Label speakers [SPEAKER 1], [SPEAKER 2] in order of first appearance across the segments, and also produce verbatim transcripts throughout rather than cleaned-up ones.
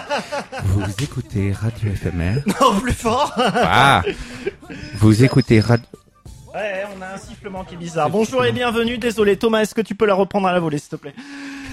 [SPEAKER 1] Vous écoutez Radio F M R.
[SPEAKER 2] Non, plus fort.
[SPEAKER 1] Ah. Vous écoutez Radio...
[SPEAKER 2] Ouais, on a un sifflement qui est bizarre. Bonjour et bienvenue. Désolé, Thomas, est-ce que tu peux la reprendre à la volée, s'il te plaît?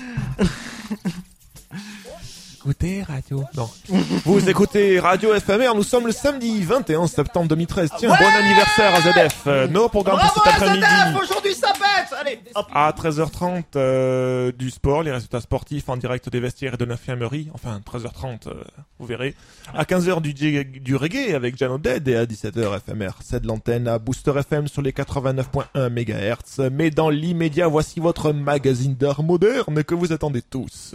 [SPEAKER 3] Écoutez Radio. Non. Vous écoutez Radio F M R, nous sommes le samedi vingt et un septembre deux mille treize. Tiens,
[SPEAKER 2] ouais
[SPEAKER 3] bon anniversaire à Z F. Euh, nos programmes
[SPEAKER 2] Bravo
[SPEAKER 3] pour cet après-midi.
[SPEAKER 2] Z F, aujourd'hui ça pète. Allez, hop.
[SPEAKER 3] À treize heures trente, euh, du sport, les résultats sportifs en direct des vestiaires et de l'infirmerie. Enfin, treize heures trente, euh, vous verrez. À quinze heures, du, du reggae avec Jano Dead et à dix-sept heures, F M R cède l'antenne à Booster F M sur les quatre-vingt-neuf virgule un mégahertz. Mais dans l'immédiat, voici votre magazine d'art moderne que vous attendez tous.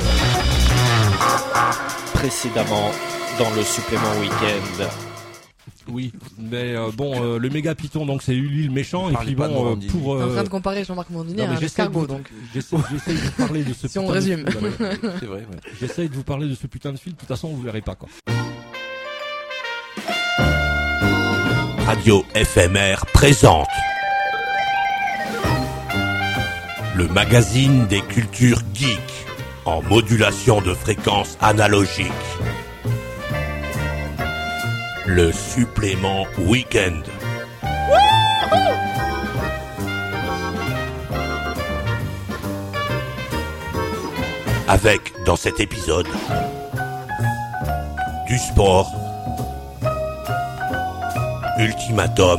[SPEAKER 4] Précédemment dans le supplément week-end.
[SPEAKER 5] Oui, mais euh, bon, euh, le méga python, donc c'est Uli le méchant, et puis bon, euh, pour...
[SPEAKER 6] T'es en
[SPEAKER 5] Euh...
[SPEAKER 6] train de comparer Jean-Marc Morandini
[SPEAKER 5] non,
[SPEAKER 6] à un escargot,
[SPEAKER 5] de...
[SPEAKER 6] donc...
[SPEAKER 5] J'essaie, j'essaie de vous parler de ce
[SPEAKER 6] si on
[SPEAKER 5] putain
[SPEAKER 6] résume.
[SPEAKER 5] de film. Ouais.
[SPEAKER 4] C'est vrai, ouais.
[SPEAKER 5] J'essaie de vous parler de ce putain de film, de toute façon, vous verrez pas, quoi.
[SPEAKER 7] Radio F M R présente le magazine des cultures geeks en modulation de fréquence analogique. Le supplément week-end. Avec, dans cet épisode, du sport, Ultimatum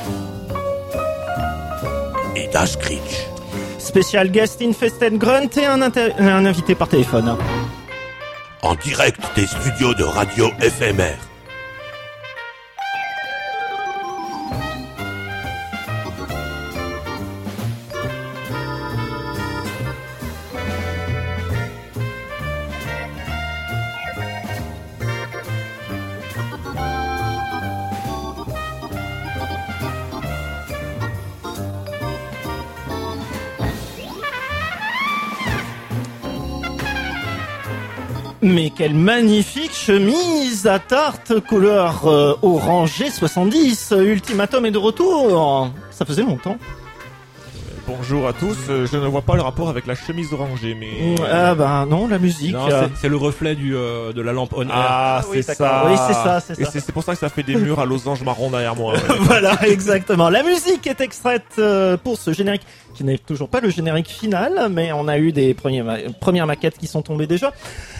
[SPEAKER 7] et Dash Critch.
[SPEAKER 2] Spécial guest Infested Grunt et un, inter- un invité par téléphone.
[SPEAKER 7] En direct des studios de Radio F M R.
[SPEAKER 2] Mais quelle magnifique chemise à tarte couleur euh, orangé soixante-dix. Ultimatum est de retour. Ça faisait longtemps.
[SPEAKER 3] Bonjour à tous, euh, je ne vois pas le rapport avec la chemise orangée, mais...
[SPEAKER 2] Ah bah non, la musique.
[SPEAKER 5] Non,
[SPEAKER 2] euh...
[SPEAKER 5] c'est, c'est le reflet du, euh, de la lampe on air.
[SPEAKER 3] Ah,
[SPEAKER 2] oui,
[SPEAKER 3] c'est
[SPEAKER 2] d'accord.
[SPEAKER 3] ça.
[SPEAKER 2] Oui, c'est ça, c'est
[SPEAKER 3] Et
[SPEAKER 2] ça.
[SPEAKER 3] c'est, c'est pour ça que ça fait des murs à losange marron derrière moi. Ouais.
[SPEAKER 2] Voilà, exactement. La musique est extraite euh, pour ce générique, qui n'est toujours pas le générique final, mais on a eu des premiers ma- premières maquettes qui sont tombées déjà.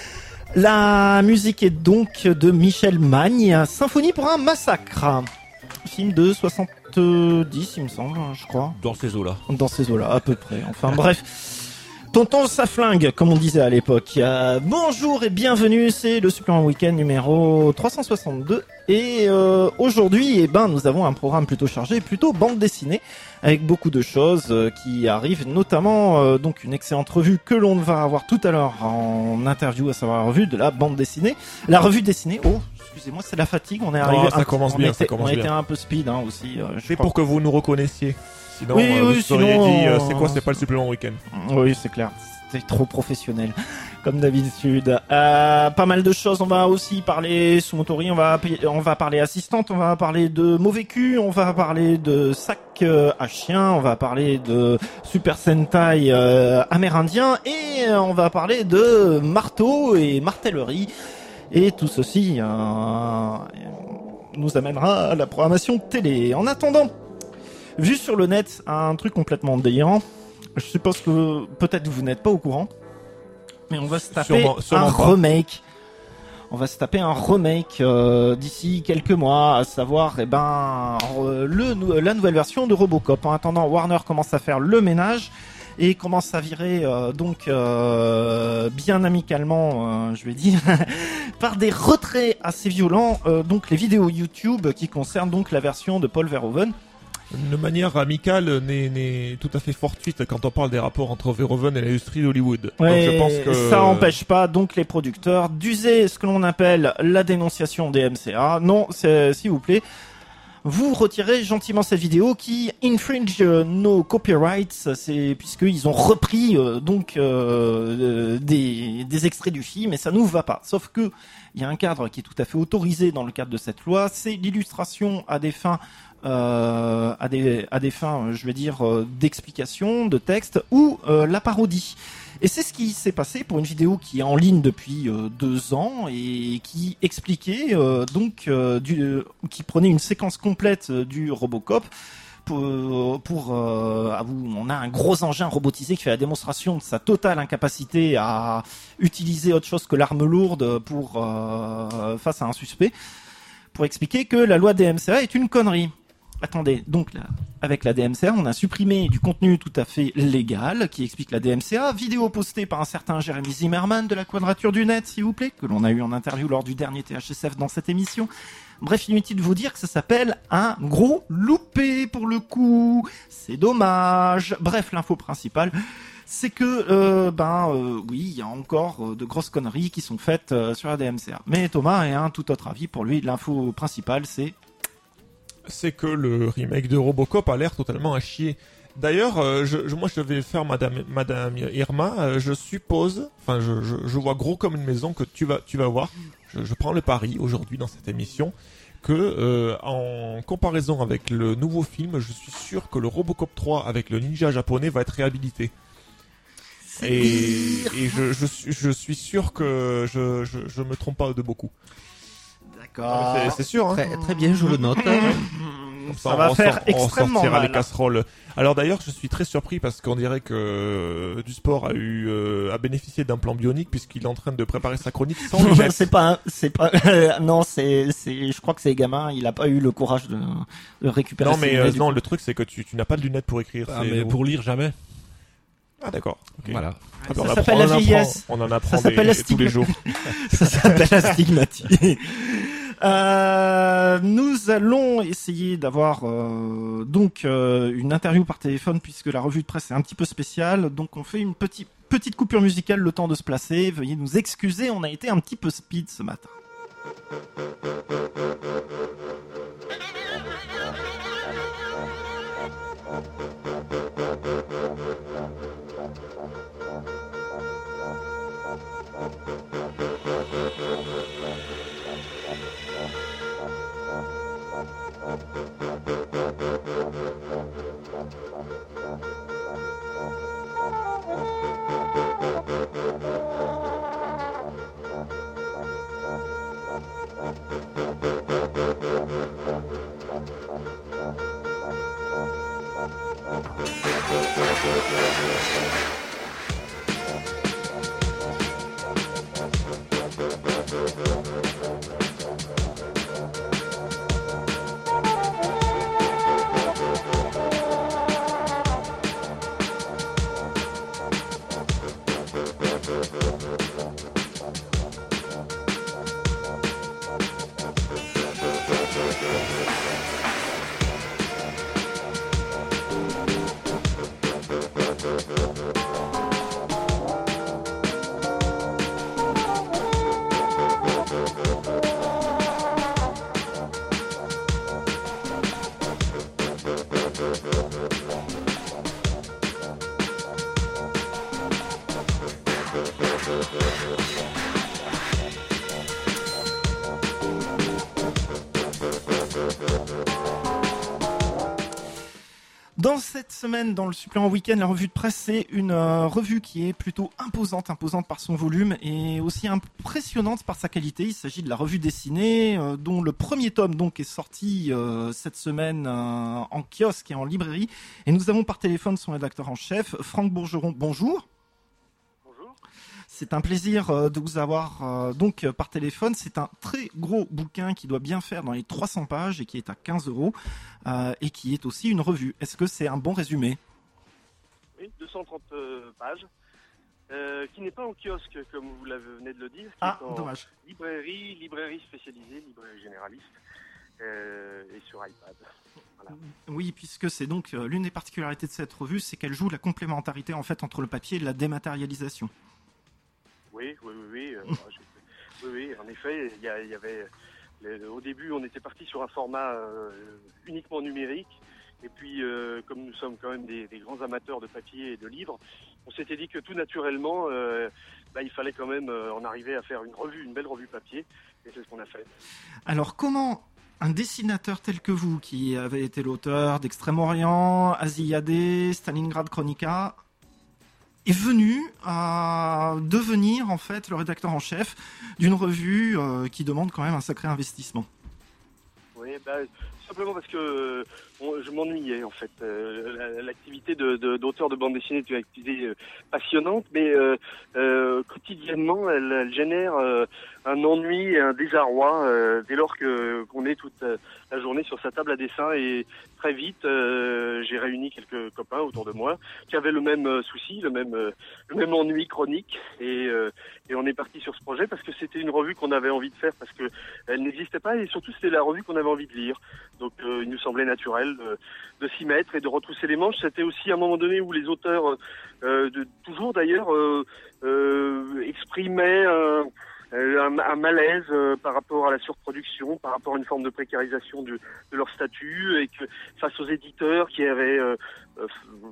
[SPEAKER 2] La musique est donc de Michel Magne, Symphonie pour un massacre. Film de soixante-dix, il me semble, je crois.
[SPEAKER 5] Dans ces eaux-là.
[SPEAKER 2] Dans ces eaux-là, à peu près. Enfin bref. Tonton ça flingue, comme on disait à l'époque. Euh, bonjour et bienvenue, c'est le supplément week-end numéro trois cent soixante-deux. Et euh, aujourd'hui, eh ben, nous avons un programme plutôt chargé, plutôt bande dessinée, avec beaucoup de choses euh, qui arrivent, notamment euh, donc une excellente revue que l'on va avoir tout à l'heure en interview, à savoir la revue de la bande dessinée. La revue dessinée, oh, excusez-moi, c'est la fatigue, on est arrivé...
[SPEAKER 3] Oh, ça
[SPEAKER 2] un,
[SPEAKER 3] commence
[SPEAKER 2] on
[SPEAKER 3] bien,
[SPEAKER 2] était,
[SPEAKER 3] ça commence
[SPEAKER 2] on était
[SPEAKER 3] bien.
[SPEAKER 2] un peu speed hein, aussi. Euh, je
[SPEAKER 3] C'est
[SPEAKER 2] crois.
[SPEAKER 3] pour que vous nous reconnaissiez. Sinon,
[SPEAKER 2] Oui,
[SPEAKER 3] euh,
[SPEAKER 2] oui,
[SPEAKER 3] vous seriez
[SPEAKER 2] sinon,
[SPEAKER 3] dit, euh,
[SPEAKER 2] euh,
[SPEAKER 3] c'est quoi, c'est pas le supplément week-end.
[SPEAKER 2] Oui, c'est clair. C'est trop professionnel, comme d'habitude. Euh, pas mal de choses. On va aussi parler sous Motori. On va on va parler assistante. On va parler de mauvais cul. On va parler de sac euh, à chien. On va parler de Super Sentai euh, amérindien et euh, on va parler de marteau et martellerie. Et tout ceci euh, nous amènera à la programmation télé. En attendant, vu sur le net, un truc complètement délirant. Je suppose que peut-être vous n'êtes pas au courant, mais on va se taper
[SPEAKER 3] Sûrement- sûrement
[SPEAKER 2] un
[SPEAKER 3] pas.
[SPEAKER 2] remake. On va se taper un remake euh, d'ici quelques mois, à savoir, eh ben, euh, le nou- la nouvelle version de Robocop. En attendant, Warner commence à faire le ménage et commence à virer euh, donc euh, bien amicalement, euh, je vais dire, par des retraits assez violents, euh, donc les vidéos YouTube qui concernent donc la version de Paul Verhoeven.
[SPEAKER 3] De manière amicale, n'est, n'est tout à fait fortuite quand on parle des rapports entre Verhoeven et l'industrie d'Hollywood.
[SPEAKER 2] Ouais,
[SPEAKER 3] Donc je pense que
[SPEAKER 2] ça empêche pas donc les producteurs d'user ce que l'on appelle la dénonciation des M C A. Non, c'est, s'il vous plaît, vous retirez gentiment cette vidéo qui infringe euh, nos copyrights, c'est puisqu'ils ont repris euh, donc euh, des, des extraits du film et ça nous va pas. Sauf que il y a un cadre qui est tout à fait autorisé dans le cadre de cette loi, c'est l'illustration à des fins euh, à des à des fins, je vais dire, euh, d'explication, de texte ou euh, la parodie. Et c'est ce qui s'est passé pour une vidéo qui est en ligne depuis euh, deux ans et qui expliquait euh, donc euh, du, euh, qui prenait une séquence complète euh, du Robocop. Pour, pour euh, où on a un gros engin robotisé qui fait la démonstration de sa totale incapacité à utiliser autre chose que l'arme lourde pour euh, face à un suspect, pour expliquer que la loi D M C A est une connerie. Attendez, donc là, avec la D M C A, on a supprimé du contenu tout à fait légal qui explique la D M C A, vidéo postée par un certain Jérémy Zimmerman de la Quadrature du Net, s'il vous plaît, que l'on a eu en interview lors du dernier T H S F dans cette émission. Bref, inutile de vous dire que ça s'appelle un gros loupé pour le coup. C'est dommage. Bref, l'info principale, c'est que, euh, ben, euh, oui, il y a encore euh, de grosses conneries qui sont faites euh, sur la D M C A. Mais Thomas a un tout autre avis. Pour lui, l'info principale, c'est...
[SPEAKER 3] C'est que le remake de Robocop a l'air totalement à chier. D'ailleurs, euh, je, je, moi je vais faire Madame, Madame Irma, euh, je suppose, enfin je, je, je vois gros comme une maison que tu vas, tu vas voir, je, je prends le pari aujourd'hui dans cette émission, que euh, en comparaison avec le nouveau film, je suis sûr que le Robocop trois avec le ninja japonais va être réhabilité. Et, et je, je, je suis sûr que je, je, je me trompe pas de beaucoup.
[SPEAKER 2] D'accord.
[SPEAKER 3] C'est, c'est sûr, hein.
[SPEAKER 1] Très, très bien, je le note.
[SPEAKER 3] Comme
[SPEAKER 2] ça, ça va faire
[SPEAKER 3] sort,
[SPEAKER 2] extrêmement
[SPEAKER 3] on sortira
[SPEAKER 2] mal.
[SPEAKER 3] Les casseroles. Alors d'ailleurs, je suis très surpris parce qu'on dirait que euh, du sport a eu euh, a bénéficié d'un plan bionique puisqu'il est en train de préparer sa chronique sans lunettes.
[SPEAKER 2] C'est pas, un, c'est pas, euh, non, c'est, c'est, je crois que c'est gamin. Il a pas eu le courage de, de récupérer.
[SPEAKER 3] Non,
[SPEAKER 2] ses
[SPEAKER 3] mais
[SPEAKER 2] lunettes,
[SPEAKER 3] euh,
[SPEAKER 2] du
[SPEAKER 3] non,
[SPEAKER 2] coup.
[SPEAKER 3] le truc c'est que tu, tu n'as pas de lunettes pour écrire.
[SPEAKER 5] Ah,
[SPEAKER 3] c'est
[SPEAKER 5] mais
[SPEAKER 3] nouveau.
[SPEAKER 5] pour lire jamais.
[SPEAKER 3] Ah d'accord. Ok.
[SPEAKER 5] Voilà.
[SPEAKER 3] Ah, ben,
[SPEAKER 2] Ça
[SPEAKER 3] on apprend-
[SPEAKER 2] s'appelle
[SPEAKER 3] on
[SPEAKER 2] la
[SPEAKER 3] en apprend-
[SPEAKER 2] vieillesse.
[SPEAKER 3] On en apprend
[SPEAKER 2] Ça
[SPEAKER 3] des-
[SPEAKER 2] s'appelle la
[SPEAKER 3] tous les
[SPEAKER 2] stigma-
[SPEAKER 3] jours.
[SPEAKER 2] Ça s'appelle la stigmatie. Euh, nous allons essayer d'avoir euh, donc euh, une interview par téléphone puisque la revue de presse est un petit peu spéciale. Donc on fait une petite petite coupure musicale, le temps de se placer. Veuillez nous excuser, on a été un petit peu speed ce matin. Dans cette semaine, dans le supplément week-end, la revue de presse, c'est une euh, revue qui est plutôt imposante, imposante par son volume et aussi impressionnante par sa qualité. Il s'agit de la revue dessinée, euh, dont le premier tome donc est sorti euh, cette semaine euh, en kiosque et en librairie. Et nous avons par téléphone son rédacteur en chef, Franck Bourgeron. Bonjour. C'est un plaisir euh, de vous avoir euh, donc euh, par téléphone. C'est un très gros bouquin qui doit bien faire dans les trois cents pages et qui est à quinze euros euh, et qui est aussi une revue. Est-ce que c'est un bon résumé ?
[SPEAKER 6] Oui, deux cent trente euh, pages, euh, qui n'est pas en kiosque comme vous l'avez venez de le dire, qui
[SPEAKER 2] Ah,
[SPEAKER 6] est en
[SPEAKER 2] dommage.
[SPEAKER 6] librairie, librairie spécialisée, librairie généraliste euh, et sur iPad. Voilà.
[SPEAKER 2] Oui, puisque c'est donc euh, l'une des particularités de cette revue, c'est qu'elle joue la complémentarité en fait entre le papier et la dématérialisation.
[SPEAKER 6] Oui, oui, oui, oui, euh, je- oui, oui, en effet, il y, a- il y avait, le- au début, on était parti sur un format euh, uniquement numérique, et puis, euh, comme nous sommes quand même des, des grands amateurs de papier et de livres, on s'était dit que tout naturellement, euh, bah, il fallait quand même euh, en arriver à faire une revue, une belle revue papier, et c'est ce qu'on a fait.
[SPEAKER 2] Alors comment un dessinateur tel que vous, qui avait été l'auteur d'Extrême-Orient, Asiade, Stalingrad Chronica, est venu à devenir en fait le rédacteur en chef d'une revue euh, qui demande quand même un sacré investissement.
[SPEAKER 6] Oui, bah, simplement parce que euh, on, je m'ennuyais en fait. Euh, l'activité de, de, d'auteur de bande dessinée est une activité euh, passionnante, mais euh, euh, quotidiennement, elle, elle génère euh, un ennui et un désarroi euh, dès lors que qu'on est toute euh, la journée sur sa table à dessin. Et très vite, euh, j'ai réuni quelques copains autour de moi qui avaient le même euh, souci, le même euh, le même ennui chronique, et, euh, et on est parti sur ce projet parce que c'était une revue qu'on avait envie de faire, parce que elle n'existait pas, et surtout c'était la revue qu'on avait envie de lire. Donc euh, il nous semblait naturel de, de s'y mettre et de retrousser les manches. C'était aussi un moment donné où les auteurs, euh, de, toujours d'ailleurs, euh, euh, exprimaient un, un, un malaise euh, par rapport à la surproduction, par rapport à une forme de précarisation de, de leur statut, et que face aux éditeurs qui avaient euh, euh,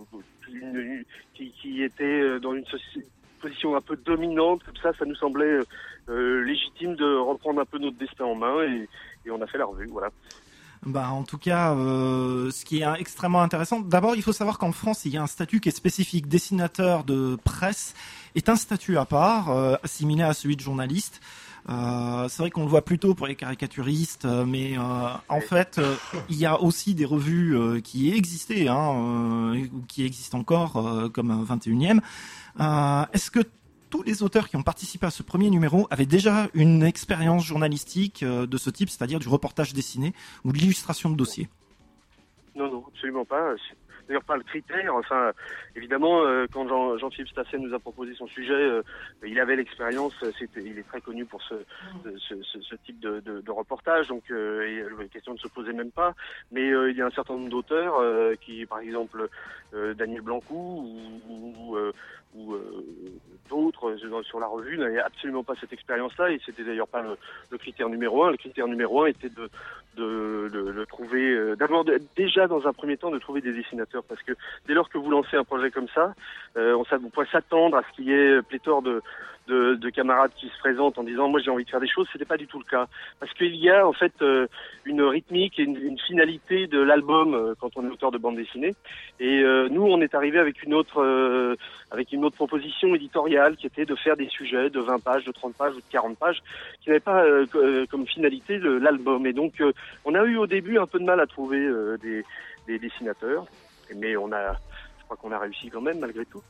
[SPEAKER 6] une, qui, qui étaient dans une société, position un peu dominante, comme ça, ça nous semblait euh, légitime de reprendre un peu notre destin en main, et, et on a fait la revue, voilà.
[SPEAKER 2] Bah, en tout cas, euh, ce qui est extrêmement intéressant, d'abord, il faut savoir qu'en France, il y a un statut qui est spécifique. Dessinateur de presse est un statut à part, euh, assimilé à celui de journaliste. Euh, c'est vrai qu'on le voit plutôt pour les caricaturistes, euh, mais euh, en fait, euh, il y a aussi des revues euh, qui existaient, hein, euh, qui existent encore, euh, comme vingt et unième. Euh, est-ce que tous les auteurs qui ont participé à ce premier numéro avaient déjà une expérience journalistique euh, de ce type, c'est-à-dire du reportage dessiné ou de l'illustration de dossiers?
[SPEAKER 6] Non, non, absolument pas. C'est d'ailleurs pas le critère. Enfin, évidemment, euh, quand Jean, Jean-Philippe Stassen nous a proposé son sujet, euh, il avait l'expérience. C'était, il est très connu pour ce, ce, ce, ce type de, de, de reportage. Donc, euh, et la question ne se posait même pas. Mais euh, il y a un certain nombre d'auteurs euh, qui, par exemple, euh, Daniel Blancou ou, ou, euh, ou euh, d'autres sur la revue n'avaient absolument pas cette expérience-là, et c'était d'ailleurs pas le, le critère numéro un. Le critère numéro un était de de, de, de trouver, euh, d'abord de, déjà dans un premier temps de trouver des dessinateurs, parce que dès lors que vous lancez un projet comme ça, euh, on, vous pouvez s'attendre à ce qu'il y ait pléthore de De, de camarades qui se présentent en disant moi j'ai envie de faire des choses. C'était pas du tout le cas, parce qu'il y a en fait euh, une rythmique et une, une finalité de l'album euh, quand on est auteur de bande dessinée, et euh, nous on est arrivé avec une autre euh, avec une autre proposition éditoriale qui était de faire des sujets de vingt pages, de trente pages ou de quarante pages qui n'avaient pas euh, comme finalité le, l'album, et donc euh, on a eu au début un peu de mal à trouver euh, des, des dessinateurs, mais on a je crois qu'on a réussi quand même malgré tout.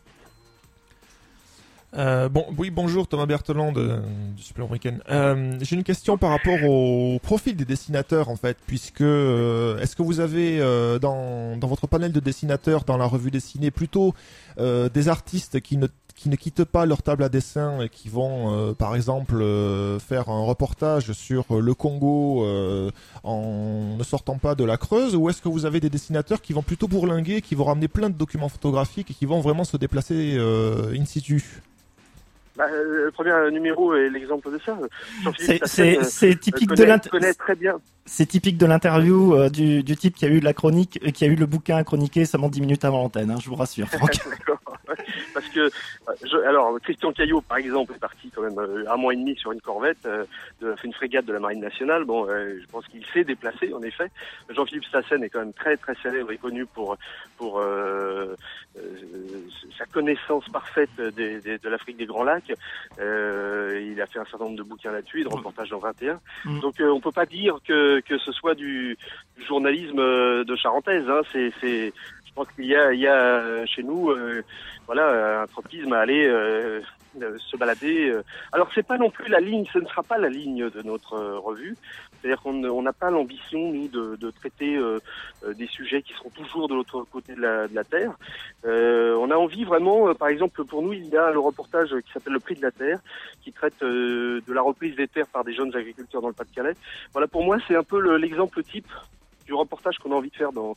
[SPEAKER 3] Euh, bon, oui, bonjour, Thomas Bertheland de, du Supplément Week-end. Euh, j'ai une question par rapport au profil des dessinateurs, en fait, puisque euh, est-ce que vous avez euh, dans, dans votre panel de dessinateurs dans la revue dessinée plutôt euh, des artistes qui ne qui ne quittent pas leur table à dessin et qui vont, euh, par exemple, euh, faire un reportage sur le Congo euh, en ne sortant pas de la Creuse, ou est-ce que vous avez des dessinateurs qui vont plutôt bourlinguer, qui vont ramener plein de documents photographiques et qui vont vraiment se déplacer euh, in situ?
[SPEAKER 6] Bah, le premier numéro est l'exemple de ça.
[SPEAKER 2] C'est, c'est, c'est typique
[SPEAKER 6] connaît,
[SPEAKER 2] de l'inter...
[SPEAKER 6] connaît très bien.
[SPEAKER 2] C'est typique de l'interview euh, du, du type qui a eu la chronique, euh, qui a eu le bouquin chroniqué seulement dix minutes avant l'antenne. Hein, je vous rassure, Franck.
[SPEAKER 6] D'accord. Parce que, je, alors, Christian Caillot, par exemple, est parti quand même euh, un mois et demi sur une corvette, euh, de, fait une frégate de la Marine nationale. Bon, euh, je pense qu'il s'est déplacé, en effet. Jean-Philippe Stassen est quand même très très célèbre et connu pour pour euh, euh, sa connaissance parfaite des, des, de l'Afrique des Grands Lacs. Euh, il a fait un certain nombre de bouquins là-dessus, de reportages dans vingt et un. Mm. Donc, euh, on peut pas dire que que ce soit du, du journalisme de charentaise. Hein. C'est c'est Je pense qu'il y a, il y a chez nous, euh, voilà, un tropisme à aller euh, se balader. Alors c'est pas non plus la ligne, ce ne sera pas la ligne de notre euh, revue. C'est-à-dire qu'on on n'a pas l'ambition nous de, de traiter euh, des sujets qui seront toujours de l'autre côté de la, de la terre. Euh, on a envie vraiment, euh, par exemple pour nous, il y a le reportage qui s'appelle Le Prix de la Terre, qui traite euh, de la reprise des terres par des jeunes agriculteurs dans le Pas-de-Calais. Voilà, pour moi c'est un peu le, l'exemple type du reportage qu'on a envie de faire dans,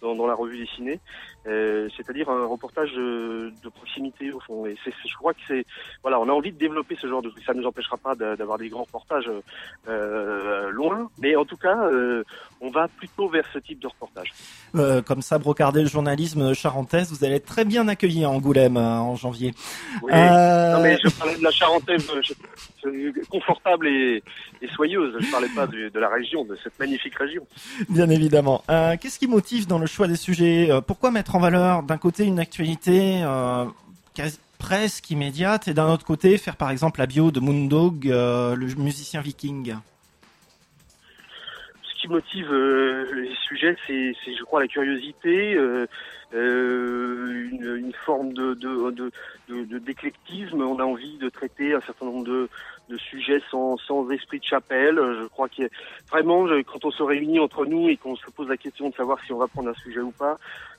[SPEAKER 6] dans, dans la revue dessinée, euh, c'est-à-dire un reportage de, de proximité au fond. Et c'est, je crois que c'est, voilà, on a envie de développer ce genre de truc. Ça ne nous empêchera pas d'avoir des grands reportages euh, loin, mais en tout cas, euh, on va plutôt vers ce type de reportage.
[SPEAKER 2] Euh, comme ça, brocarder le journalisme charentaise, vous allez être très bien accueilli à Angoulême euh, en janvier.
[SPEAKER 6] Oui.
[SPEAKER 2] Euh...
[SPEAKER 6] Non mais je parlais de la charentaise je, je, confortable et, et soyeuse. Je parlais pas de, de la région, de cette magnifique région.
[SPEAKER 2] Bien évidemment. Euh, qu'est-ce qui motive dans le choix des sujets ? euh, Pourquoi mettre en valeur d'un côté une actualité euh, quasi, presque immédiate et d'un autre côté faire par exemple la bio de Moondog, euh, le musicien viking ?
[SPEAKER 6] Ce qui motive euh, les sujets, c'est, c'est je crois la curiosité, euh, euh, une, une forme de, de, de, de, de d'éclectisme. On a envie de traiter un certain nombre de, de sujets sans, sans esprit de chapelle. Je crois qu'il y a, vraiment, je, quand on se réunit entre nous et qu'on se pose la question de savoir si on va prendre un sujet ou pas,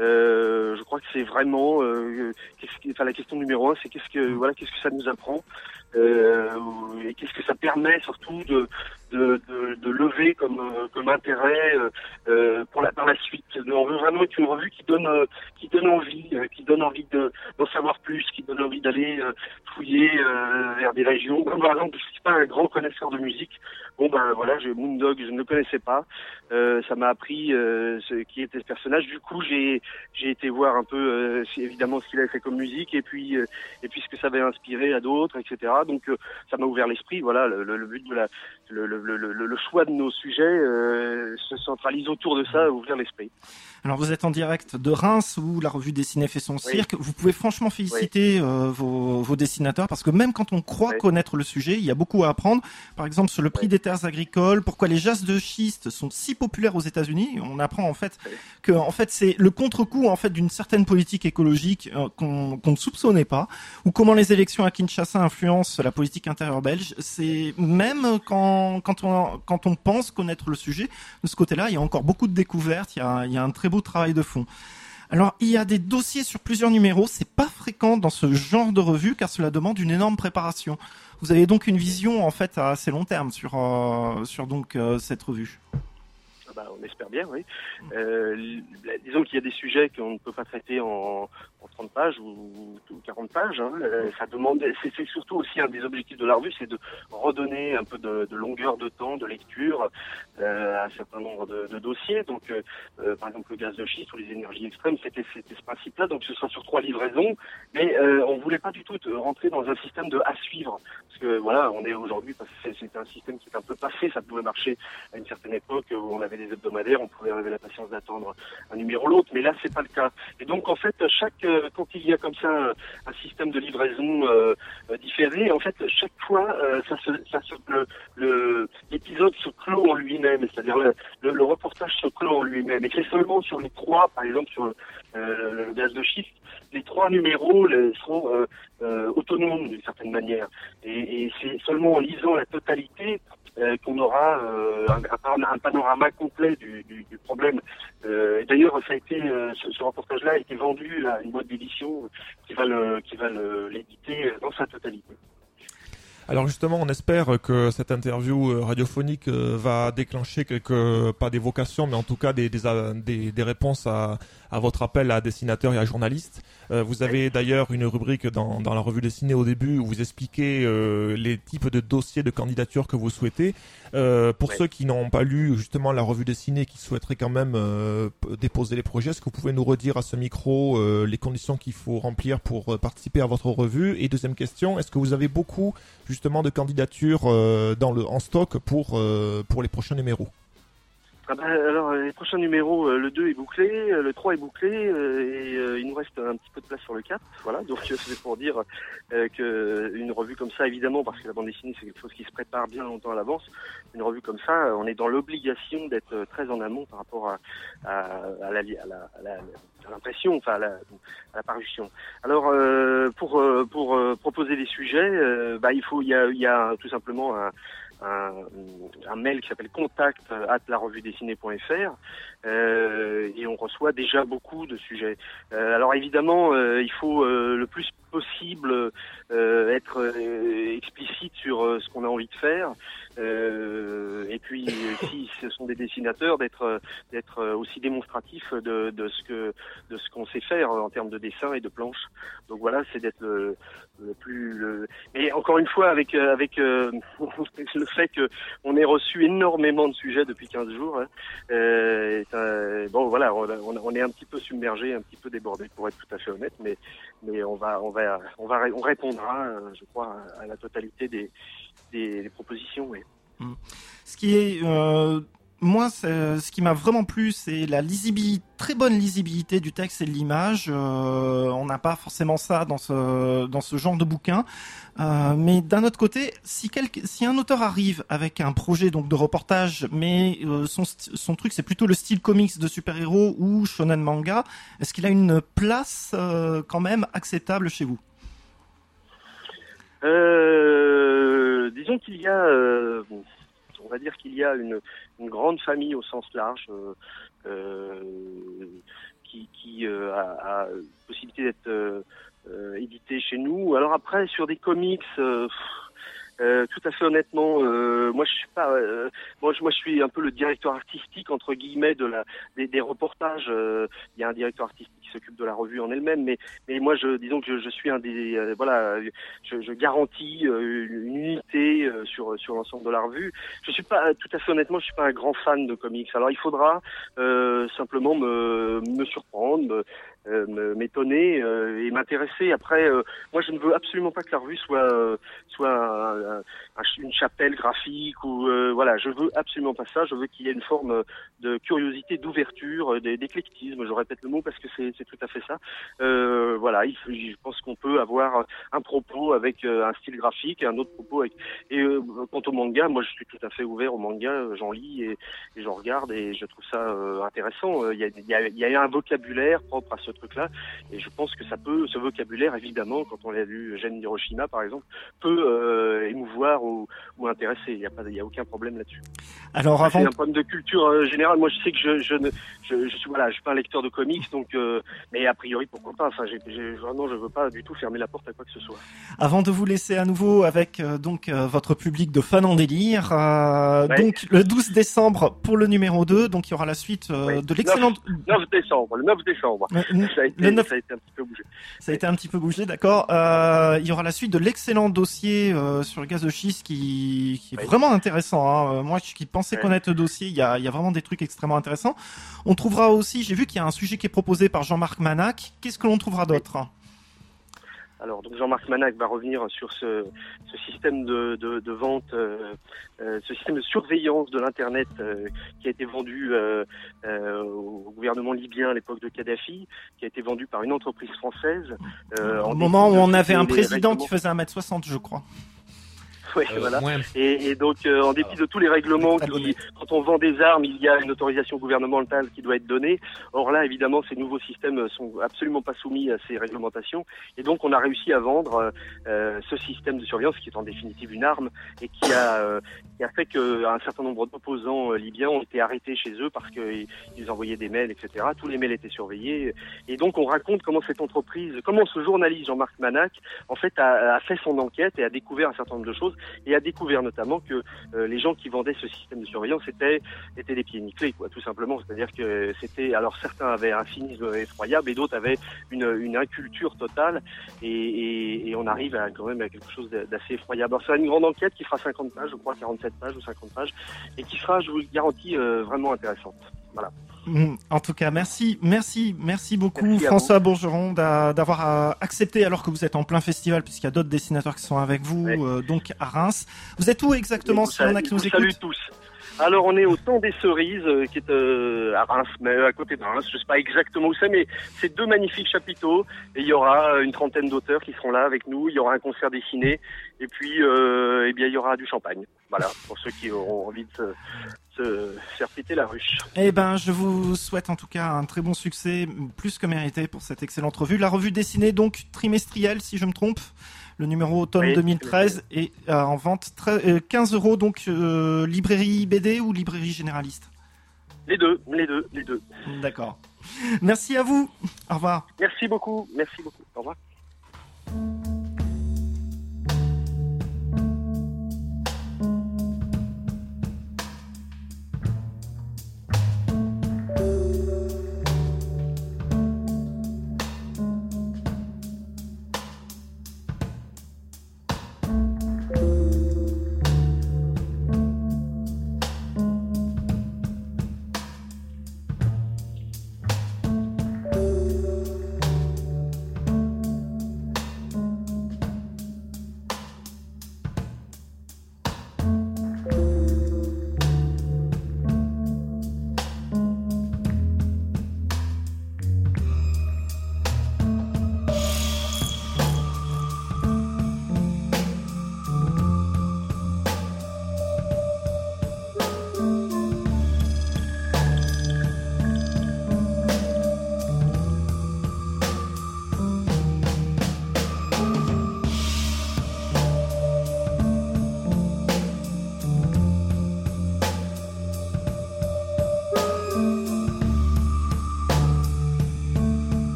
[SPEAKER 6] euh, je crois que c'est vraiment, euh, qu'est-ce qui, enfin la question numéro un, c'est qu'est-ce que voilà, qu'est-ce que ça nous apprend euh, et qu'est-ce que ça permet surtout de de, de, de lever comme comme intérêt euh, pour la par la suite. On veut vraiment être une revue qui donne qui donne envie, qui donne envie de d'en savoir plus, qui donne envie d'aller fouiller euh, vers des régions. Comme par exemple, je suis pas un grand connaisseur de musique. Bon ben voilà, je Moondog, je ne le connaissais pas. Euh, ça m'a appris euh, ce qui était ce personnage. Du coup, j'ai j'ai été voir un peu euh, évidemment ce qu'il avait fait comme musique et puis euh, et puis ce que ça avait inspiré à d'autres, et cetera. Donc euh, ça m'a ouvert l'esprit. Voilà, le, le, le but de la le, le, le, le, le choix de nos sujets euh, se centralise autour de ça, ouvrir l'esprit.
[SPEAKER 2] Alors vous êtes en direct de Reims où la revue dessinée fait son cirque. Oui. Vous pouvez franchement féliciter oui. euh, vos, vos dessinateurs parce que même quand on croit oui. connaître le sujet, il y a beaucoup à apprendre. Par exemple sur le prix oui. des terres agricoles, pourquoi les jazz de schiste sont si populaires aux États-Unis. On apprend en fait oui. que en fait c'est le contre-coup en fait d'une certaine politique écologique euh, qu'on, qu'on ne soupçonnait pas, ou comment les élections à Kinshasa influencent la politique intérieure belge. C'est même quand quand on quand on pense connaître le sujet de ce côté-là, il y a encore beaucoup de découvertes. Il y a il y a un très beau travail de fond. Alors, il y a des dossiers sur plusieurs numéros. C'est pas fréquent dans ce genre de revue car cela demande une énorme préparation. Vous avez donc une vision en fait à assez long terme sur euh, sur donc euh, cette revue.
[SPEAKER 6] Bah, on espère bien, oui. Euh, disons qu'il y a des sujets qu'on ne peut pas traiter en, en trente pages ou, ou quarante pages. Hein. Euh, ça demande, c'est, c'est surtout aussi un des objectifs de la revue, c'est de redonner un peu de, de longueur de temps, de lecture euh, à un certain nombre de, de dossiers. Donc, euh, par exemple, le gaz de schiste ou les énergies extrêmes, c'était, c'était ce principe-là. Donc, ce sera sur trois livraisons. Mais euh, on voulait pas du tout rentrer dans un système de à suivre. Parce que voilà, on est aujourd'hui, parce que c'est, c'est un système qui est un peu passé. Ça pouvait marcher à une certaine époque où on avait des hebdomadaires, on pouvait avoir la patience d'attendre un numéro l'autre, mais là c'est pas le cas. Et donc en fait, chaque euh, quand il y a comme ça un, un système de livraison euh, euh, différé, en fait chaque fois euh, ça se, ça se le, le l'épisode se clôt en lui-même, c'est-à-dire le, le, le reportage se clôt en lui-même. Et c'est seulement sur les trois, par exemple sur euh, le gaz de schiste, les trois numéros les, seront euh, euh, autonomes d'une certaine manière. Et, et c'est seulement en lisant la totalité Euh, qu'on aura euh, un, un panorama complet du, du, du problème. Euh, et d'ailleurs, ça a été euh, ce, ce reportage-là a été vendu à une boîte d'édition qui va le, qui va le, l'éditer dans sa totalité.
[SPEAKER 3] Alors justement, on espère que cette interview radiophonique va déclencher quelques, pas des vocations, mais en tout cas des, des, des, des réponses à, à votre appel à dessinateurs et à journalistes. Euh, vous avez d'ailleurs une rubrique dans, dans la revue dessinée au début où vous expliquez euh, les types de dossiers de candidature que vous souhaitez. Euh, pour ouais. ceux qui n'ont pas lu justement la revue dessinée, qui souhaiteraient quand même euh, déposer les projets, est-ce que vous pouvez nous redire à ce micro euh, les conditions qu'il faut remplir pour euh, participer à votre revue? Et deuxième question, est-ce que vous avez beaucoup justement de candidatures euh, dans le en stock pour euh, pour les prochains numéros?
[SPEAKER 6] Ah ben, alors les prochains numéros, euh, le deux est bouclé, euh, le trois est bouclé euh, et euh, il nous reste un petit peu de place sur le quatre, voilà. Donc euh, c'est pour dire euh, que une revue comme ça, évidemment, parce que la bande dessinée c'est quelque chose qui se prépare bien longtemps à l'avance. Une revue comme ça, on est dans l'obligation d'être très en amont par rapport à, à, à, la, à, la, à, la, à l'impression, enfin à la, à la parution. Alors euh, pour pour euh, proposer des sujets, euh, bah il faut il y a il y a tout simplement un Un, un mail qui s'appelle contact arobase la revue dessinée point f r euh, et on reçoit déjà beaucoup de sujets. Euh, alors évidemment, euh, il faut euh, le plus possible euh, être euh, explicite sur euh, ce qu'on a envie de faire. Euh, et puis, si ce sont des dessinateurs, d'être d'être aussi démonstratifs de, de ce que de ce qu'on sait faire en termes de dessin et de planche. Donc voilà, c'est d'être le, le plus. Le... Mais encore une fois, avec avec euh, le fait que on ait reçu énormément de sujets depuis quinze jours, hein, euh, euh, bon voilà, on, on est un petit peu submergé, un petit peu débordé, pour être tout à fait honnête, mais mais on va on va on va on répondra, je crois, à la totalité des des, des propositions. Oui.
[SPEAKER 2] Ce qui est euh, moi, ce qui m'a vraiment plu, c'est la lisibilité, très bonne lisibilité du texte et de l'image. Euh, on n'a pas forcément ça dans ce dans ce genre de bouquin. Euh, mais d'un autre côté, si quelque, si un auteur arrive avec un projet donc de reportage, mais euh, son son truc c'est plutôt le style comics de super-héros ou shonen manga, est-ce qu'il a une place euh, quand même acceptable chez vous?
[SPEAKER 6] Euh, disons qu'il y a, euh, on va dire qu'il y a une, une grande famille au sens large euh, euh, qui, qui euh, a, a possibilité d'être euh, euh, édité chez nous. Alors après, sur des comics, euh, euh, tout à fait honnêtement, euh, moi je suis pas, euh, moi, je, moi je suis un peu le directeur artistique entre guillemets de la des, des reportages. Euh, il y a un directeur artistique qui s'occupe de la revue en elle-même, mais mais moi je disons que je, je suis un des euh, voilà, je, je garantis euh, une unité euh, sur sur l'ensemble de la revue. Je suis pas tout à fait honnêtement, je suis pas un grand fan de comics. Alors il faudra euh, simplement me me surprendre, me, euh, me, m'étonner euh, et m'intéresser. Après, euh, moi je ne veux absolument pas que la revue soit euh, soit un, un, un, une chapelle graphique ou euh, voilà, je veux absolument pas ça. Je veux qu'il y ait une forme de curiosité, d'ouverture, d'éclectisme. Je répète le mot parce que c'est c'est tout à fait ça. Euh, voilà, il, je pense qu'on peut avoir un propos avec un style graphique, un autre propos avec. Et euh, quant au manga, moi je suis tout à fait ouvert au manga, j'en lis et, et j'en regarde et je trouve ça euh, intéressant. Il y a, il y a, il y a un vocabulaire propre à ce truc-là et je pense que ça peut, ce vocabulaire évidemment, quand on l'a lu Gen d'Hiroshima par exemple, peut euh, émouvoir ou, ou intéresser. Il y a pas, il y a aucun problème là-dessus.
[SPEAKER 2] Alors avant,
[SPEAKER 6] c'est un problème de culture euh, générale. Moi je sais que je je ne je, je suis voilà, je suis pas un lecteur de comics donc. Euh, Mais a priori, pourquoi pas. Enfin, j'ai, j'ai, vraiment, je veux pas du tout fermer la porte à quoi que ce soit.
[SPEAKER 2] Avant de vous laisser à nouveau avec euh, donc euh, votre public de fans en délire, euh, ouais. donc le douze décembre pour le numéro deux, donc il y aura la suite euh, ouais. de l'excellente...
[SPEAKER 6] neuf décembre, le neuf décembre.
[SPEAKER 2] Euh,
[SPEAKER 6] ça, a été,
[SPEAKER 2] le neuf...
[SPEAKER 6] ça a été un petit peu bougé.
[SPEAKER 2] Ça a été un petit peu bougé, d'accord. Euh, il y aura la suite de l'excellent dossier euh, sur le gaz de schiste qui, qui est ouais. vraiment intéressant. Hein. Moi, qui pensais ouais. connaître le dossier, il y a, il y a vraiment des trucs extrêmement intéressants. On trouvera aussi, j'ai vu qu'il y a un sujet qui est proposé par Jean-Marc Manac. Qu'est-ce que l'on trouvera d'autre ?
[SPEAKER 6] Alors, donc Jean-Marc Manac va revenir sur ce, ce système de, de, de vente, euh, euh, ce système de surveillance de l'Internet euh, qui a été vendu euh, euh, au gouvernement libyen à l'époque de Kadhafi, qui a été vendu par une entreprise française.
[SPEAKER 2] Euh, au moment où on avait un président qui faisait un mètre soixante, je crois.
[SPEAKER 6] Ouais, euh, voilà. Ouais. Et, et donc, euh, en dépit de tous les règlements, qui, quand on vend des armes, il y a une autorisation gouvernementale qui doit être donnée. Or là, évidemment, ces nouveaux systèmes sont absolument pas soumis à ces réglementations. Et donc, on a réussi à vendre euh, ce système de surveillance, qui est en définitive une arme, et qui a, euh, qui a fait qu'un certain nombre d'opposants euh, libyens ont été arrêtés chez eux parce qu'ils envoyaient des mails, et cetera. Tous les mails étaient surveillés. Et donc, on raconte comment cette entreprise, comment ce journaliste Jean-Marc Manac, en fait, a, a fait son enquête et a découvert un certain nombre de choses. Et a découvert notamment que euh, les gens qui vendaient ce système de surveillance étaient étaient des pieds nickelés, quoi, tout simplement. C'est-à-dire que c'était, alors certains avaient un cynisme effroyable et d'autres avaient une, une inculture totale. Et, et, et on arrive à quand même à quelque chose d'assez effroyable. Alors c'est une grande enquête qui fera cinquante pages, je crois, quarante-sept pages ou cinquante pages, et qui sera, je vous le garantis, euh, vraiment intéressante. Voilà.
[SPEAKER 2] En tout cas, merci, merci, merci beaucoup merci François Bourgeron d'avoir accepté alors que vous êtes en plein festival puisqu'il y a d'autres dessinateurs qui sont avec vous, ouais. euh, donc à Reims. Vous êtes où exactement si on a qui nous écoute ?
[SPEAKER 6] Salut tous. Alors on est au Temps des Cerises euh, qui est euh, à Reims, mais à côté de Reims, je sais pas exactement où c'est, mais c'est deux magnifiques chapiteaux et il y aura une trentaine d'auteurs qui seront là avec nous. Il y aura un concert dessiné et puis euh, eh bien il y aura du champagne. Voilà, pour ceux qui auront envie de se, se faire péter la ruche.
[SPEAKER 2] Eh ben, je vous souhaite en tout cas un très bon succès, plus que mérité pour cette excellente revue. La revue dessinée donc trimestrielle, si je me trompe. Le numéro automne oui, deux mille treize est euh, en vente quinze euros, donc euh, librairie B D ou librairie généraliste ?
[SPEAKER 6] Les deux, les deux, les deux.
[SPEAKER 2] D'accord. Merci à vous. Au revoir.
[SPEAKER 6] Merci beaucoup, merci beaucoup. Au revoir.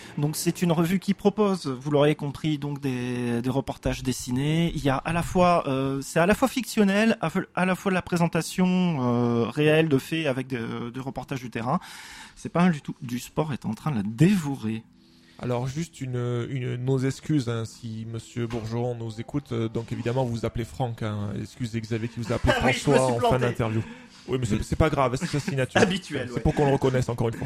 [SPEAKER 2] Donc c'est une revue qui propose, vous l'aurez compris, donc des, des reportages dessinés. Il y a à la fois, euh, c'est à la fois fictionnel, à, à la fois de la présentation euh, réelle de faits avec des, des reportages du terrain. C'est pas mal du tout. Du sport est en train de la dévorer.
[SPEAKER 3] Alors juste une, une nos excuses hein, si Monsieur Bourgeon nous écoute. Euh, donc évidemment vous vous appelez Franck. Hein, excusez Xavier qui vous a appelé
[SPEAKER 2] Oui,
[SPEAKER 3] François en
[SPEAKER 2] planté.
[SPEAKER 3] fin d'interview. Oui mais c'est, c'est pas grave, c'est sa signature.
[SPEAKER 2] Habituel,
[SPEAKER 3] C'est
[SPEAKER 2] ouais.
[SPEAKER 3] pour qu'on le reconnaisse encore une fois.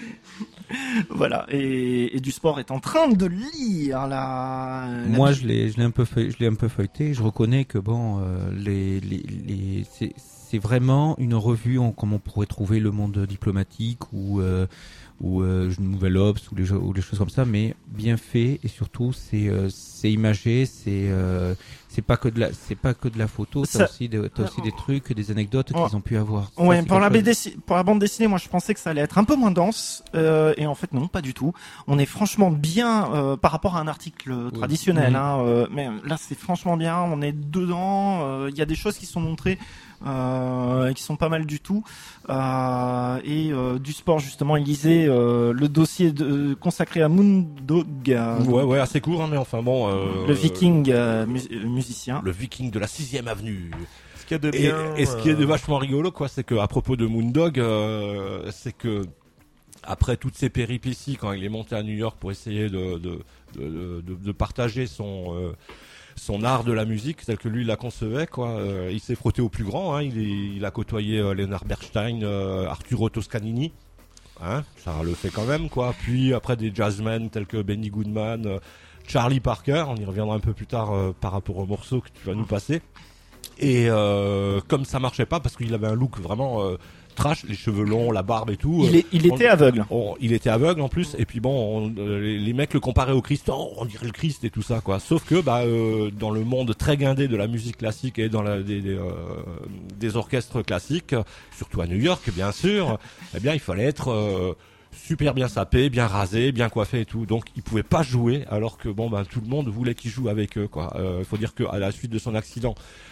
[SPEAKER 2] Voilà. Et, et du sport est en train de lire la.
[SPEAKER 1] Moi,
[SPEAKER 2] la...
[SPEAKER 1] je l'ai, je l'ai un peu, feuille, je l'ai un peu feuilleté. Je reconnais que bon, euh, les, les, les, c'est, c'est vraiment une revue en, comme on pourrait trouver Le Monde diplomatique ou euh, ou euh, Nouvelle Obs ou les ou les choses comme ça, mais bien fait et surtout c'est euh, c'est imagé, c'est euh, c'est pas que de la c'est pas que de la photo,
[SPEAKER 2] Ça...
[SPEAKER 1] t'as aussi des, t'as aussi des trucs, des anecdotes
[SPEAKER 2] Oh.
[SPEAKER 1] qu'ils ont pu avoir. Ça,
[SPEAKER 2] Ouais,
[SPEAKER 1] c'est
[SPEAKER 2] pour la,
[SPEAKER 1] quelque
[SPEAKER 2] B D,
[SPEAKER 1] chose-
[SPEAKER 2] pour la bande dessinée, moi je pensais que ça allait être un peu moins dense, euh, et en fait non, pas du tout. On est franchement bien euh, par rapport à un article traditionnel,
[SPEAKER 1] Mhm.
[SPEAKER 2] hein, euh, mais là c'est franchement bien, on est dedans, il y a des choses qui sont montrées euh, qui sont pas mal du tout, euh, et euh, du sport justement, il lisait euh, le dossier de, consacré à Moondog, euh,
[SPEAKER 5] Ouais, ouais, assez court, hein, mais enfin bon. Euh,
[SPEAKER 2] le Viking euh, mu- musicien.
[SPEAKER 7] Le Viking de la sixième avenue.
[SPEAKER 3] Ce qu'il y a de
[SPEAKER 5] Et,
[SPEAKER 3] bien.
[SPEAKER 5] et ce qui est de
[SPEAKER 3] euh,
[SPEAKER 5] vachement rigolo, quoi, c'est que à propos de Moondog, euh, c'est que après toutes ces péripéties, quand il est monté à New York pour essayer de de de, de, de partager son euh, son art de la musique tel que lui la concevait, quoi, euh, il s'est frotté au plus grand. Hein, il, est, il a côtoyé euh, Leonard Bernstein, euh, Arturo Toscanini. Hein, ça le fait quand même, quoi. Puis après des jazzmen tels que Benny Goodman, euh, Charlie Parker, on y reviendra un peu plus tard euh, par rapport au morceau que tu vas nous passer. Et euh, comme ça marchait pas, parce qu'il avait un look vraiment euh, trash, les cheveux longs, la barbe et tout.
[SPEAKER 2] Il,
[SPEAKER 5] euh,
[SPEAKER 2] est, il était
[SPEAKER 5] on-
[SPEAKER 2] aveugle.
[SPEAKER 5] on- il était aveugle en plus, et puis bon, on- euh, les, les mecs le comparaient au Christ, oh, on dirait le Christ et tout ça, quoi. Sauf que bah euh, dans le monde très guindé de la musique classique et dans la, des, des, euh, des orchestres classiques, surtout à New York bien sûr, eh bien il fallait être euh, super bien sapé, bien rasé, bien coiffé et tout. Donc il pouvait pas jouer, alors que bon ben tout le monde voulait qu'il joue avec eux, quoi. Il euh, faut dire que à la suite de son accident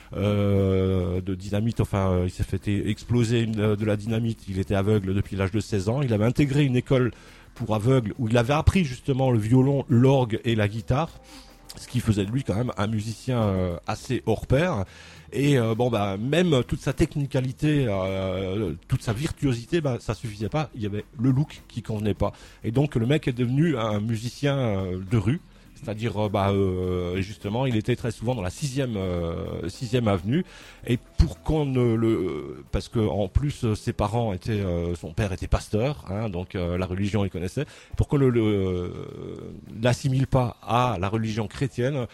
[SPEAKER 5] euh, de dynamite, enfin euh, il s'est fait exploser une, euh, de la dynamite. Il était aveugle depuis l'âge de seize ans. Il avait intégré une école pour aveugles où il avait appris justement le violon, l'orgue et la guitare, ce qui faisait de lui quand même un musicien euh, assez hors pair. Et euh, bon bah même toute sa technicalité, euh, toute sa virtuosité, bah ça suffisait pas. Il y avait le look qui convenait pas. Et donc le mec est devenu un musicien euh, de rue. C'est-à-dire, euh, bah, euh, justement, il était très souvent dans la sixième, euh, sixième avenue. Et pour qu'on ne le, parce que en plus euh, ses parents étaient, euh, son père était pasteur, hein, donc euh, la religion il connaissait. Pour qu'on ne le, euh, l'assimile pas à la religion chrétienne,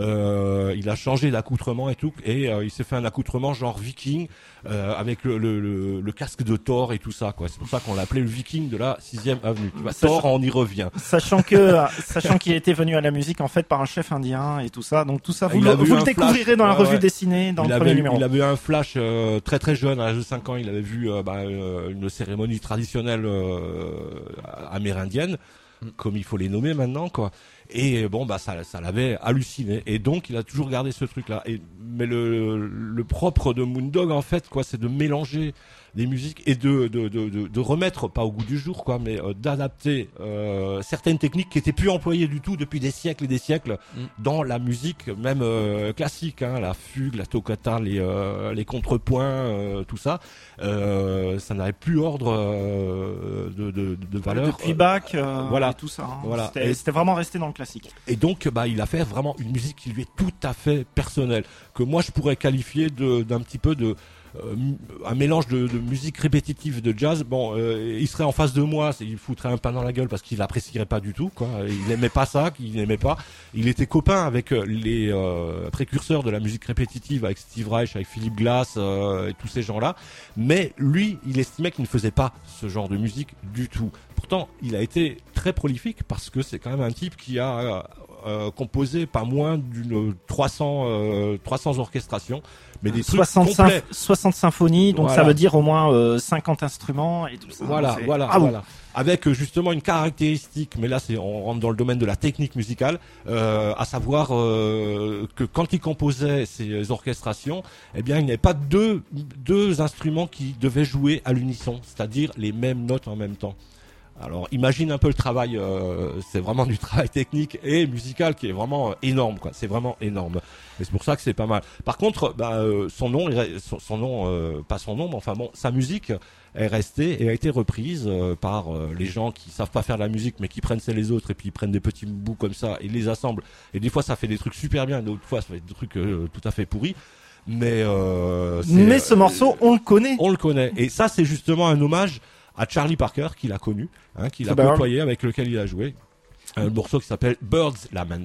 [SPEAKER 5] euh, il a changé d'accoutrement et tout, et euh, il s'est fait un accoutrement genre viking euh, avec le, le, le, le casque de Thor et tout ça, quoi. C'est pour ça qu'on l'appelait le Viking de la sixième avenue. Tu vois,
[SPEAKER 2] Sachant-
[SPEAKER 5] Thor, on y revient.
[SPEAKER 2] Sachant que, sachant qu'il était venu à la musique en fait par un chef indien et tout ça, donc tout ça vous
[SPEAKER 5] Il
[SPEAKER 2] le,
[SPEAKER 5] avait
[SPEAKER 2] vous
[SPEAKER 5] eu
[SPEAKER 2] le
[SPEAKER 5] un
[SPEAKER 2] découvrirez
[SPEAKER 5] flash.
[SPEAKER 2] dans la
[SPEAKER 5] Ouais,
[SPEAKER 2] revue
[SPEAKER 5] ouais.
[SPEAKER 2] dessinée dans
[SPEAKER 5] il
[SPEAKER 2] le
[SPEAKER 5] avait
[SPEAKER 2] premier
[SPEAKER 5] eu,
[SPEAKER 2] numéro.
[SPEAKER 5] il avait eu un flash euh, très très jeune, à l'âge de cinq ans, il avait vu euh, bah, euh, une cérémonie traditionnelle euh, amérindienne, comme il faut les nommer maintenant, quoi. Et bon bah ça ça l'avait halluciné, et donc il a toujours gardé ce truc là. Et mais le le propre de Moondog en fait, quoi, c'est de mélanger des musiques et de de de de, de remettre, pas au goût du jour, quoi, mais euh, d'adapter euh, certaines techniques qui étaient plus employées du tout depuis des siècles et des siècles
[SPEAKER 1] Mm.
[SPEAKER 5] dans la musique même euh, classique, hein, la fugue, la toccata, les euh, les contrepoints, euh, tout ça, euh, ça n'avait plus ordre euh, de de de valeur.
[SPEAKER 2] Depuis Bach, euh,
[SPEAKER 5] voilà.
[SPEAKER 2] et tout ça. hein.
[SPEAKER 5] Voilà.
[SPEAKER 2] C'était,
[SPEAKER 5] Et-
[SPEAKER 2] c'était vraiment resté dans le classique.
[SPEAKER 5] Et donc, bah, il a fait vraiment une musique qui lui est tout à fait personnelle, que moi je pourrais qualifier de d'un petit peu de euh, un mélange de, de musique répétitive de jazz. Bon, euh, il serait en face de moi, c'est- il foutrait un pain dans la gueule parce qu'il apprécierait pas du tout, quoi. Il n'aimait pas ça, qu'il n'aimait pas. Il était copain avec euh, les euh, précurseurs de la musique répétitive, avec Steve Reich, avec Philip Glass euh, et tous ces gens-là. Mais lui, il estimait qu'il ne faisait pas ce genre de musique du tout. Pourtant, il a été très prolifique parce que c'est quand même un type qui a euh, euh, composé pas moins d'une trois cents, euh, trois cents orchestrations, mais des trucs
[SPEAKER 2] soixante,
[SPEAKER 5] complets.
[SPEAKER 2] symph- soixante symphonies, donc
[SPEAKER 5] Voilà.
[SPEAKER 2] ça veut dire au moins euh, cinquante instruments et tout ça.
[SPEAKER 5] Voilà,
[SPEAKER 2] C'est-
[SPEAKER 5] voilà,
[SPEAKER 2] Ah oui.
[SPEAKER 5] voilà. Avec euh, justement une caractéristique, mais là c'est on rentre dans le domaine de la technique musicale, euh, à savoir euh, que quand il composait ces orchestrations, eh bien il n'y avait pas deux deux instruments qui devaient jouer à l'unisson, c'est-à-dire les mêmes notes en même temps. Alors imagine un peu le travail, euh, c'est vraiment du travail technique et musical qui est vraiment énorme, quoi. C'est vraiment énorme. Et c'est pour ça que c'est pas mal. Par contre, bah, euh, son nom, son, son nom, euh, pas son nom, mais enfin bon, sa musique est restée et a été reprise euh, par euh, les gens qui savent pas faire de la musique, mais qui prennent celle les autres et puis ils prennent des petits bouts comme ça et les assemblent. Et des fois, ça fait des trucs super bien, d'autres fois, ça fait des trucs euh, tout à fait pourris. Mais euh,
[SPEAKER 2] mais ce morceau, on le connaît.
[SPEAKER 5] On le connaît. Et ça, c'est justement un hommage à Charlie Parker, qu'il a connu, hein, qu'il a
[SPEAKER 2] Super.
[SPEAKER 5] côtoyé, avec lequel il a joué. Un morceau qui s'appelle Bird's Lament.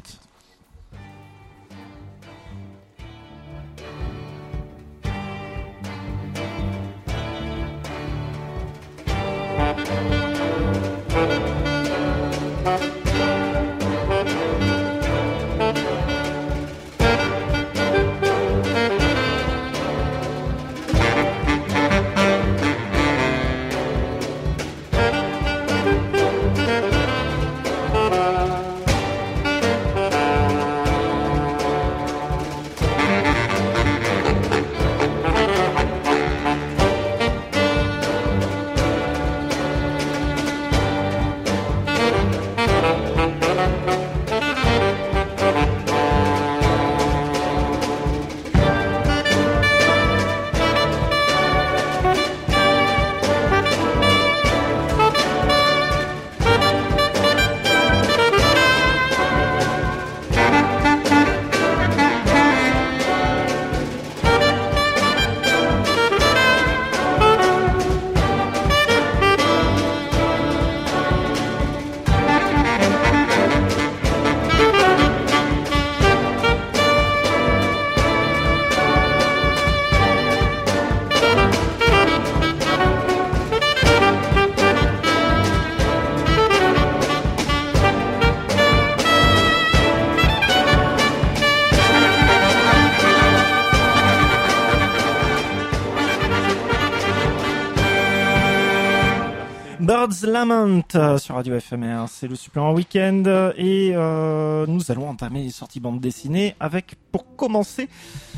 [SPEAKER 2] Bird's Lament euh, sur Radio F M R, c'est le supplément week-end et euh, nous allons entamer les sorties bande dessinée avec, pour commencer,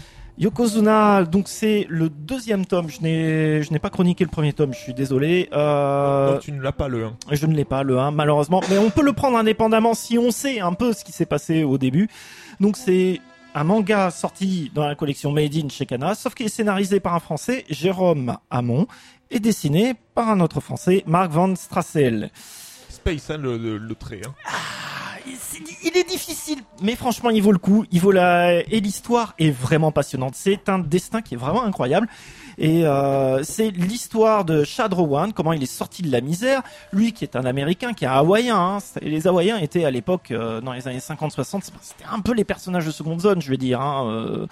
[SPEAKER 2] Yokozuna. Donc c'est le deuxième tome, je n'ai je n'ai pas chroniqué le premier tome, je suis désolé. Euh,
[SPEAKER 3] Non, tu ne l'as pas le un.
[SPEAKER 2] Je ne l'ai pas le un malheureusement, mais on peut le prendre indépendamment si on sait un peu ce qui s'est passé au début. Donc c'est un manga sorti dans la collection Made in chez Kana, sauf qu'il est scénarisé par un Français, Jérôme Hamon, et dessiné par un autre Français, Marc Van Strassel.
[SPEAKER 3] Space, hein, le, le, le trait. Hein.
[SPEAKER 2] Ah, c'est- il est difficile, mais franchement, il vaut le coup. Il vaut la et l'histoire est vraiment passionnante. C'est un destin qui est vraiment incroyable. Et euh, c'est l'histoire de Chad Rowan, comment il est sorti de la misère. Lui qui est un Américain, qui est un Hawaïen. Hein. C'est- Les Hawaïens étaient à l'époque, euh, dans les années cinquante soixante, c'était un peu les personnages de seconde zone, je veux dire, hein, euh,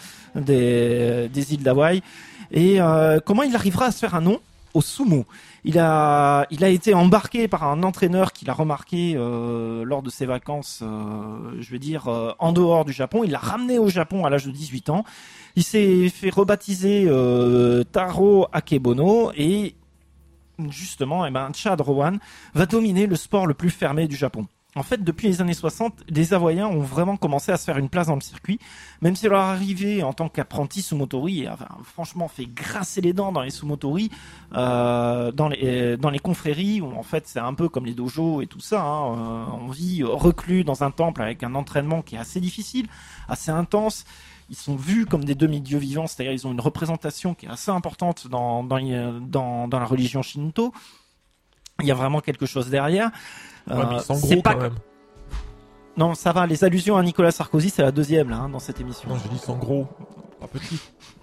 [SPEAKER 2] des, des îles d'Hawaï. Et euh, comment il arrivera à se faire un nom au sumo. Il a, il a été embarqué par un entraîneur qu'il a remarqué euh, lors de ses vacances, euh, je vais dire, euh, en dehors du Japon. Il l'a ramené au Japon à l'âge de dix-huit ans. Il s'est fait rebaptiser euh, Taro Akebono et justement, eh ben, Chad Rowan va dominer le sport le plus fermé du Japon. En fait, depuis les années soixante, les Hawaïens ont vraiment commencé à se faire une place dans le circuit, même si leur arrivée en tant qu'apprenti sumotori a enfin, franchement fait grincer les dents dans les sumotori, euh, dans les euh, dans les confréries où en fait c'est un peu comme les dojos et tout ça. Hein, euh, on vit reclus dans un temple avec un entraînement qui est assez difficile, assez intense. Ils sont vus comme des demi-dieux vivants, c'est-à-dire ils ont une représentation qui est assez importante dans dans dans, dans la religion shinto. Il y a vraiment quelque chose derrière.
[SPEAKER 3] Ouais, mais ils sont
[SPEAKER 2] c'est
[SPEAKER 3] gros
[SPEAKER 2] pas
[SPEAKER 3] quand même.
[SPEAKER 2] Non, ça va. Les allusions à Nicolas Sarkozy, c'est la deuxième là hein, dans cette émission.
[SPEAKER 3] Non, je dis ils sont gros, pas petits.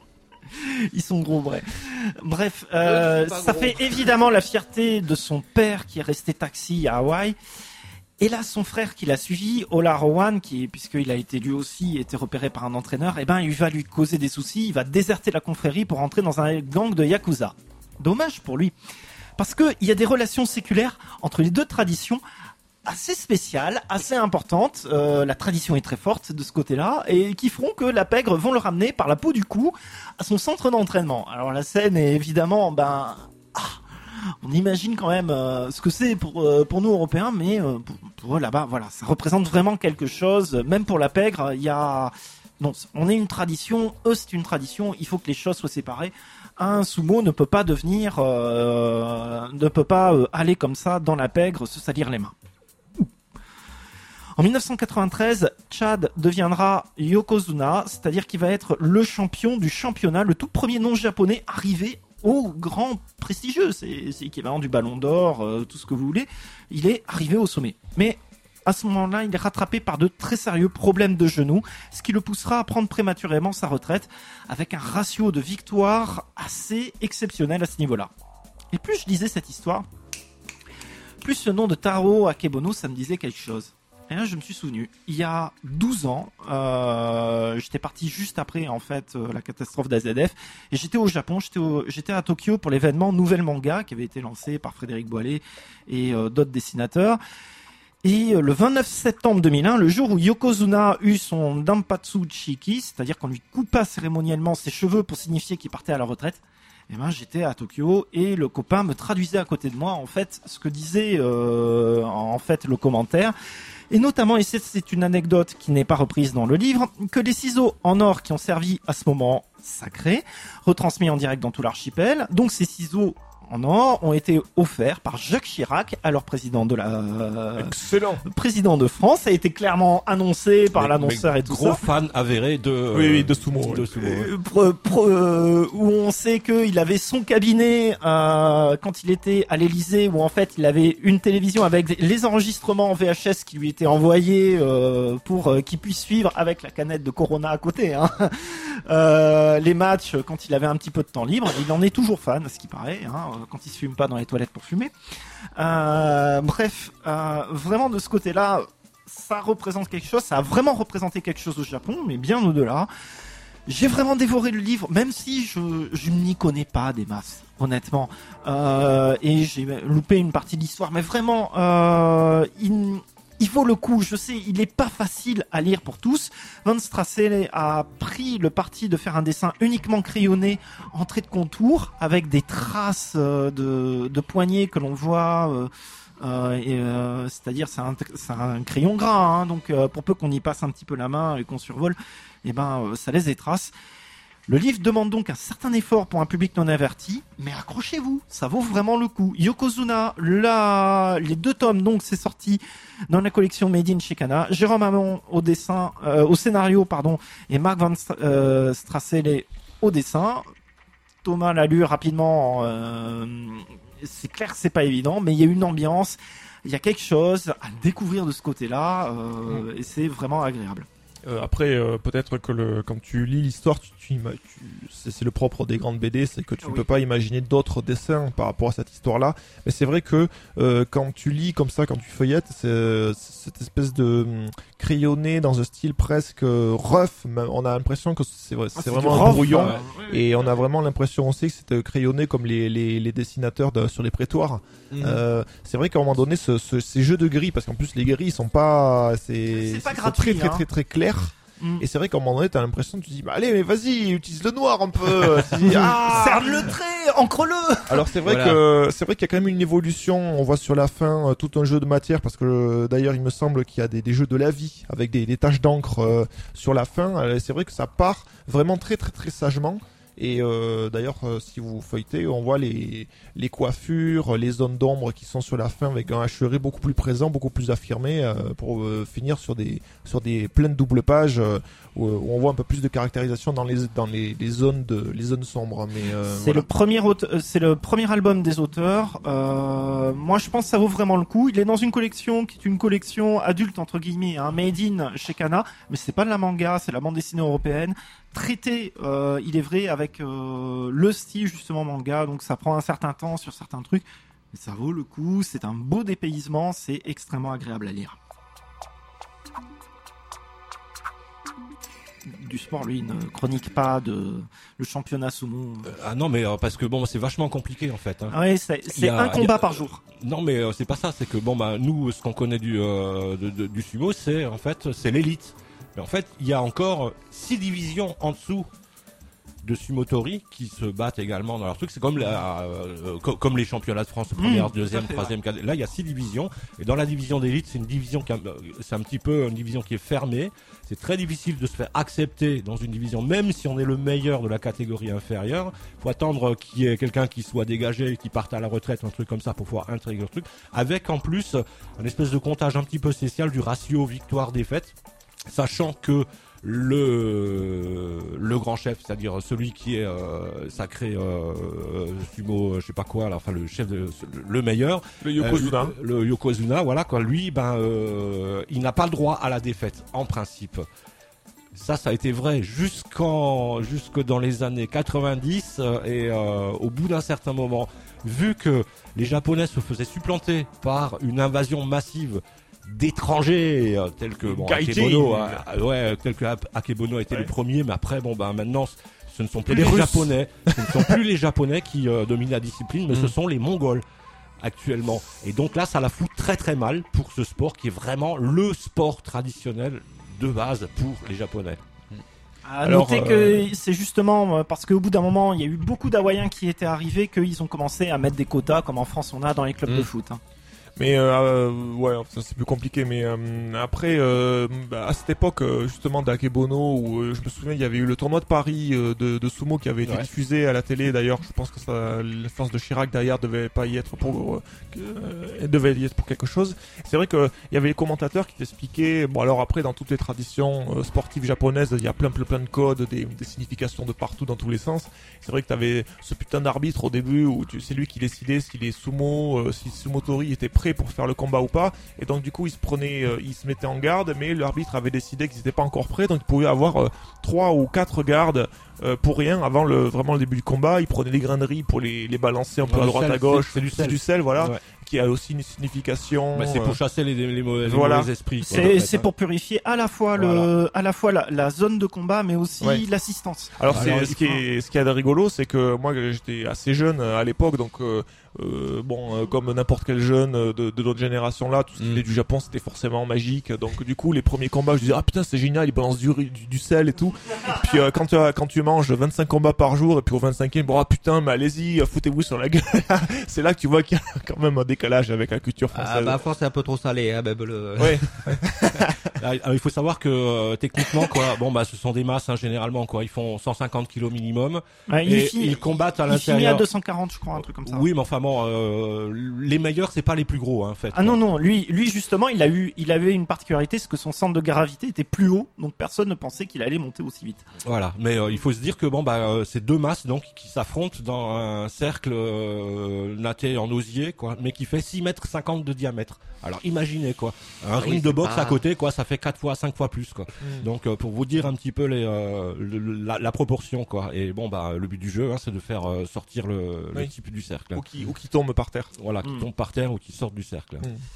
[SPEAKER 2] Ils sont gros, bref. Bref, euh, ça fait évidemment la fierté de son père qui est resté taxi à Hawaï. Et là, son frère qui l'a suivi, Ola Rowan, qui, puisqu'il a été lui aussi été repéré par un entraîneur, eh ben, il va lui causer des soucis. Il va déserter la confrérie pour entrer dans un gang de yakuza. Dommage pour lui, parce que il y a des relations séculaires entre les deux traditions assez spéciales, assez importantes. Euh, la tradition est très forte de ce côté-là et qui feront que la pègre vont le ramener par la peau du cou à son centre d'entraînement. Alors la scène est évidemment, ben, ah, on imagine quand même euh, ce que c'est pour euh, pour nous Européens, mais euh, pour, pour eux là-bas, voilà, ça représente vraiment quelque chose. Même pour la pègre, il y a non, on est une tradition, eux c'est une tradition. Il faut que les choses soient séparées. Un sumo ne peut pas devenir, euh, ne peut pas euh, aller comme ça dans la pègre, se salir les mains. En mille neuf cent quatre-vingt-treize, Chad deviendra Yokozuna, c'est-à-dire qu'il va être le champion du championnat, le tout premier non japonais arrivé au grand prestigieux. C'est, c'est l'équivalent du Ballon d'Or, euh, tout ce que vous voulez. Il est arrivé au sommet. Mais à ce moment-là, il est rattrapé par de très sérieux problèmes de genoux, ce qui le poussera à prendre prématurément sa retraite, avec un ratio de victoire assez exceptionnel à ce niveau-là. Et plus je lisais cette histoire, plus ce nom de Taro Akebono, ça me disait quelque chose. Et là, je me suis souvenu, il y a douze ans, euh, j'étais parti juste après en fait euh, la catastrophe d'A Z F, et j'étais au Japon, j'étais, au, j'étais à Tokyo pour l'événement Nouvelle Manga qui avait été lancé par Frédéric Boilet et euh, d'autres dessinateurs. Et euh, le vingt-neuf septembre deux mille un, le jour où Yokozuna eut son Danpatsu Chiki, c'est-à-dire qu'on lui coupa cérémoniellement ses cheveux pour signifier qu'il partait à la retraite, eh ben, j'étais à Tokyo et le copain me traduisait à côté de moi en fait ce que disait euh, en fait le commentaire. Et notamment, et c'est, c'est une anecdote qui n'est pas reprise dans le livre, que les ciseaux en or qui ont servi à ce moment sacré, retransmis en direct dans tout l'archipel, donc ces ciseaux en or ont été offerts par Jacques Chirac, alors président de la
[SPEAKER 3] Excellent.
[SPEAKER 2] président de France, ça a été clairement annoncé par
[SPEAKER 5] Mais-
[SPEAKER 2] l'annonceur
[SPEAKER 5] mais
[SPEAKER 2] et tout
[SPEAKER 5] gros
[SPEAKER 2] ça.
[SPEAKER 5] fan avéré de euh,
[SPEAKER 3] Oui, oui, de sumo,
[SPEAKER 5] de
[SPEAKER 3] oui.
[SPEAKER 5] sumo, ouais.
[SPEAKER 2] Euh, pro- pro- euh, où on sait qu'il avait son cabinet euh, quand il était à l'Élysée, où en fait il avait une télévision avec les enregistrements en V H S qui lui étaient envoyés euh, pour euh, qu'il puisse suivre avec la canette de Corona à côté. Hein. Euh, les matchs quand il avait un petit peu de temps libre. Il en est toujours fan, à ce qui paraît, hein, quand il se fume pas dans les toilettes pour fumer. Euh, bref, euh, vraiment de ce côté-là, ça représente quelque chose. Ça a vraiment représenté quelque chose au Japon, mais bien au-delà. J'ai vraiment dévoré le livre, même si je, je n'y connais pas des masses, honnêtement. Euh, et j'ai loupé une partie de l'histoire, mais vraiment, euh, il, il vaut le coup. Je sais, il n'est pas facile à lire pour tous. Van Strassel a pris le parti de faire un dessin uniquement crayonné en trait de contour, avec des traces euh, de, de poignées que l'on voit... Euh, Euh, et, euh, c'est-à-dire c'est un, c'est un crayon gras, hein, donc euh, pour peu qu'on y passe un petit peu la main et qu'on survole, et ben euh, ça laisse des traces. Le livre demande donc un certain effort pour un public non averti, mais accrochez-vous, ça vaut vraiment le coup. Yokozuna, la... les deux tomes, donc c'est sorti dans la collection Made in chez Kana. Jérôme Hamon au dessin, euh, au scénario, pardon, et Marc Van Stra- euh, Strassel au dessin. Thomas l'a lu rapidement. Euh, c'est clair que c'est pas évident, mais il y a une ambiance, il y a quelque chose à découvrir de ce côté-là, euh, et c'est vraiment agréable.
[SPEAKER 3] Euh, après, euh, peut-être que le, quand tu lis l'histoire, tu, tu, ima- tu- c'est, c'est le propre des grandes B D, c'est que tu ne
[SPEAKER 2] Oui.
[SPEAKER 3] peux pas imaginer d'autres dessins par rapport à cette histoire-là. Mais c'est vrai que euh, quand tu lis comme ça, quand tu feuillettes, c'est, c'est cette espèce de hum, crayonné dans un style presque euh, rough. même- On a l'impression que c'est, vrai- c'est vraiment un brouillon. Et on a vraiment l'impression aussi que c'était crayonné comme les, les, les dessinateurs de, sur les prétoires.
[SPEAKER 1] Mhm.
[SPEAKER 3] Euh, c'est vrai qu'à un moment donné, ce, ce, ces jeux de gris, parce qu'en plus les gris ils sont pas, c'est,
[SPEAKER 2] C'est pas
[SPEAKER 3] ils sont
[SPEAKER 2] gratuit,
[SPEAKER 3] très très
[SPEAKER 2] hein.
[SPEAKER 3] très très clairs.
[SPEAKER 2] Mm.
[SPEAKER 3] Et c'est vrai qu'à un moment donné, t'as l'impression, tu te dis, bah allez, mais vas-y, utilise le noir un peu. Tu dis, ah
[SPEAKER 2] Cerne le trait, encre-le.
[SPEAKER 3] Alors c'est vrai
[SPEAKER 5] Voilà.
[SPEAKER 3] que c'est vrai qu'il y a quand même une évolution. On voit sur la fin euh, tout un jeu de matière parce que euh, d'ailleurs il me semble qu'il y a des, des jeux de la vie avec des, des taches d'encre euh, sur la fin. Euh, c'est vrai que ça part vraiment très très très sagement. Et euh, d'ailleurs, euh, si vous feuilletez, on voit les, les coiffures, les zones d'ombre qui sont sur la fin avec un hacheret beaucoup plus présent, beaucoup plus affirmé euh, pour euh, finir sur des sur des pleines doubles pages euh, où, où on voit un peu plus de caractérisation dans les dans les, les zones de les zones sombres. Mais euh,
[SPEAKER 2] C'est
[SPEAKER 3] voilà.
[SPEAKER 2] le premier aute- euh, c'est le premier album des auteurs. Euh, moi, je pense que ça vaut vraiment le coup. Il est dans une collection qui est une collection adulte entre guillemets, hein, made in chez Kana, mais c'est pas de la manga, c'est la bande dessinée européenne. Traité, euh, il est vrai, avec euh, le style justement manga, donc ça prend un certain temps sur certains trucs, mais ça vaut le coup. C'est un beau dépaysement, c'est extrêmement agréable à lire. Du sport, lui, il ne chronique pas de le championnat sumo.
[SPEAKER 5] Ah non, mais euh, parce que bon, c'est vachement compliqué en fait. Hein.
[SPEAKER 2] Ah ouais, c'est
[SPEAKER 5] Il
[SPEAKER 2] c'est
[SPEAKER 5] y a-
[SPEAKER 2] un
[SPEAKER 5] il y
[SPEAKER 2] combat
[SPEAKER 5] a-
[SPEAKER 2] par jour.
[SPEAKER 5] Non, mais euh, c'est pas ça. C'est que bon, bah nous, ce qu'on connaît du euh, de- de- du sumo, c'est en fait c'est l'élite. Mais en fait, il y a encore six divisions en dessous. de sumotori qui se battent également dans leur truc. C'est comme la, euh, co- comme les championnats de France, première,
[SPEAKER 2] Mmh,
[SPEAKER 5] deuxième,
[SPEAKER 2] fait,
[SPEAKER 5] troisième, quatrième. Là, il y a six divisions. Et dans la division d'élite, c'est une division qui a- c'est un petit peu une division qui est fermée. C'est très difficile de se faire accepter dans une division, même si on est le meilleur de la catégorie inférieure. Faut attendre qu'il y ait quelqu'un qui soit dégagé, qui parte à la retraite, un truc comme ça pour pouvoir intégrer le truc. Avec en plus un espèce de comptage un petit peu spécial du ratio victoire-défaite, sachant que le le grand chef, c'est-à-dire celui qui est euh, sacré euh, sumo, je sais pas quoi, là, enfin le chef de le meilleur,
[SPEAKER 3] Le Yokozuna.
[SPEAKER 5] euh, le, le Yokozuna, voilà quoi. Lui, ben, euh, il n'a pas le droit à la défaite en principe. Ça, ça a été vrai jusqu'en jusque dans les années quatre-vingt-dix euh, et euh, au bout d'un certain moment, vu que les Japonais se faisaient supplanter par une invasion massive d'étrangers euh, tels que bon,
[SPEAKER 3] Gaijin.
[SPEAKER 5] Akebono, euh, euh, ouais, tel que Akebono a été
[SPEAKER 3] Ouais.
[SPEAKER 5] le premier, mais après bon ben maintenant ce ne sont plus
[SPEAKER 3] Les
[SPEAKER 5] les,
[SPEAKER 3] Russes.
[SPEAKER 5] Japonais, ce ne sont plus les Japonais qui euh, dominent la discipline, mais
[SPEAKER 1] Mm.
[SPEAKER 5] ce sont les Mongols actuellement. Et donc là, ça la fout très très mal pour ce sport qui est vraiment le sport traditionnel de base pour les Japonais.
[SPEAKER 2] À
[SPEAKER 3] Alors,
[SPEAKER 2] noter
[SPEAKER 3] euh,
[SPEAKER 2] que c'est justement euh, parce qu'au bout d'un moment, il y a eu beaucoup d'Hawaïens qui étaient arrivés qu'ils ont commencé à mettre des quotas, comme en France on a dans les clubs
[SPEAKER 1] Mm.
[SPEAKER 2] de foot. hein.
[SPEAKER 3] Mais euh, ouais, ça c'est plus compliqué. Mais euh, après, euh, bah, à cette époque euh, justement d'Akebono, où euh, je me souviens, il y avait eu le tournoi de Paris euh, de, de sumo qui avait été
[SPEAKER 5] Ouais.
[SPEAKER 3] diffusé à la télé. D'ailleurs, je pense que ça, l'influence de Chirac derrière devait pas y être pour, euh, que, euh, devait y être pour quelque chose. C'est vrai que il y avait les commentateurs qui t'expliquaient. Bon, alors après, dans toutes les traditions euh, sportives japonaises, il y a plein, plein, plein de codes, des, des significations de partout dans tous les sens. C'est vrai que t'avais ce putain d'arbitre au début où tu, c'est lui qui décidait si les sumo, euh, si Sumotori était prêt pour faire le combat ou pas, et donc du coup il se prenait, euh, il se mettait en garde, mais l'arbitre avait décidé qu'ils n'étaient pas encore prêts, donc il pouvait avoir euh, trois ou quatre gardes euh, pour rien avant le vraiment le début du combat. Il prenait des graineries pour les, les balancer un peu
[SPEAKER 5] Ouais,
[SPEAKER 3] à
[SPEAKER 5] le
[SPEAKER 3] droite
[SPEAKER 5] sel,
[SPEAKER 3] à gauche.
[SPEAKER 5] c'est- c'est du sel.
[SPEAKER 3] du sel, voilà,
[SPEAKER 5] Ouais.
[SPEAKER 3] qui a aussi une signification.
[SPEAKER 5] Bah, c'est
[SPEAKER 3] euh,
[SPEAKER 5] pour chasser les, les, mauvais, les
[SPEAKER 3] voilà.
[SPEAKER 5] mauvais esprits. quoi, en
[SPEAKER 2] C'est
[SPEAKER 5] fait,
[SPEAKER 2] c'est
[SPEAKER 5] hein.
[SPEAKER 2] pour purifier à la fois le,
[SPEAKER 5] Voilà.
[SPEAKER 2] à la fois la, la zone de combat, mais aussi
[SPEAKER 3] Ouais.
[SPEAKER 2] l'assistance.
[SPEAKER 3] Alors,
[SPEAKER 5] Alors,
[SPEAKER 3] c'est
[SPEAKER 5] il
[SPEAKER 3] ce qui est ce qui est de rigolo, c'est que moi j'étais assez jeune euh, à l'époque, donc euh, euh, bon euh, comme n'importe quel jeune euh, de, de notre génération là, tout ce qui
[SPEAKER 1] Mm.
[SPEAKER 3] venait du Japon c'était forcément magique. Donc du coup les premiers combats, je disais ah putain c'est génial, ils balancent du, riz- du, du sel et tout. Puis euh, quand tu as- quand tu manges vingt-cinq combats par jour et puis au vingt-cinquième bon ah putain mais allez-y euh, foutez-vous sur la gueule. C'est là que tu vois qu'il y a quand même un décalage avec la culture française.
[SPEAKER 1] Ah bah à force c'est un peu trop salé, hein, bah, bah, le...
[SPEAKER 3] Ouais.
[SPEAKER 5] Ah, alors, il faut savoir que euh, techniquement quoi, bon bah ce sont des masses hein, généralement quoi, ils font cent cinquante kilos minimum.
[SPEAKER 2] Ouais, il
[SPEAKER 5] Et
[SPEAKER 2] finit-
[SPEAKER 5] ils combattent à
[SPEAKER 2] il finit à
[SPEAKER 5] l'intérieur.
[SPEAKER 2] deux cent quarante, je crois, un truc comme ça.
[SPEAKER 5] Oui, mais enfin bon, euh, les meilleurs c'est pas les plus gros hein, en fait.
[SPEAKER 2] Ah non non, lui lui justement, il a eu il avait une particularité, c'est que son centre de gravité était plus haut, donc personne ne pensait qu'il allait monter aussi vite.
[SPEAKER 5] Voilà, mais euh, il faut se dire que bon bah euh, c'est deux masses donc qui s'affrontent dans un cercle euh, natté en osier quoi, mais qui fait six mètres cinquante de diamètre. Alors imaginez quoi, un
[SPEAKER 1] oui,
[SPEAKER 5] ring de
[SPEAKER 1] c'est
[SPEAKER 5] boxe
[SPEAKER 1] pas-
[SPEAKER 5] à côté quoi, ça fait quatre fois, cinq fois plus quoi.
[SPEAKER 3] Mm.
[SPEAKER 5] Donc euh, pour vous dire un petit peu les euh, le- le- la, la proportion quoi. Et bon bah le but du jeu hein, c'est de faire euh, sortir le, le
[SPEAKER 3] Oui.
[SPEAKER 5] type du cercle.
[SPEAKER 3] Ou qui ou qui tombe par terre.
[SPEAKER 5] Voilà, qui
[SPEAKER 2] Mm.
[SPEAKER 5] tombe par terre ou qui sortent du cercle.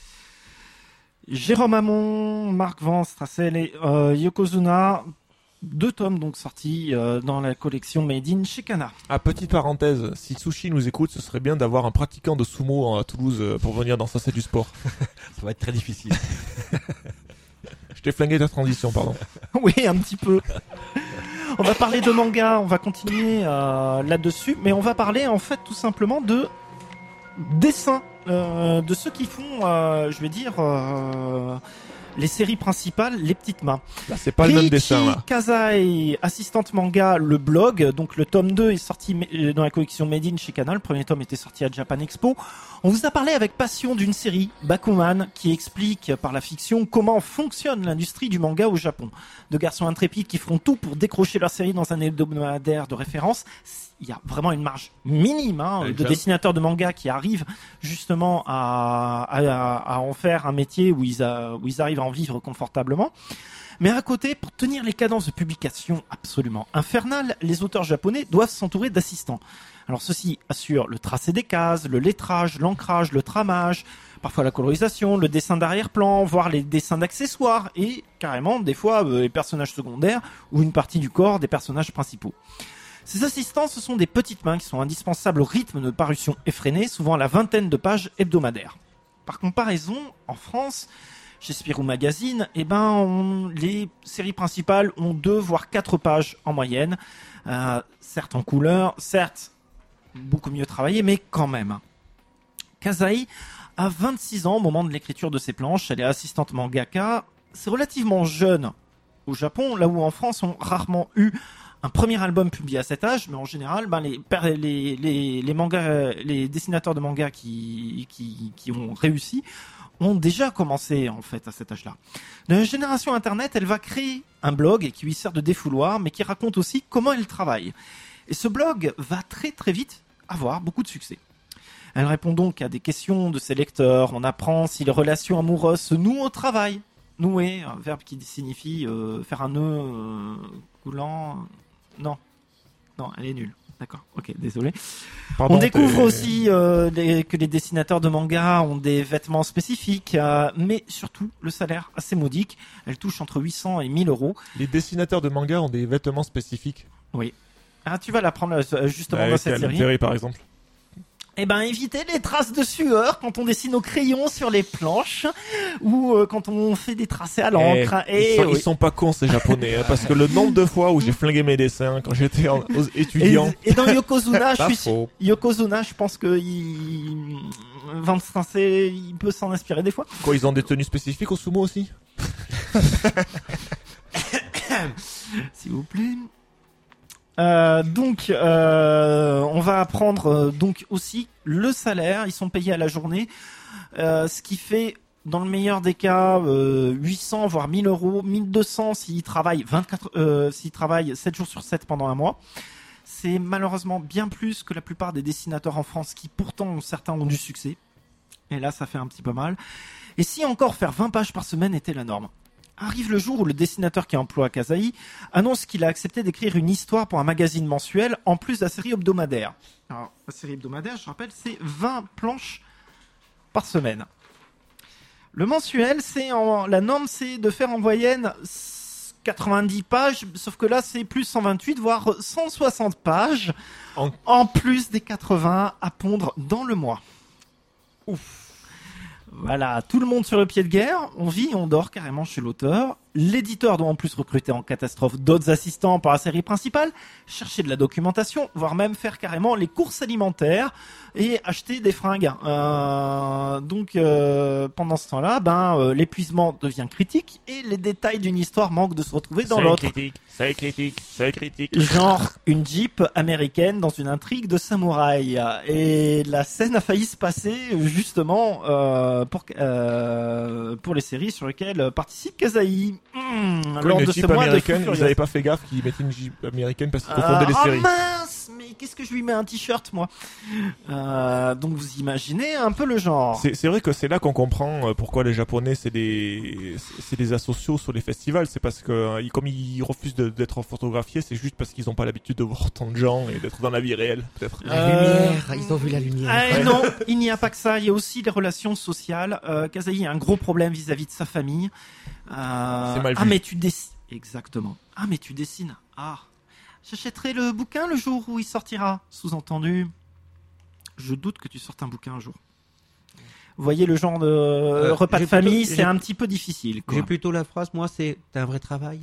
[SPEAKER 2] Jérôme Hamon, Marc Van Strassel et euh, Yokozuna, deux tomes donc sortis euh, dans la collection Made in Shikana.
[SPEAKER 3] Ah, petite parenthèse, si Sushi nous écoute, ce serait bien d'avoir un pratiquant de sumo à Toulouse euh, pour venir dans ça c'est du sport.
[SPEAKER 5] Ça va être très difficile.
[SPEAKER 3] Je t'ai flingué ta transition, pardon.
[SPEAKER 2] Oui, un petit peu. On va parler de manga, on va continuer euh, là-dessus, mais on va parler en fait tout simplement de dessins, euh, de ceux qui font, euh, je vais dire, euh, les séries principales, les petites mains.
[SPEAKER 3] Là, c'est pas le même
[SPEAKER 2] Riichi
[SPEAKER 3] dessin, là.
[SPEAKER 2] Kazai, assistante manga, le blog. Donc le tome deux est sorti euh, dans la collection Made in Shikana. Le premier tome était sorti à Japan Expo. On vous a parlé avec passion d'une série, Bakuman, qui explique par la fiction comment fonctionne l'industrie du manga au Japon. De garçons intrépides qui feront tout pour décrocher leur série dans un hebdomadaire de référence. Il y a vraiment une marge minime hein,
[SPEAKER 5] Ouais,
[SPEAKER 2] de
[SPEAKER 5] déjà.
[SPEAKER 2] dessinateurs de manga qui arrivent justement à, à, à en faire un métier où ils, a, où ils arrivent à en vivre confortablement. Mais à côté, pour tenir les cadences de publication absolument infernales, les auteurs japonais doivent s'entourer d'assistants. Alors ceux-ci assurent le tracé des cases, le lettrage, l'ancrage, le tramage, parfois la colorisation, le dessin d'arrière-plan, voire les dessins d'accessoires et carrément des fois euh, les personnages secondaires ou une partie du corps des personnages principaux. Ces assistants, ce sont des petites mains qui sont indispensables au rythme de parution effréné, souvent à la vingtaine de pages hebdomadaires. Par comparaison, en France, Chez Spirou Magazine, eh ben, on, les séries principales ont deux voire quatre pages en moyenne. Euh, certes en couleur, certes beaucoup mieux travaillé, mais quand même. Kazai a vingt-six ans au moment de l'écriture de ses planches. Elle est assistante mangaka. C'est relativement jeune au Japon, là où en France on rarement eu un premier album publié à cet âge, mais en général, ben, les, les, les, les, mangas, les dessinateurs de manga qui, qui, qui ont réussi ont déjà commencé en fait à cet âge-là. Dans la génération Internet, elle va créer un blog qui lui sert de défouloir, mais qui raconte aussi comment elle travaille. Et ce blog va très très vite avoir beaucoup de succès. Elle répond donc à des questions de ses lecteurs, on apprend si les relations amoureuses se nouent au travail. Nouer, un verbe qui signifie euh, faire un nœud euh, coulant. Non, non, elle est nulle. D'accord, ok, désolé.
[SPEAKER 3] Pardon,
[SPEAKER 2] on découvre
[SPEAKER 3] t'es-
[SPEAKER 2] aussi euh, les- que les dessinateurs de manga ont des vêtements spécifiques, euh, mais surtout le salaire assez modique. Elle touche entre huit cents et mille euros.
[SPEAKER 3] Les dessinateurs de manga ont des vêtements spécifiques.
[SPEAKER 2] Ah, tu vas l'apprendre euh, justement
[SPEAKER 3] Avec
[SPEAKER 2] dans cette
[SPEAKER 3] Alan
[SPEAKER 2] série.
[SPEAKER 3] Terry, par exemple.
[SPEAKER 2] Eh ben, éviter les traces de sueur quand on dessine au crayon sur les planches ou euh, quand on fait des tracés à l'encre.
[SPEAKER 3] Eh,
[SPEAKER 2] Et
[SPEAKER 3] ils, sont,
[SPEAKER 2] oui.
[SPEAKER 3] ils sont pas cons ces japonais, hein, parce que le nombre de fois où j'ai flingué mes dessins quand j'étais en- aux étudiant.
[SPEAKER 2] Et, et dans Yokozuna, je
[SPEAKER 3] Pas
[SPEAKER 2] suis
[SPEAKER 3] faux.
[SPEAKER 2] Yokozuna, je pense que il... Vincent C, il peut s'en inspirer des fois.
[SPEAKER 3] Quoi, ils ont des tenues spécifiques au sumo aussi?
[SPEAKER 2] S'il vous plaît. Euh, donc, euh, on va apprendre euh, donc aussi le salaire. Ils sont payés à la journée, euh, ce qui fait, dans le meilleur des cas, euh, huit cents voire mille euros, mille deux cents s'ils travaillent vingt-quatre, euh, s'ils travaillent sept jours sur sept pendant un mois. C'est malheureusement bien plus que la plupart des dessinateurs en France qui pourtant certains ont du succès. Et là, ça fait un petit peu mal. Et si encore faire vingt pages par semaine était la norme. Arrive le jour où le dessinateur qui emploie Kazai annonce qu'il a accepté d'écrire une histoire pour un magazine mensuel en plus de la série hebdomadaire. Alors, la série hebdomadaire, je rappelle, c'est vingt planches par semaine. Le mensuel, c'est en... la norme, c'est de faire en moyenne quatre-vingt-dix pages, sauf que là, c'est plus cent vingt-huit, voire cent soixante pages,
[SPEAKER 3] En-
[SPEAKER 2] en plus des quatre-vingts à pondre dans le mois. Ouf. Voilà, tout le monde sur le pied de guerre, on vit et on dort carrément chez l'auteur. L'éditeur doit en plus recruter en catastrophe d'autres assistants pour la série principale, chercher de la documentation, voire même faire carrément les courses alimentaires et acheter des fringues. Euh, donc euh, pendant ce temps-là, ben euh, l'épuisement devient critique et les détails d'une histoire manquent de se retrouver dans l'autre.
[SPEAKER 3] critique, c'est critique, c'est critique.
[SPEAKER 2] Genre une Jeep américaine dans une intrigue de samouraï. Et la scène a failli se passer justement euh, pour, euh, pour les séries sur lesquelles participe Kazai. Mmh,
[SPEAKER 3] Quoi,
[SPEAKER 2] lors
[SPEAKER 3] une
[SPEAKER 2] de
[SPEAKER 3] Jeep
[SPEAKER 2] ce mois de
[SPEAKER 3] américaine,
[SPEAKER 2] fou
[SPEAKER 3] ils
[SPEAKER 2] furieux.
[SPEAKER 3] avaient pas fait gaffe qu'ils mettaient une Jeep américaine parce qu'ils
[SPEAKER 2] Euh,
[SPEAKER 3] confondaient les
[SPEAKER 2] oh
[SPEAKER 3] séries.
[SPEAKER 2] mince, mais qu'est-ce que je lui mets un t-shirt moi euh, Donc vous imaginez un peu le genre.
[SPEAKER 3] C'est c'est vrai que c'est là qu'on comprend euh, pourquoi les Japonais c'est des c'est des asociaux sur les festivals. C'est parce que euh, ils- comme ils refusent de- d'être photographiés, c'est juste parce qu'ils n'ont pas l'habitude de voir tant de gens et d'être dans la vie réelle, peut-être.
[SPEAKER 2] Euh,
[SPEAKER 8] ils ont vu la lumière.
[SPEAKER 2] Ah, non, il n'y a pas que ça. Il y a aussi les relations sociales. Euh, Kazai a un gros problème vis-à-vis de sa famille. Euh,
[SPEAKER 3] C'est mal vu.
[SPEAKER 2] Ah, mais tu dessines. Exactement. Ah, mais tu dessines. Ah. J'achèterai le bouquin le jour où il sortira. Sous-entendu, je doute que tu sortes un bouquin un jour. Vous voyez le genre de
[SPEAKER 1] Euh,
[SPEAKER 2] repas de
[SPEAKER 1] j'ai
[SPEAKER 2] famille,
[SPEAKER 1] plutôt-
[SPEAKER 2] c'est
[SPEAKER 1] j'ai-
[SPEAKER 2] un petit peu difficile. quoi.
[SPEAKER 1] J'ai plutôt la phrase, moi, c'est t'as un vrai travail.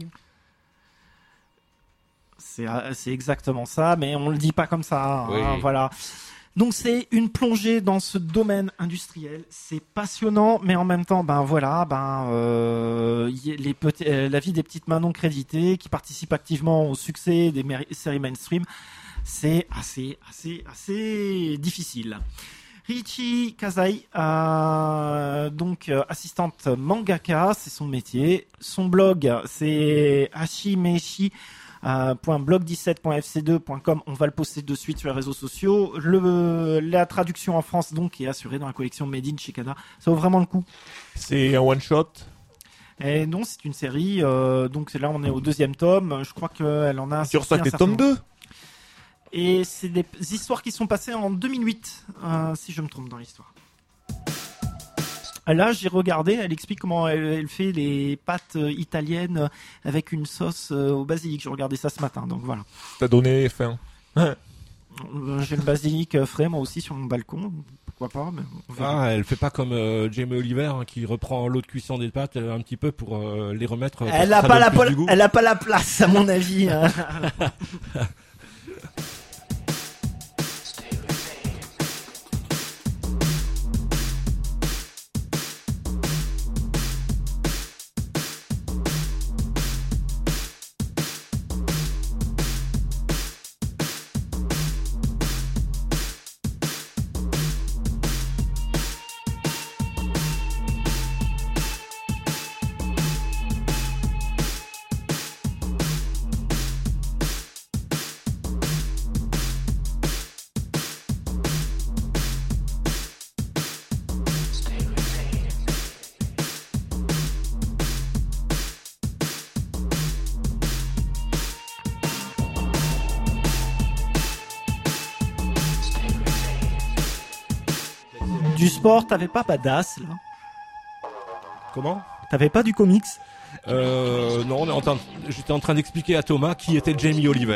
[SPEAKER 2] C'est c'est exactement ça, mais on le dit pas comme ça.
[SPEAKER 5] Oui.
[SPEAKER 2] hein, voilà. Donc c'est une plongée dans ce domaine industriel. C'est passionnant, mais en même temps, ben voilà, ben euh, y- les petits, euh, la vie des petites mains non créditées qui participent activement au succès des méri- séries mainstream, c'est assez, assez, assez difficile. Riichi Kazai, euh, donc euh, assistante mangaka, c'est son métier. Son blog, c'est hashimeshi Euh, blog dix-sept point f c deux point com, on va le poster de suite sur les réseaux sociaux. Le, la traduction en France donc est assurée dans la collection Made in Chicana. Ça vaut vraiment le coup.
[SPEAKER 3] C'est un one shot.
[SPEAKER 2] Et non, c'est une série. Euh, donc c'est là, on est au deuxième tome. Je crois qu'elle en a.
[SPEAKER 3] Tu reçois que
[SPEAKER 2] sorti
[SPEAKER 3] les
[SPEAKER 2] un certain
[SPEAKER 3] tomes
[SPEAKER 2] nombre.
[SPEAKER 3] deux.
[SPEAKER 2] Et c'est des histoires qui sont passées en deux mille huit, euh, si je me trompe dans l'histoire. Là, j'ai regardé, elle explique comment elle, elle fait les pâtes euh, italiennes avec une sauce euh, au basilic. J'ai regardé ça ce matin, donc voilà.
[SPEAKER 3] T'as donné faim.
[SPEAKER 2] Euh, J'ai le basilic euh, frais moi aussi sur mon balcon. pourquoi pas, mais on verra.
[SPEAKER 5] Ah, elle fait pas comme euh, Jamie Oliver hein, qui reprend l'eau de cuisson des pâtes euh, un petit peu pour euh, les remettre. Euh,
[SPEAKER 2] Elle a pas la pol- elle a pas la place à mon avis. Hein. Du sport, t'avais pas Badass là?
[SPEAKER 5] Comment?
[SPEAKER 2] T'avais pas du comics?
[SPEAKER 5] Euh, non, on est en train de- j'étais en train d'expliquer à Thomas qui était Jamie Oliver.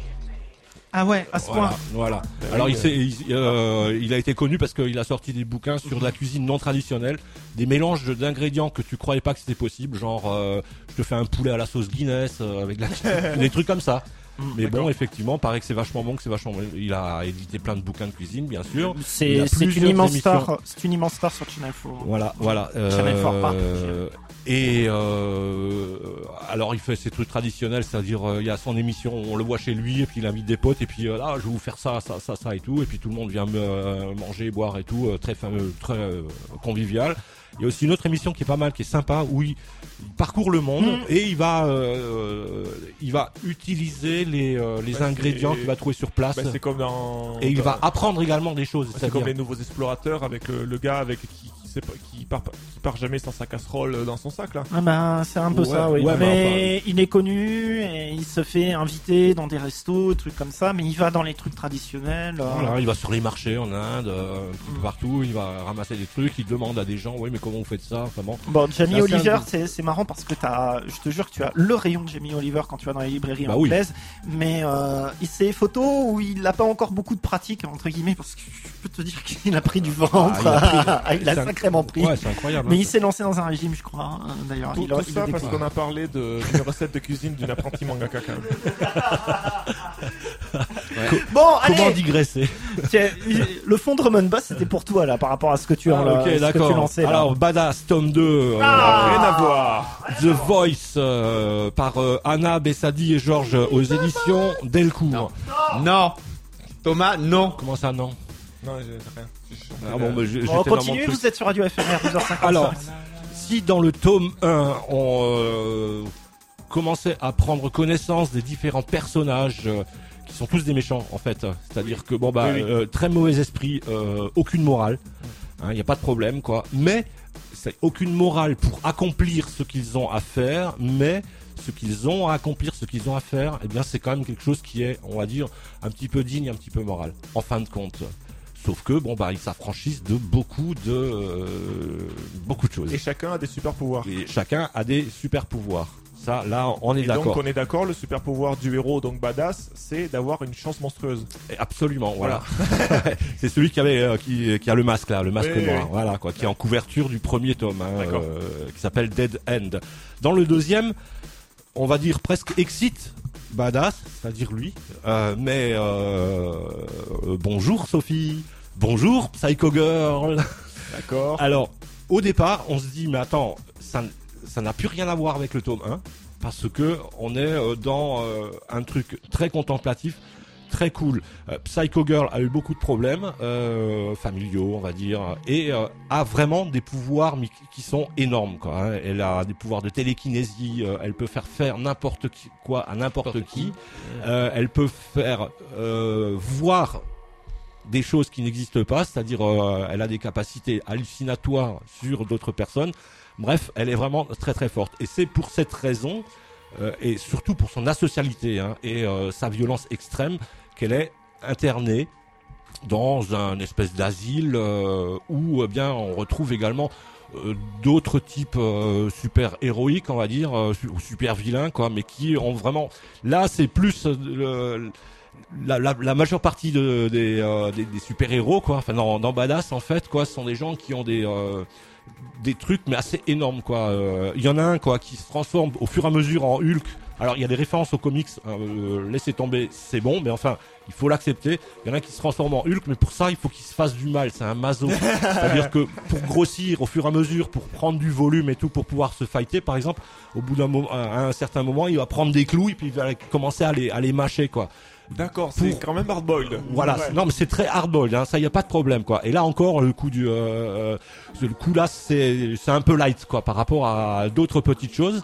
[SPEAKER 2] Ah ouais, à ce
[SPEAKER 5] Voilà,
[SPEAKER 2] point.
[SPEAKER 5] voilà. Alors il, s'est- il, euh, il a été connu parce qu'il a sorti des bouquins sur de la cuisine non traditionnelle, des mélanges d'ingrédients que tu croyais pas que c'était possible, genre euh, je te fais un poulet à la sauce Guinness euh, avec de la... des trucs comme ça. Mais bon, effectivement, paraît que c'est vachement bon, que c'est vachement bon. Il a édité plein de bouquins de cuisine, bien sûr. Il y
[SPEAKER 2] C'est
[SPEAKER 5] a
[SPEAKER 2] c'est une
[SPEAKER 5] plusieurs
[SPEAKER 2] immense
[SPEAKER 5] émissions.
[SPEAKER 2] star, c'est une immense star sur Channel quatre.
[SPEAKER 5] Voilà, voilà.
[SPEAKER 2] Channel quatre, pas.
[SPEAKER 5] Euh, et euh, alors il fait ses trucs traditionnels, c'est-à-dire euh, il y a son émission, on le voit chez lui et puis il invite des potes et puis euh, là je vais vous faire ça, ça, ça, ça et tout et puis tout le monde vient me, euh, manger, boire et tout, euh, très fameux, très euh, convivial. Il y a aussi une autre émission qui est pas mal, qui est sympa, où il, il parcourt le monde
[SPEAKER 2] Mmh.
[SPEAKER 5] et il va, euh, il va utiliser les, euh, les
[SPEAKER 3] Bah,
[SPEAKER 5] ingrédients
[SPEAKER 3] c'est-
[SPEAKER 5] qu'il va trouver sur place
[SPEAKER 3] Bah, c'est comme dans.
[SPEAKER 5] et il
[SPEAKER 3] dans-
[SPEAKER 5] va apprendre également des choses.
[SPEAKER 3] C'est
[SPEAKER 5] c'est-à-dire-
[SPEAKER 3] comme les nouveaux explorateurs avec le, le gars avec qui, qui, sait pas- qui part qui part jamais sans sa casserole dans son sac là.
[SPEAKER 2] Ah ben c'est un peu
[SPEAKER 5] Ouais,
[SPEAKER 2] ça, oui.
[SPEAKER 5] ouais,
[SPEAKER 2] mais il est connu et il se fait inviter dans des restos, des trucs comme ça, mais il va dans les trucs traditionnels. euh.
[SPEAKER 5] Voilà, il va sur les marchés en Inde, euh, un petit peu partout, il va ramasser des trucs, il demande à des gens, oui mais comment vous faites ça, enfin bon.
[SPEAKER 2] Bon, Jamie
[SPEAKER 5] C'est assez
[SPEAKER 2] Oliver,
[SPEAKER 5] un-
[SPEAKER 2] c'est c'est marrant parce que t'as, je te jure que tu as le rayon de Jamie Oliver quand tu vas dans les librairies
[SPEAKER 5] Bah oui.
[SPEAKER 2] anglaises, mais euh, il ses photos où il n'a pas encore beaucoup de pratique entre guillemets parce que je peux te dire qu'il a pris du ventre,
[SPEAKER 5] il a pris-
[SPEAKER 2] Ah, il a
[SPEAKER 5] c'est un-
[SPEAKER 2] sacrément pris.
[SPEAKER 5] Ouais, c'est incroyable.
[SPEAKER 2] Mais
[SPEAKER 5] hein.
[SPEAKER 2] il s'est lancé dans un régime, je crois. hein, D'ailleurs,
[SPEAKER 3] Tout,
[SPEAKER 2] il a,
[SPEAKER 3] tout
[SPEAKER 2] il
[SPEAKER 3] ça
[SPEAKER 2] a
[SPEAKER 3] parce
[SPEAKER 2] découvert.
[SPEAKER 3] qu'on a parlé de- d'une recette de cuisine d'une apprentie mangaka quand même.
[SPEAKER 2] Bon,
[SPEAKER 5] Comment
[SPEAKER 2] allez.
[SPEAKER 5] digresser?
[SPEAKER 2] Tiens, le fond de Roman Bass, c'était pour toi là, par rapport à ce que tu as,
[SPEAKER 5] Ah,
[SPEAKER 2] là,
[SPEAKER 5] ok,
[SPEAKER 2] ce que tu
[SPEAKER 5] d'accord.
[SPEAKER 2] lançais. là.
[SPEAKER 5] Alors, Badass, tome deux, euh,
[SPEAKER 2] Ah
[SPEAKER 3] Rien à voir.
[SPEAKER 5] The Voice, euh, par euh, Anna Bessadi et Georges aux éditions Delcourt.
[SPEAKER 1] Non, Thomas, non.
[SPEAKER 5] Comment ça, non?
[SPEAKER 3] Non, j'ai rien. Je suis en train
[SPEAKER 5] Ah
[SPEAKER 3] de-
[SPEAKER 5] bon, bah, j'ai-
[SPEAKER 2] Bon,
[SPEAKER 5] j'étais dans mon
[SPEAKER 2] continuez,
[SPEAKER 5] truc.
[SPEAKER 2] vous êtes sur Radio F M R, douze heures cinquante-cinq.
[SPEAKER 5] Alors, si dans le tome un, on euh, commençait à prendre connaissance des différents personnages euh, qui sont tous des méchants en fait, c'est-à-dire que bon bah
[SPEAKER 3] Oui, oui.
[SPEAKER 5] euh, très mauvais esprit, euh, aucune morale, il n'y a pas de problème quoi, mais c'est aucune morale pour accomplir ce qu'ils ont à faire, mais ce qu'ils ont à accomplir, ce qu'ils ont à faire, eh bien c'est quand même quelque chose qui est, on va dire, un petit peu digne, un petit peu moral, en fin de compte. Sauf que bon bah ils s'affranchissent de beaucoup de euh, beaucoup de choses.
[SPEAKER 3] Et chacun a des super pouvoirs.
[SPEAKER 5] Et chacun a des super pouvoirs. Ça, là, on est
[SPEAKER 3] Et donc
[SPEAKER 5] d'accord.
[SPEAKER 3] on est d'accord, le super pouvoir du héros, donc badass, c'est d'avoir une chance monstrueuse.
[SPEAKER 5] Et absolument, voilà. C'est celui qui avait, euh, qui, qui a le masque là, le masque
[SPEAKER 3] Oui, oui,
[SPEAKER 5] noir,
[SPEAKER 3] oui.
[SPEAKER 5] voilà quoi, qui est en couverture du premier tome, hein,
[SPEAKER 3] D'accord.
[SPEAKER 5] euh, qui s'appelle Dead End. Dans le deuxième, on va dire presque Exit Badass, c'est-à-dire lui. Euh, mais euh, euh, bonjour Sophie, bonjour Psycho Girl.
[SPEAKER 3] D'accord.
[SPEAKER 5] Alors, au départ, on se dit, mais attends, ça, n- ça n'a plus rien à voir avec le tome un, parce que on est euh, dans euh, un truc très contemplatif, très cool. Euh, Psycho Girl a eu beaucoup de problèmes euh, familiaux, on va dire, et euh, a vraiment des pouvoirs mais qui- qui sont énormes, quoi. Hein. Elle a des pouvoirs de télékinésie, euh, elle peut faire faire n'importe qui- quoi à n'importe qui. Euh, elle peut faire euh, voir des choses qui n'existent pas, c'est-à-dire euh, elle a des capacités hallucinatoires sur d'autres personnes. Bref, elle est vraiment très très forte. Et c'est pour cette raison, euh, et surtout pour son asocialité hein, et euh, sa violence extrême, qu'elle est internée dans un espèce d'asile euh, où eh bien on retrouve également euh, d'autres types euh, super héroïques, on va dire, euh, su- ou super vilains, quoi, mais qui ont vraiment. Là, c'est plus euh, le la, la, la majeure partie de, des, euh, des, des super-héros, quoi, enfin dans, dans Badass en fait, quoi, ce sont des gens qui ont des euh, des trucs mais assez énormes, quoi. Il euh, y en a un, quoi, qui se transforme au fur et à mesure en Hulk. Alors il y a des références aux comics, euh, laissez tomber, c'est bon, mais enfin il faut l'accepter. Il y en a un qui se transforme en Hulk, mais pour ça il faut qu'il se fasse du mal, c'est un maso. C'est-à-dire que pour grossir au fur et à mesure, pour prendre du volume et tout, pour pouvoir se fighter, par exemple, au bout d'un moment, à un certain moment, il va prendre des clous et puis il va commencer à les à les mâcher, quoi.
[SPEAKER 3] D'accord, c'est
[SPEAKER 5] Pour-
[SPEAKER 3] quand même hard-boiled.
[SPEAKER 5] Voilà,
[SPEAKER 3] Ouais.
[SPEAKER 5] non mais c'est très hard-boiled, hein, ça y a pas de problème, quoi. Et là encore le coup du euh, euh, le coup là c'est c'est un peu light, quoi, par rapport à d'autres petites choses.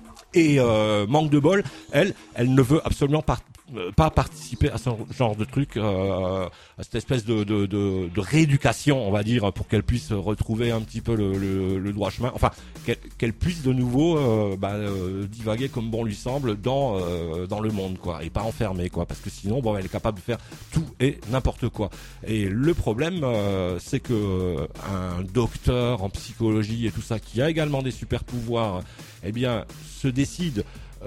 [SPEAKER 5] Et euh, manque de bol, elle, elle ne veut absolument pas, euh, pas participer à ce genre de truc, euh, à cette espèce de, de, de, de rééducation, on va dire, pour qu'elle puisse retrouver un petit peu le, le, le droit chemin. Enfin, qu'elle, qu'elle puisse de nouveau euh, bah, euh, divaguer comme bon lui semble dans euh, dans le monde, quoi, et pas enfermée, quoi, parce que sinon, bon, elle est capable de faire tout et n'importe quoi. Et le problème, euh, c'est que euh, un docteur en psychologie et tout ça, qui a également des super pouvoirs, eh bien, se décide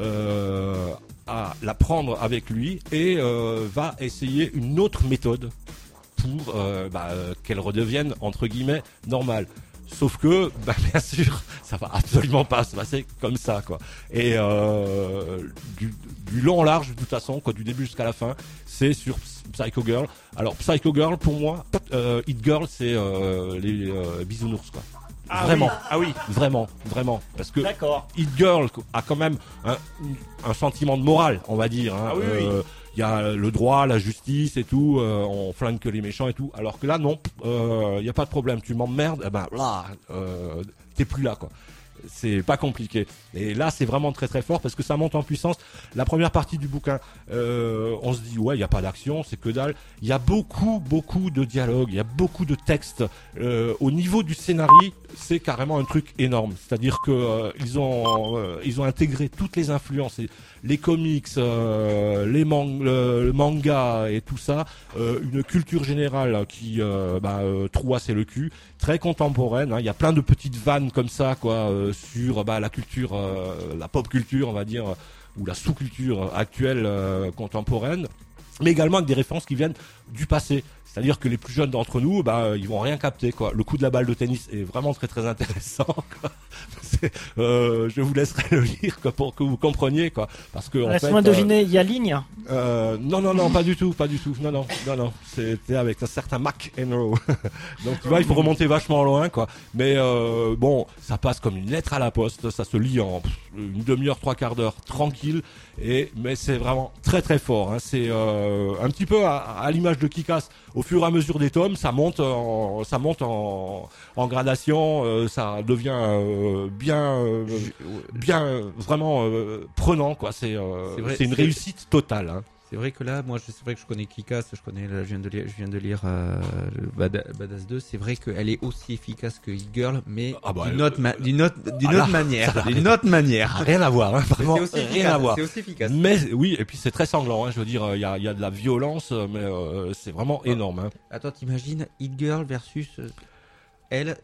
[SPEAKER 5] euh, à la prendre avec lui et euh, va essayer une autre méthode pour euh, bah, euh, qu'elle redevienne entre guillemets normale. Sauf que, bah, bien sûr, ça va absolument pas se passer comme ça, quoi. Et euh, du, du long en large, de toute façon, quoi, du début jusqu'à la fin, c'est sur Psycho Girl. Alors, Psycho Girl, pour moi, euh, Hit Girl, c'est euh, les euh, bisounours, quoi.
[SPEAKER 3] Ah
[SPEAKER 5] Vraiment.
[SPEAKER 3] oui. Ah oui.
[SPEAKER 5] Vraiment, vraiment, parce que
[SPEAKER 2] D'accord.
[SPEAKER 5] Hit Girl a quand même un, un sentiment de morale, on va dire. Hein.
[SPEAKER 3] Ah oui, oui.
[SPEAKER 5] Euh, il y a le droit, la justice et tout, euh, on flingue que les méchants et tout. Alors que là, non, il euh, y a pas de problème. Tu m'emmerdes, eh ben là, euh, t'es plus là, quoi. C'est pas compliqué. Et là, c'est vraiment très très fort parce que ça monte en puissance. La première partie du bouquin, euh, on se dit ouais, il y a pas d'action, c'est que dalle. Il y a beaucoup beaucoup de dialogues, il y a beaucoup de textes. Euh, au niveau du scénario, c'est carrément un truc énorme. C'est-à-dire que euh, ils ont euh, ils ont intégré toutes les influences, et les comics, euh, les man- le, le manga et tout ça, euh, une culture générale qui euh, bah, euh, trouasse le cul, très contemporaine. Hein. Il y a plein de petites vannes comme ça, quoi, euh, sur bah, la culture, euh, la pop culture, on va dire, ou la sous-culture actuelle euh, contemporaine, mais également avec des références qui viennent du passé. C'est-à-dire que les plus jeunes d'entre nous, bah, ils vont rien capter, quoi. Le coup de la balle de tennis est vraiment très très intéressant, quoi. C'est, euh, je vous laisserai le lire, quoi, pour que vous compreniez, quoi. Parce que en
[SPEAKER 2] Laisse-moi
[SPEAKER 5] fait, euh,
[SPEAKER 2] deviner, il y a ligne.
[SPEAKER 5] euh, non, non, non, pas du tout, pas du tout. Non, non, non, non. C'était avec un certain McEnroe. Donc tu vois, il faut remonter vachement loin, quoi. Mais euh, bon, ça passe comme une lettre à la poste. Ça se lit en pff, une demi-heure, trois quarts d'heure, tranquille. Et mais c'est vraiment très très fort. Hein. C'est euh, un petit peu à, à l'image de Kick-Ass. Au fur et à mesure des tomes, ça monte, en, ça monte en, en gradation. Euh, ça devient euh, bien, euh, bien, euh, vraiment euh, prenant, quoi. C'est, euh,
[SPEAKER 1] C'est vrai,
[SPEAKER 5] c'est une
[SPEAKER 1] c'est-
[SPEAKER 5] réussite totale. Hein.
[SPEAKER 1] C'est vrai que là, moi, je- c'est vrai que je connais Kick-Ass, je connais, là, je viens de lire, je viens de lire euh, le Bada- Badass deux. C'est vrai qu'elle est aussi efficace que Hit Girl, mais
[SPEAKER 5] Ah bah,
[SPEAKER 1] d'une
[SPEAKER 5] euh,
[SPEAKER 1] autre, ma- d'une autre, d'une
[SPEAKER 5] ah là,
[SPEAKER 1] autre manière,
[SPEAKER 5] ça n'a
[SPEAKER 1] d'une autre manière.
[SPEAKER 5] Rien à voir, hein, vraiment.
[SPEAKER 1] C'est aussi
[SPEAKER 5] Rien
[SPEAKER 1] efficace,
[SPEAKER 5] à voir.
[SPEAKER 1] C'est aussi efficace.
[SPEAKER 5] Mais oui, et puis c'est très sanglant. Hein, je veux dire, il y a, il y a de la violence, mais euh, c'est vraiment énorme. Hein.
[SPEAKER 1] Attends, t'imagines Hit Girl versus euh, elle,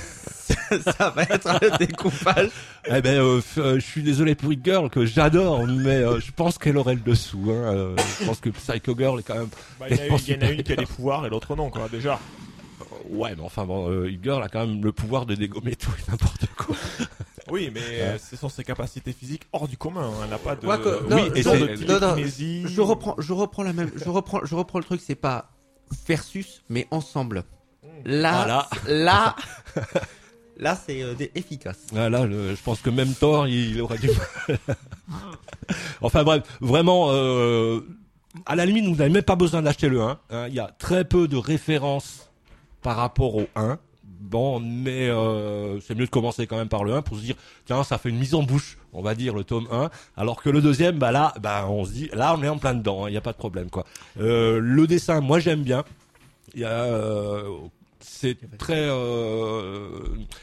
[SPEAKER 1] ça va être un découpage.
[SPEAKER 5] Eh ben, euh, f- euh, je suis désolé pour Hit Girl que j'adore, mais euh, je pense qu'elle aurait le dessous. Hein. Euh, je pense que Psycho Girl est quand même.
[SPEAKER 3] Bah, il y, en a une- il y en a une qui a des pouvoirs et l'autre non, quoi, déjà.
[SPEAKER 5] Ouais, mais enfin bon, euh, Hit Girl a quand même le pouvoir de dégommer tout et n'importe quoi.
[SPEAKER 3] Oui, mais euh, ce sont ses capacités physiques hors du commun. Elle n'a pas de.
[SPEAKER 1] Moi, que-
[SPEAKER 5] oui,
[SPEAKER 1] non,
[SPEAKER 5] et
[SPEAKER 1] je-
[SPEAKER 5] c'est-
[SPEAKER 3] de
[SPEAKER 1] non, non,
[SPEAKER 3] télékinésie.
[SPEAKER 1] je reprends, je reprends la même, je reprends, je reprends le truc. C'est pas versus, mais ensemble. Là,
[SPEAKER 5] Voilà.
[SPEAKER 1] là, là, c'est euh, des- efficace.
[SPEAKER 5] Ah, là, le- je pense que même Thor, il aurait du mal. Enfin bref, vraiment, euh, à la limite, vous n'avez même pas besoin d'acheter le un. Hein. Il y a très peu de références par rapport au un. Bon, mais euh, c'est mieux de commencer quand même par le un pour se dire, tiens, ça fait une mise en bouche, on va dire, le tome un. Alors que le deuxième, bah là, bah on se dit, là, on est en plein dedans, il n'y a pas de problème, quoi. Euh, le dessin, moi, j'aime bien. Il y a, euh, c'est très... Euh,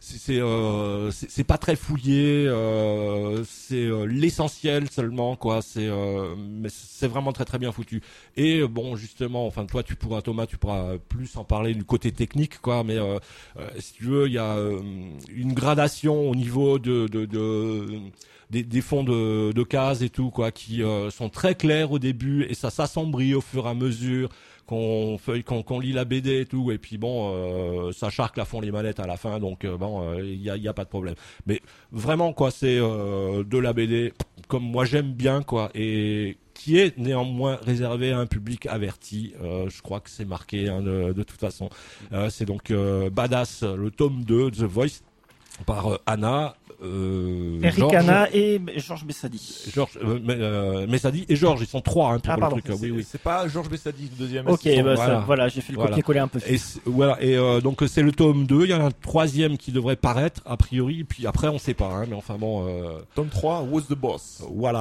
[SPEAKER 5] c'est c'est, euh, c'est c'est pas très fouillé, euh, c'est euh, l'essentiel seulement quoi. C'est euh, mais c'est vraiment très très bien foutu. Et bon justement, enfin toi tu pourras Thomas, tu pourras plus en parler du côté technique quoi. Mais euh, euh, si tu veux, il y a euh, une gradation au niveau de de, de des, des fonds de, de cases et tout quoi, qui euh, sont très clairs au début et ça s'assombrit au fur et à mesure qu'on feuille, qu'on, qu'on lit la B D et tout, et puis bon, euh, ça charcle à fond les manettes à la fin, donc euh, bon, il euh, y a, y a pas de problème. Mais vraiment quoi, c'est euh, de la B D comme moi j'aime bien quoi, et qui est néanmoins réservé à un public averti. Euh, je crois que c'est marqué hein, de, de toute façon. Euh, c'est donc euh, Badass, le tome deux, The Voice, par euh, Anna. Euh,
[SPEAKER 2] Eric
[SPEAKER 5] Georges,
[SPEAKER 2] Anna et Georges Bessadi.
[SPEAKER 5] Georges euh, euh, Messadi et Georges, ils sont trois hein, pour
[SPEAKER 2] ah,
[SPEAKER 5] le
[SPEAKER 2] pardon.
[SPEAKER 5] truc. Oui, oui.
[SPEAKER 3] C'est pas Georges Bessadi, le deuxième.
[SPEAKER 2] Ok, bah,
[SPEAKER 5] voilà.
[SPEAKER 2] ça, voilà, j'ai fait le
[SPEAKER 5] Voilà.
[SPEAKER 2] copier-coller un peu.
[SPEAKER 5] Et voilà, et euh, donc c'est le tome deux, il y en a un troisième qui devrait paraître a priori, puis après on sait pas, hein, mais enfin bon. Euh...
[SPEAKER 3] Tome trois, Who's the Boss.
[SPEAKER 5] Voilà.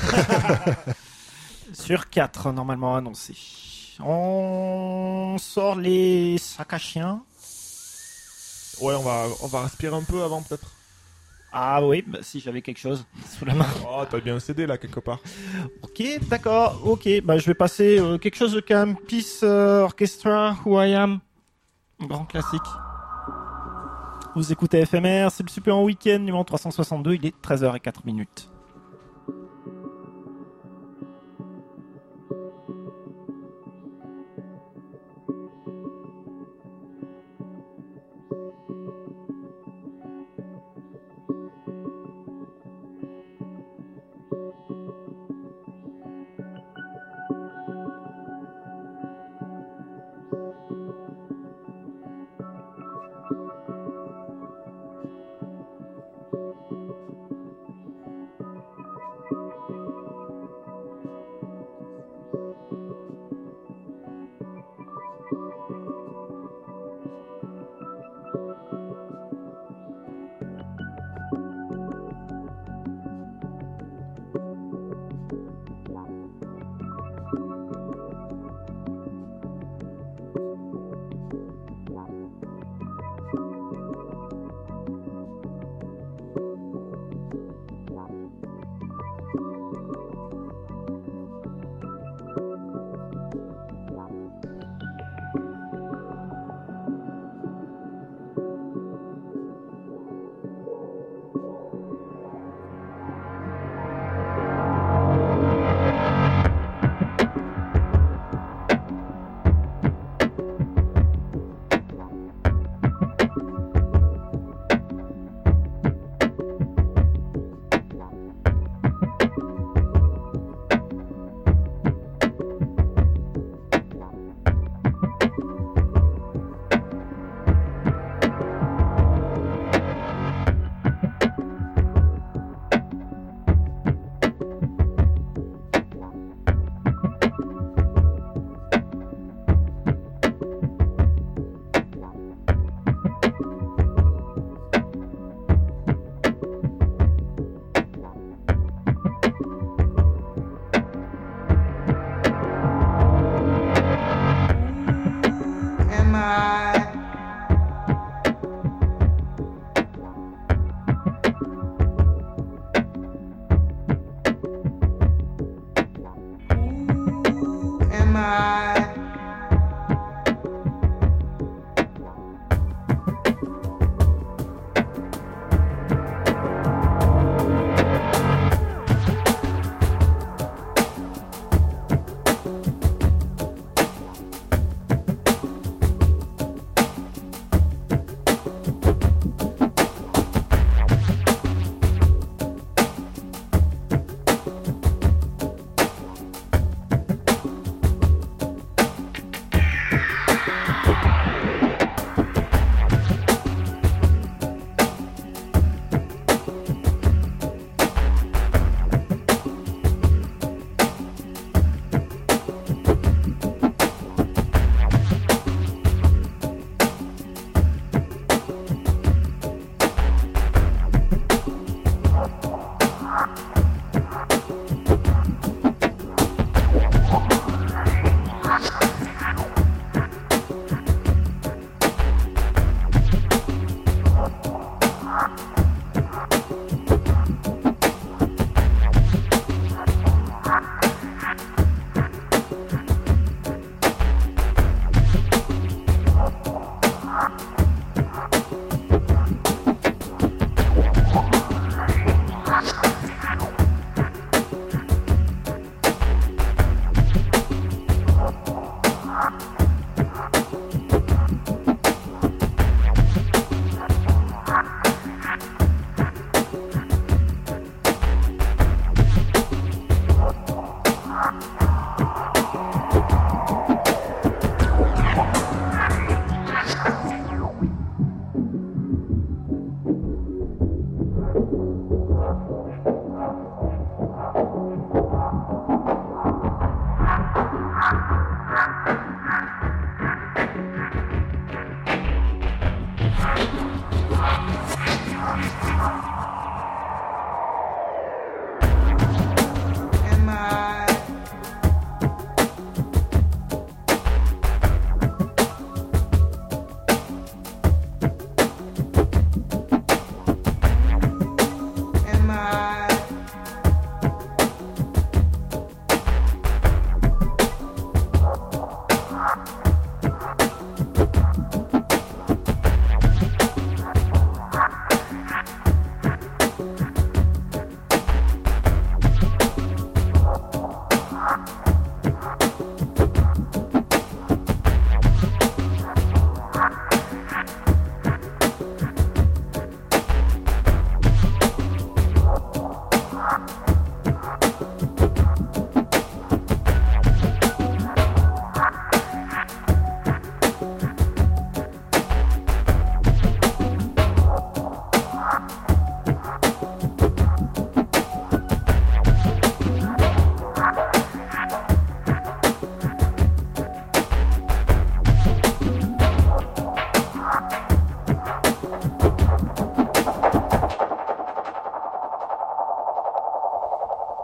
[SPEAKER 2] Sur quatre normalement annoncé. On sort les sacs à chiens.
[SPEAKER 3] Ouais, on va, on va respirer un peu avant peut-être.
[SPEAKER 2] Ah oui, bah, si j'avais quelque chose sous la main.
[SPEAKER 3] Oh, t'as bien un C D là quelque part.
[SPEAKER 2] Ok, d'accord, ok. Bah, je vais passer euh, quelque chose de quand même Peace euh, Orchestra, Who I Am. Grand classique. Vous écoutez F M R, c'est le Super en Week-end numéro trois cent soixante-deux, il est treize heures zéro quatre minutes.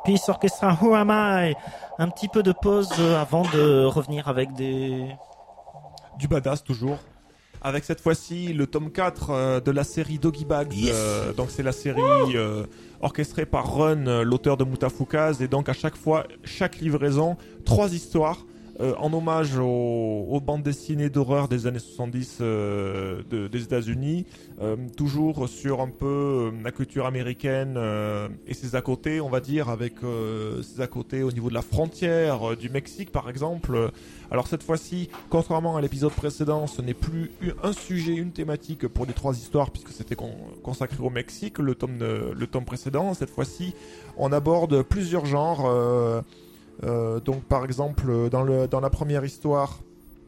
[SPEAKER 2] Peace Orchestra, Who Am I? Un petit peu de pause euh, avant de revenir avec des...
[SPEAKER 3] Du badass toujours. Avec cette fois-ci le tome quatre euh, de la série Doggy Bags.
[SPEAKER 7] Yes.
[SPEAKER 3] Euh, donc c'est la série euh, orchestrée par Run, euh, l'auteur de Mutafukaz. Et donc à chaque fois, chaque livraison, trois histoires euh, en hommage aux, aux bandes dessinées d'horreur des années soixante-dix euh, de, des États-Unis. Euh, toujours sur un peu euh, la culture américaine euh, et ses à côté, on va dire, avec euh, ses à côté au niveau de la frontière euh, du Mexique par exemple. Alors cette fois-ci, contrairement à l'épisode précédent, ce n'est plus un sujet, une thématique pour les trois histoires, puisque c'était con- consacré au Mexique, le tome, de, le tome précédent. Cette fois-ci, on aborde plusieurs genres. Euh, euh, donc par exemple, dans, le, dans la première histoire,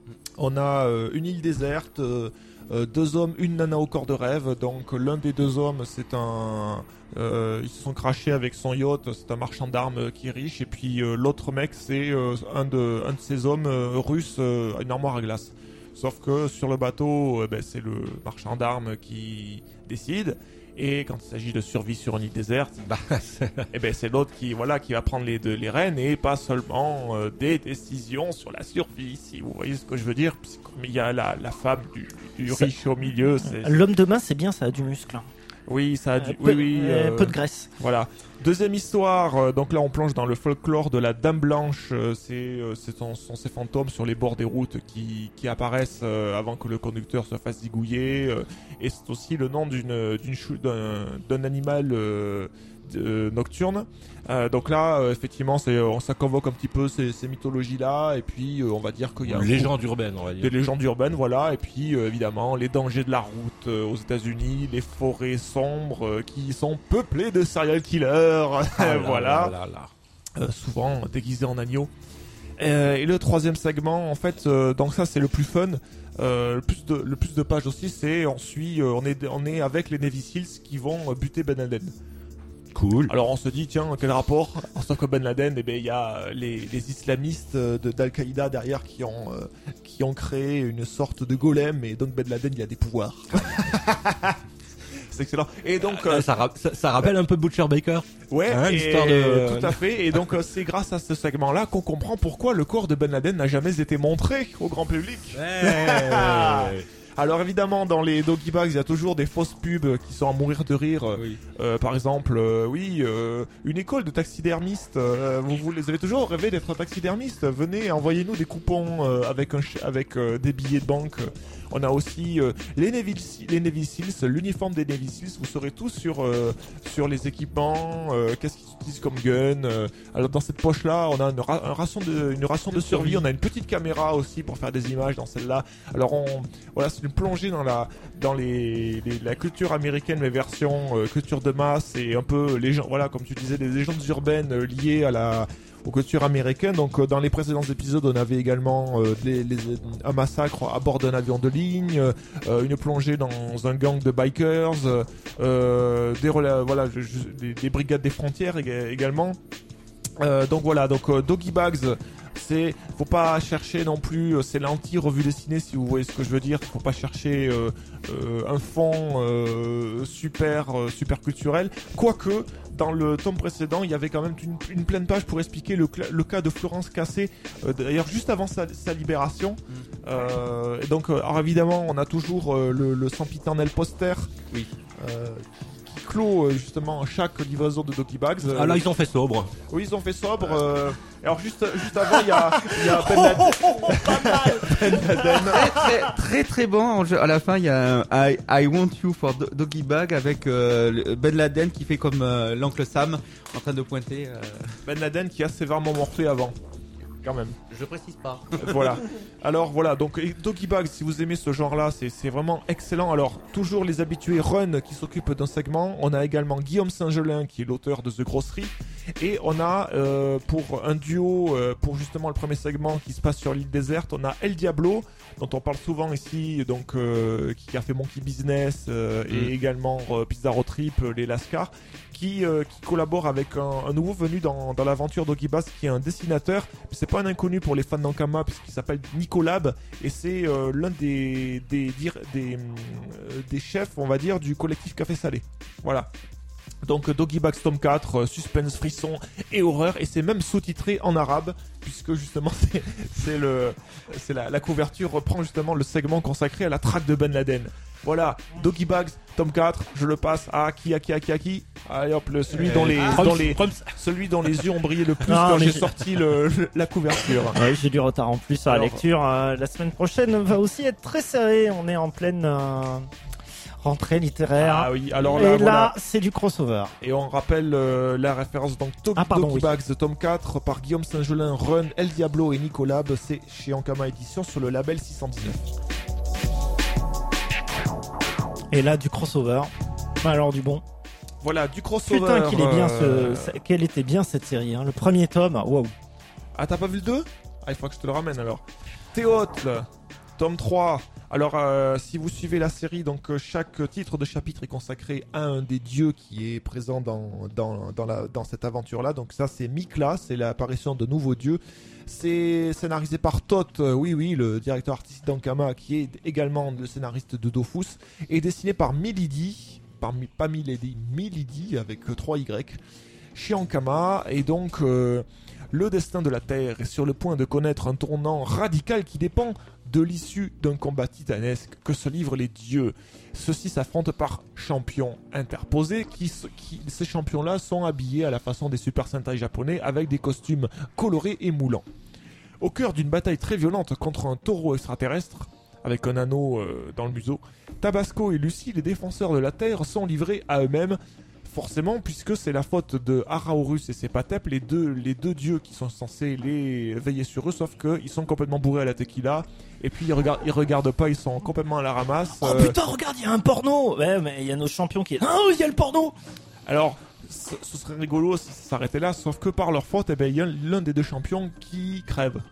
[SPEAKER 3] on a euh, une île déserte, euh, euh, deux hommes, une nana au corps de rêve. Donc l'un des deux hommes, c'est un... Euh, ils se sont crachés avec son yacht, c'est un marchand d'armes qui est riche, et puis euh, l'autre mec c'est euh, un, de, un de ces hommes euh, russes euh, à une armoire à glace. Sauf que sur le bateau, euh, ben, c'est le marchand d'armes qui décide, et quand il s'agit de survie sur une île déserte, bah, et ben, c'est l'autre qui, voilà, qui va prendre les, de, les rênes, et pas seulement euh, des décisions sur la survie, si vous voyez ce que je veux dire, parce que comme il y a la, la femme du, du riche au milieu. C'est...
[SPEAKER 2] L'homme de main, c'est bien, ça a du muscle.
[SPEAKER 3] Oui, ça a du...
[SPEAKER 2] Euh, peu,
[SPEAKER 3] oui, oui,
[SPEAKER 2] euh,
[SPEAKER 3] euh,
[SPEAKER 2] peu de graisse.
[SPEAKER 3] Voilà. Deuxième histoire, euh, donc là on plonge dans le folklore de la Dame Blanche. Euh, c'est euh, c'est son- sont ces fantômes sur les bords des routes qui, qui apparaissent euh, avant que le conducteur se fasse zigouiller. Euh, et c'est aussi le nom d'une d'une chou- d'un d'un animal euh, de- nocturne. Euh, donc là, euh, effectivement, c'est euh, ça convoque un petit peu ces, ces mythologies-là. Et puis euh, on va dire qu'il y a un
[SPEAKER 5] Légende urbaine, on va dire.
[SPEAKER 3] des légendes urbaines, voilà, et puis euh, évidemment les dangers de la route euh, aux États-Unis, les forêts sombres euh, qui sont peuplées de serial killers,
[SPEAKER 5] Ah là
[SPEAKER 3] voilà,
[SPEAKER 5] là là là.
[SPEAKER 3] Euh, souvent déguisés en agneaux. Euh, et le troisième segment, en fait, euh, donc ça c'est le plus fun. Euh, le plus de le plus de pages aussi, c'est on suit, euh, on est on est avec les Navy Seals qui vont euh, buter Ben Laden.
[SPEAKER 5] Cool.
[SPEAKER 3] Alors on se dit tiens quel rapport, sauf que Ben Laden, eh ben il y a euh, les, les islamistes euh, de d'Al-Qaïda derrière qui ont euh, qui ont créé une sorte de golem, et donc Ben Laden il a des pouvoirs. C'est excellent. Et donc euh,
[SPEAKER 5] Euh, ça, ra- ça, ça rappelle un peu Butcher Baker.
[SPEAKER 3] ouais,
[SPEAKER 5] hein,
[SPEAKER 3] et-
[SPEAKER 5] l'histoire de-
[SPEAKER 3] tout à fait. Et donc euh, c'est grâce à ce segment-là qu'on comprend pourquoi le corps de Ben Laden n'a jamais été montré au grand public. Alors évidemment, dans les doggy bags, il y a toujours des fausses pubs qui sont à mourir de rire.
[SPEAKER 5] Oui.
[SPEAKER 3] Euh, par exemple, euh, oui, euh, une école de taxidermistes. Euh, vous, vous, vous avez toujours rêvé d'être taxidermiste. Venez, envoyez-nous des coupons euh, avec un ch- avec euh, des billets de banque. On a aussi euh, les Navy les Navy Seals, l'uniforme des Navy Seals. Vous saurez tout sur euh, sur les équipements, euh, qu'est-ce qu'ils utilisent comme gun. Euh, alors dans cette poche là, on a une, ra- un ration de une ration de survie. On a une petite caméra aussi pour faire des images dans celle-là. Alors on voilà, c'est une plongée dans la dans les, les la culture américaine, mais version euh, culture de masse, et un peu légende. Voilà, comme tu disais, des légendes urbaines euh, liées à la aux cultures américaines. Donc euh, dans les précédents épisodes, on avait également euh, les, les, un massacre à bord d'un avion de ligne, euh, une plongée dans un gang de bikers, euh, des, rela- voilà, je- je- des, des brigades des frontières ég- également. Euh, donc voilà, donc euh, Doggy Bags, c'est, faut pas chercher non plus, euh, c'est l'anti-revue dessinée, si vous voyez ce que je veux dire. Faut pas chercher euh, euh, un fond euh, super euh, super culturel. Quoique, dans le tome précédent, il y avait quand même une, une pleine page pour expliquer le, cla- le cas de Florence Cassé, euh, d'ailleurs juste avant sa, sa libération. Euh, et donc, euh, alors évidemment, on a toujours euh, le, le sempiternel poster.
[SPEAKER 5] Oui.
[SPEAKER 3] Euh, qui clôt euh, justement chaque livraison de Doggy Bags. Euh,
[SPEAKER 5] Ah là, ils ont fait sobre.
[SPEAKER 3] oui, ils ont fait sobre. Euh... Alors juste, juste avant, il y a, il y a Ben Laden. Ben Laden.
[SPEAKER 1] Très, très, très très bon. À la fin, il y a un I, I Want You for Do- Doggy Bag avec euh, le- Ben Laden qui fait comme euh, l'oncle Sam en train de pointer. euh.
[SPEAKER 3] Ben Laden qui a sévèrement morflé avant. Quand même.
[SPEAKER 1] Je précise pas.
[SPEAKER 3] Voilà. Alors voilà, donc et Doggy Bags, si vous aimez ce genre-là, c'est c'est vraiment excellent. Alors toujours les habitués Run qui s'occupent d'un segment. On a également Guillaume Saint-Gelin qui est l'auteur de The Grossery. Et on a euh, pour un duo, euh, pour justement le premier segment qui se passe sur l'île déserte, on a El Diablo, dont on parle souvent ici, donc euh, qui a fait Monkey Business euh,
[SPEAKER 5] Mm.
[SPEAKER 3] et également euh, Pizza Road Trip, euh, les Lascars, qui, euh, qui collabore avec un, un nouveau venu dans, dans l'aventure Doggy Bags, qui est un dessinateur. C'est pas un inconnu pour les fans d'Ankama, puisqu'il s'appelle Nicolab, et c'est euh, l'un des des, dir- des, euh, des chefs, on va dire, du collectif Café Salé. Voilà. Donc Doggy Bags tome quatre, euh, suspense, frisson et horreur, et c'est même sous-titré en arabe, puisque justement c'est, c'est le, c'est la, la couverture reprend justement le segment consacré à la traque de Ben Laden. Voilà, Doggy Bags tome quatre, je le passe à qui, à qui, à qui, à qui. Allez hop, le, celui dont les,
[SPEAKER 5] Ah,
[SPEAKER 3] dont les,
[SPEAKER 5] Proms.
[SPEAKER 3] celui dont les yeux ont brillé le plus
[SPEAKER 2] Non,
[SPEAKER 3] quand
[SPEAKER 2] mais
[SPEAKER 3] j'ai
[SPEAKER 2] je-
[SPEAKER 3] sorti le, le- la couverture.
[SPEAKER 2] Ouais, j'ai du retard en plus sur la
[SPEAKER 3] Alors-
[SPEAKER 2] lecture. Euh, la semaine prochaine va aussi être très serrée. On est en pleine euh, rentrée littéraire.
[SPEAKER 3] Ah oui, alors
[SPEAKER 2] Et
[SPEAKER 3] là,
[SPEAKER 2] là,
[SPEAKER 3] voilà.
[SPEAKER 2] c'est du crossover.
[SPEAKER 3] Et on rappelle euh, la référence donc To-
[SPEAKER 2] Ah, pardon,
[SPEAKER 3] Doggy
[SPEAKER 2] oui.
[SPEAKER 3] Bags, tome quatre par Guillaume Saint-Gelin, Run, El Diablo et Nicolab. C'est chez Ankama Édition sur le label six cent dix-neuf.
[SPEAKER 2] Et là, du crossover. Alors du bon.
[SPEAKER 3] Voilà, du crossover.
[SPEAKER 2] Putain, qu'il est bien
[SPEAKER 3] euh,
[SPEAKER 2] ce, ce- quelle était bien cette série. Hein. Le premier tome, waouh.
[SPEAKER 3] Ah, t'as pas vu le deux? Ah, il faudra que je te le ramène alors. Théotle, tome trois. Alors, euh, si vous suivez la série, donc euh, chaque titre de chapitre est consacré à un des dieux qui est présent dans, dans, dans, la, dans cette aventure-là. Donc ça, c'est Mikla, c'est l'apparition de nouveaux dieux. C'est scénarisé par Tot, euh, oui, oui, le directeur artistique d'Ankama, qui est également le scénariste de Dofus, et dessiné par Milady, par, Mi- pas Milady, Milady, avec euh, trois Y, chez Ankama, et donc... euh, le destin de la Terre est sur le point de connaître un tournant radical qui dépend de l'issue d'un combat titanesque que se livrent les dieux. Ceux-ci s'affrontent par champions interposés, qui, s- qui ces champions-là sont habillés à la façon des Super Sentai japonais avec des costumes colorés et moulants. Au cœur d'une bataille très violente contre un taureau extraterrestre, avec un anneau euh, dans le museau, Tabasco et Lucie, les défenseurs de la Terre, sont livrés à eux-mêmes. Forcément, puisque c'est la faute de Araurus et ses Patep, les deux, les deux dieux qui sont censés les veiller sur eux, sauf qu'ils sont complètement bourrés à la tequila, et puis ils regardent, ils regardent pas, ils sont complètement à la ramasse.
[SPEAKER 2] Oh
[SPEAKER 3] euh.
[SPEAKER 2] putain, regarde, il y a un porno. Ouais, mais il y a nos champions qui. Oh, il y a le porno.
[SPEAKER 3] Alors, ce, ce serait rigolo si ça s'arrêtait là, sauf que par leur faute, eh ben, il y a l'un des deux champions qui crève.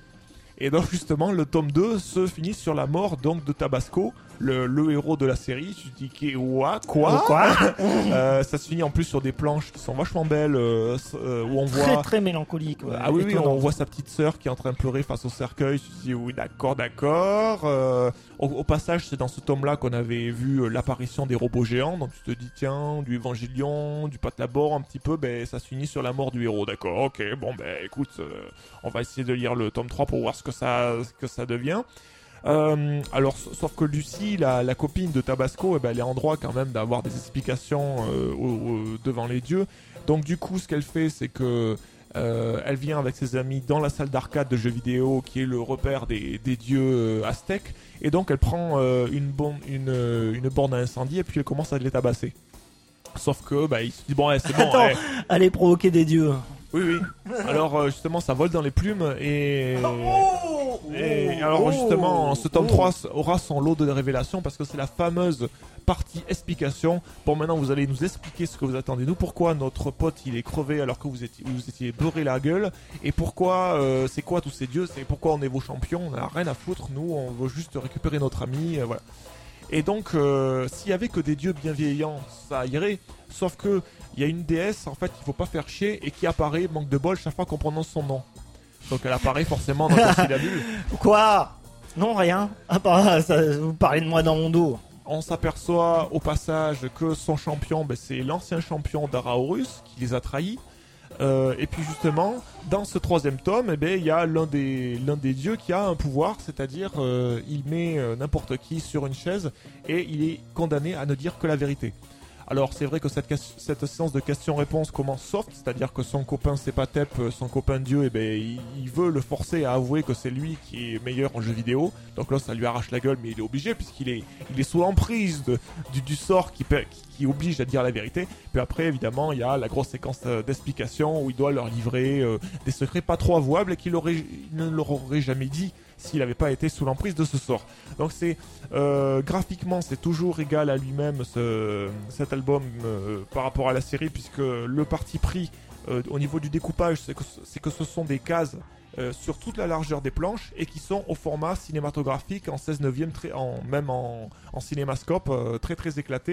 [SPEAKER 3] Et donc justement, le tome deux se finit sur la mort donc de Tabasco, le, le héros de la série. Tu te dis que ouah, quoi,
[SPEAKER 2] Quoi
[SPEAKER 3] Euh, Ça se finit en plus sur des planches qui sont vachement belles, euh, euh, où on voit...
[SPEAKER 2] Très très mélancolique. Ouais.
[SPEAKER 3] Ah oui, oui,
[SPEAKER 2] Étonnant.
[SPEAKER 3] on voit sa petite sœur qui est en train de pleurer face au cercueil. Tu te dis oui, d'accord, d'accord. Euh, au, au passage, c'est dans ce tome-là qu'on avait vu euh, l'apparition des robots géants. Donc tu te dis tiens, du Évangélion, du Patlabor un petit peu. Ben ça se finit sur la mort du héros, d'accord. Ok, bon ben écoute, euh, on va essayer de lire le tome trois pour voir ce que ça, ce que ça devient. Euh, alors, sauf que Lucie, la, la copine de Tabasco, eh ben, elle est en droit quand même d'avoir des explications euh, au, au, devant les dieux. Donc du coup, ce qu'elle fait, c'est que euh, elle vient avec ses amis dans la salle d'arcade de jeux vidéo, qui est le repère des, des dieux euh, aztèques, et donc elle prend euh, une, bon, une, euh, une borne à incendie et puis elle commence à les tabasser. Sauf que, bah, il se dit bon, ouais, c'est bon.
[SPEAKER 2] Attends,
[SPEAKER 3] ouais.
[SPEAKER 2] allez provoquer des dieux.
[SPEAKER 3] Oui, oui. Alors euh, justement, ça vole dans les plumes et.
[SPEAKER 2] Oh,
[SPEAKER 3] Et
[SPEAKER 2] oh,
[SPEAKER 3] alors
[SPEAKER 2] oh,
[SPEAKER 3] justement, ce tome
[SPEAKER 2] oh.
[SPEAKER 3] trois aura son lot de révélations parce que c'est la fameuse partie explication. Bon, maintenant vous allez nous expliquer ce que vous attendez. Nous, pourquoi notre pote il est crevé alors que vous étiez, vous étiez beurré la gueule, et pourquoi euh, c'est quoi tous ces dieux, c'est pourquoi on est vos champions. On a rien à foutre, nous on veut juste récupérer notre ami, euh, voilà. Et donc, euh, s'il y avait que des dieux bienveillants, ça irait. Sauf que il y a une déesse en fait qu'il faut pas faire chier et qui apparaît, manque de bol, chaque fois qu'on prononce son nom. Donc elle apparaît forcément dans le syllabule.
[SPEAKER 2] Quoi? Non, rien. Ah bah, ça, vous parlez de moi dans mon dos.
[SPEAKER 3] On s'aperçoit au passage que son champion, ben, c'est l'ancien champion d'Araurus qui les a trahis. Euh, et puis justement, dans ce troisième tome, eh ben, il y a l'un des, l'un des dieux qui a un pouvoir, c'est-à-dire euh, il met euh, n'importe qui sur une chaise et il est condamné à ne dire que la vérité. Alors c'est vrai que cette, cette séance de questions-réponses commence soft, c'est-à-dire que son copain Sepatep, son copain dieu, eh ben, il, il veut le forcer à avouer que c'est lui qui est meilleur en jeu vidéo. Donc là ça lui arrache la gueule, mais il est obligé puisqu'il est, il est sous l'emprise de, du, du sort qui, qui, qui oblige à dire la vérité. Puis après évidemment il y a la grosse séquence d'explication où il doit leur livrer euh, des secrets pas trop avouables et qu'il aurait, il ne leur aurait jamais dit s'il n'avait pas été sous l'emprise de ce sort. Donc c'est euh, graphiquement c'est toujours égal à lui-même ce, cet album euh, par rapport à la série, puisque le parti pris euh, au niveau du découpage c'est que, c'est que ce sont des cases euh, sur toute la largeur des planches et qui sont au format cinématographique en seize neuvième, très, en, même en, en cinémascope euh, très très éclaté.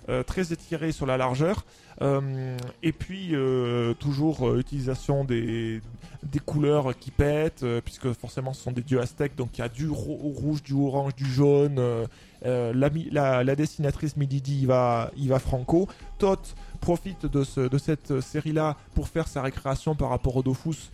[SPEAKER 3] euh, très étiré sur la largeur. Euh, et puis euh, toujours euh, utilisation des, des couleurs qui pètent, euh, puisque forcément ce sont des dieux aztèques, donc il y a du ro- rouge, du orange, du jaune. Euh, euh, la, la, la dessinatrice Mididi y va, y va franco. Toth profite de, ce, de cette série-là pour faire sa récréation par rapport au Dofus.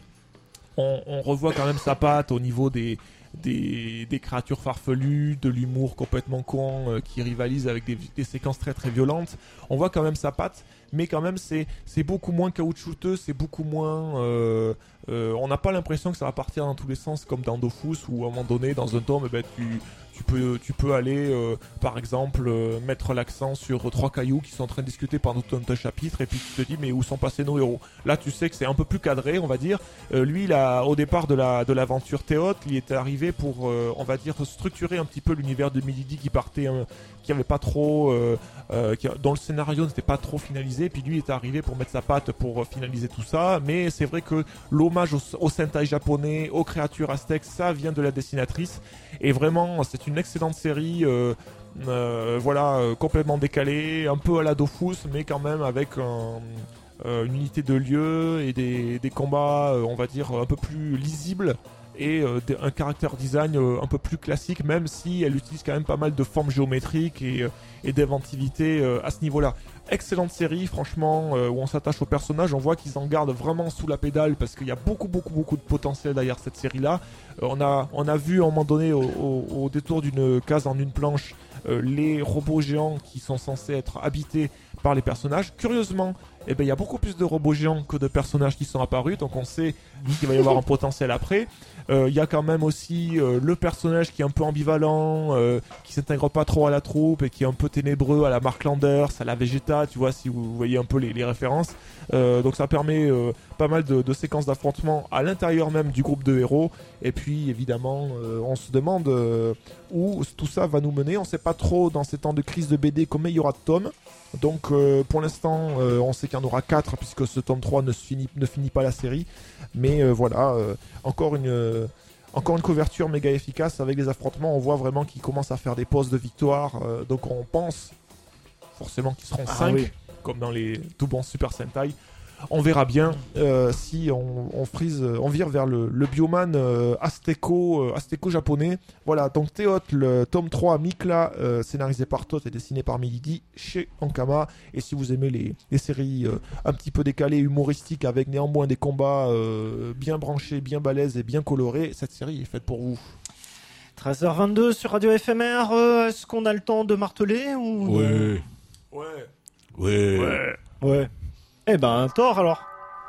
[SPEAKER 3] On, on revoit quand même sa patte au niveau des, des, des créatures farfelues, de l'humour complètement con euh, qui rivalise avec des, des séquences très très violentes. On voit quand même sa patte, mais quand même c'est, c'est beaucoup moins caoutchouteux, c'est beaucoup moins... Euh, euh, on n'a pas l'impression que ça va partir dans tous les sens comme dans Dofus, où à un moment donné, dans un tome, eh ben, tu... Tu peux, tu peux aller, euh, par exemple, euh, mettre l'accent sur trois cailloux qui sont en train de discuter pendant tout un chapitre, et puis tu te dis, mais où sont passés nos héros? Là, tu sais que c'est un peu plus cadré, on va dire. Euh, lui, là, au départ de, la, de l'aventure Théote, il était arrivé pour, euh, on va dire, structurer un petit peu l'univers de Mididi qui partait, euh, qui avait pas trop, euh, euh, qui, dont le scénario n'était pas trop finalisé, puis lui est arrivé pour mettre sa patte pour finaliser tout ça. Mais c'est vrai que l'hommage au, au Sentai japonais, aux créatures aztèques, ça vient de la dessinatrice, et vraiment, c'est une excellente série, euh, euh, voilà, euh, complètement décalée, un peu à la Dofus, mais quand même avec un, euh, une unité de lieu et des, des combats, euh, on va dire, un peu plus lisibles, et euh, un caractère design euh, un peu plus classique, même si elle utilise quand même pas mal de formes géométriques et, euh, et d'inventivité euh, à ce niveau-là. Excellente série, franchement, euh, où on s'attache aux personnages, on voit qu'ils en gardent vraiment sous la pédale, parce qu'il y a beaucoup beaucoup beaucoup de potentiel derrière cette série-là. Euh, on a on a vu à un moment donné au, au, au détour d'une case en une planche euh, les robots géants qui sont censés être habités par les personnages. Curieusement, eh ben il y a beaucoup plus de robots géants que de personnages qui sont apparus, donc on sait qu'il va y avoir un potentiel après. Il euh, y a quand même aussi euh, le personnage qui est un peu ambivalent, euh, qui s'intègre pas trop à la troupe et qui est un peu ténébreux à la Mark Landers, à la Vegeta, tu vois, si vous voyez un peu les, les références. Euh, donc ça permet euh, pas mal de, de séquences d'affrontement à l'intérieur même du groupe de héros. Et puis évidemment, euh, on se demande euh, où tout ça va nous mener. On sait pas trop dans ces temps de crise de B D combien il y aura de tomes. Donc euh, pour l'instant, euh, on sait qu'il y en aura quatre puisque ce tome trois ne, finit, ne finit pas la série. Mais euh, voilà, euh, encore une... Euh, Encore une couverture méga efficace avec les affrontements. On voit vraiment qu'ils commencent à faire des pauses de victoire. Euh, donc on pense forcément qu'ils seront
[SPEAKER 2] Ah
[SPEAKER 3] cinq,
[SPEAKER 2] oui.
[SPEAKER 3] comme dans les tout bons Super Sentai. On verra bien euh, si on, on frise, on vire vers le, le bioman euh, aztéco, euh, aztéco-japonais. Voilà, donc Théote, le tome trois, Mikla, euh, scénarisé par Toth et dessiné par Mididi chez Ankama. Et si vous aimez les, les séries euh, un petit peu décalées, humoristiques, avec néanmoins des combats euh, bien branchés, bien balèzes et bien colorés, cette série est faite pour vous.
[SPEAKER 2] treize heures vingt-deux sur Radio F M R, euh, est-ce qu'on a le temps de marteler ou...
[SPEAKER 5] Oui.
[SPEAKER 3] Ouais.
[SPEAKER 5] Oui.
[SPEAKER 3] Ouais.
[SPEAKER 2] Ouais. Eh ben, Thor alors.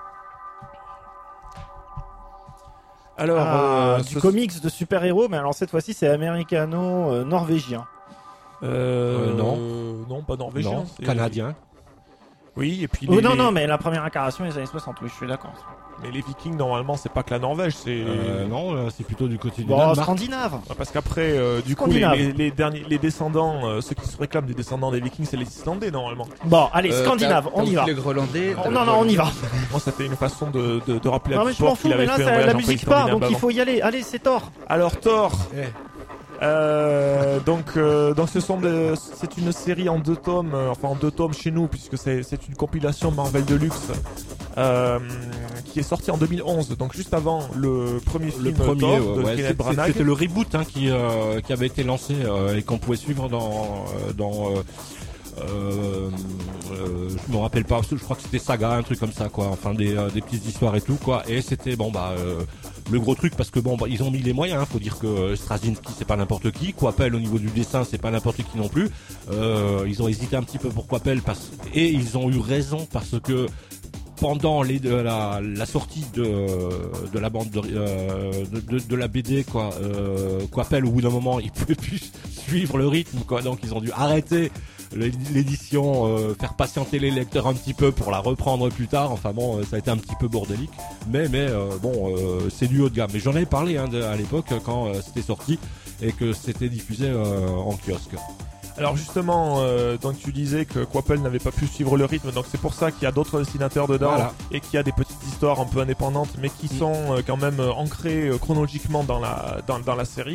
[SPEAKER 3] Alors,
[SPEAKER 2] Ah,
[SPEAKER 3] euh,
[SPEAKER 2] du
[SPEAKER 3] ce-
[SPEAKER 2] comics de super-héros, mais alors cette fois-ci c'est américano-norvégien.
[SPEAKER 3] Euh,
[SPEAKER 5] Euh, non.
[SPEAKER 3] euh, non, pas norvégien.
[SPEAKER 5] Non,
[SPEAKER 3] c'est-
[SPEAKER 5] canadien.
[SPEAKER 3] Oui, et puis
[SPEAKER 2] Oh,
[SPEAKER 3] les,
[SPEAKER 2] non,
[SPEAKER 3] les-
[SPEAKER 2] non, mais la première incarnation des années soixante, oui, je suis d'accord.
[SPEAKER 3] mais les Vikings, normalement, c'est pas que la Norvège, c'est...
[SPEAKER 5] Euh, non, là, c'est plutôt du côté du
[SPEAKER 2] Bon,
[SPEAKER 5] Danemark.
[SPEAKER 2] scandinave.
[SPEAKER 3] Ouais, parce qu'après, euh, du coup, les,
[SPEAKER 2] Scandinave.
[SPEAKER 3] les, les derniers, les descendants, euh, ceux qui se réclament des descendants des Vikings, c'est les Islandais, normalement.
[SPEAKER 2] Bon, allez,
[SPEAKER 1] Euh,
[SPEAKER 2] scandinave,
[SPEAKER 1] t'as-
[SPEAKER 2] on
[SPEAKER 1] t'as
[SPEAKER 2] y va.
[SPEAKER 1] aussi Le Groenlandais.
[SPEAKER 2] Oh, non, non, on y va.
[SPEAKER 3] Moi, c'était une façon de, de, de rappeler
[SPEAKER 2] Non,
[SPEAKER 3] à
[SPEAKER 2] mais je m'en
[SPEAKER 3] Sport
[SPEAKER 2] fous,
[SPEAKER 3] qu'il
[SPEAKER 2] mais
[SPEAKER 3] avait
[SPEAKER 2] là,
[SPEAKER 3] fait un
[SPEAKER 2] ça-
[SPEAKER 3] voyage
[SPEAKER 2] la
[SPEAKER 3] en
[SPEAKER 2] musique
[SPEAKER 3] pays
[SPEAKER 2] part,
[SPEAKER 3] scandinave
[SPEAKER 2] donc il
[SPEAKER 3] avant.
[SPEAKER 2] faut y aller. Allez, c'est Thor.
[SPEAKER 3] Alors, Thor.
[SPEAKER 5] Eh.
[SPEAKER 3] Euh, donc, euh, donc ce sont de- c'est une série en deux tomes, euh, enfin en deux tomes chez nous, puisque c'est, c'est une compilation Marvel Deluxe euh, qui est sortie en deux mille onze, donc juste avant le premier film
[SPEAKER 5] Le premier,
[SPEAKER 3] Thor
[SPEAKER 5] ouais,
[SPEAKER 3] de
[SPEAKER 5] ouais,
[SPEAKER 3] Kenneth
[SPEAKER 5] c'est-
[SPEAKER 3] Branagh.
[SPEAKER 5] c'était le reboot hein, qui, euh, qui avait été lancé euh, et qu'on pouvait suivre dans, euh, dans euh, euh, euh, je me rappelle pas, je crois que c'était Saga, un truc comme ça, quoi. Enfin des, euh, des petites histoires et tout, quoi. Et c'était bon bah euh, le gros truc parce que bon bah, ils ont mis les moyens. Hein, faut dire que Straczynski c'est pas n'importe qui, Coppel au niveau du dessin c'est pas n'importe qui non plus. Euh, ils ont hésité un petit peu pour Coppel parce et ils ont eu raison parce que pendant les, de la, la sortie de, de la bande de, euh, de, de, de la B D quoi, euh, Coppel au bout d'un moment il pouvait plus suivre le rythme quoi, donc ils ont dû arrêter l'édition, euh, faire patienter les lecteurs un petit peu pour la reprendre plus tard. Enfin bon, euh, ça a été un petit peu bordélique, mais mais euh, bon, euh, c'est du haut de gamme. Mais j'en avais parlé hein, de, à l'époque quand euh, c'était sorti et que c'était diffusé euh, en kiosque.
[SPEAKER 3] Alors justement, euh, donc tu disais que Coppel n'avait pas pu suivre le rythme, donc c'est pour ça qu'il y a d'autres dessinateurs dedans
[SPEAKER 5] Voilà.
[SPEAKER 3] et qu'il y a des petites histoires un peu indépendantes, mais qui sont euh, quand même euh, ancrées euh, chronologiquement dans la dans, dans la série.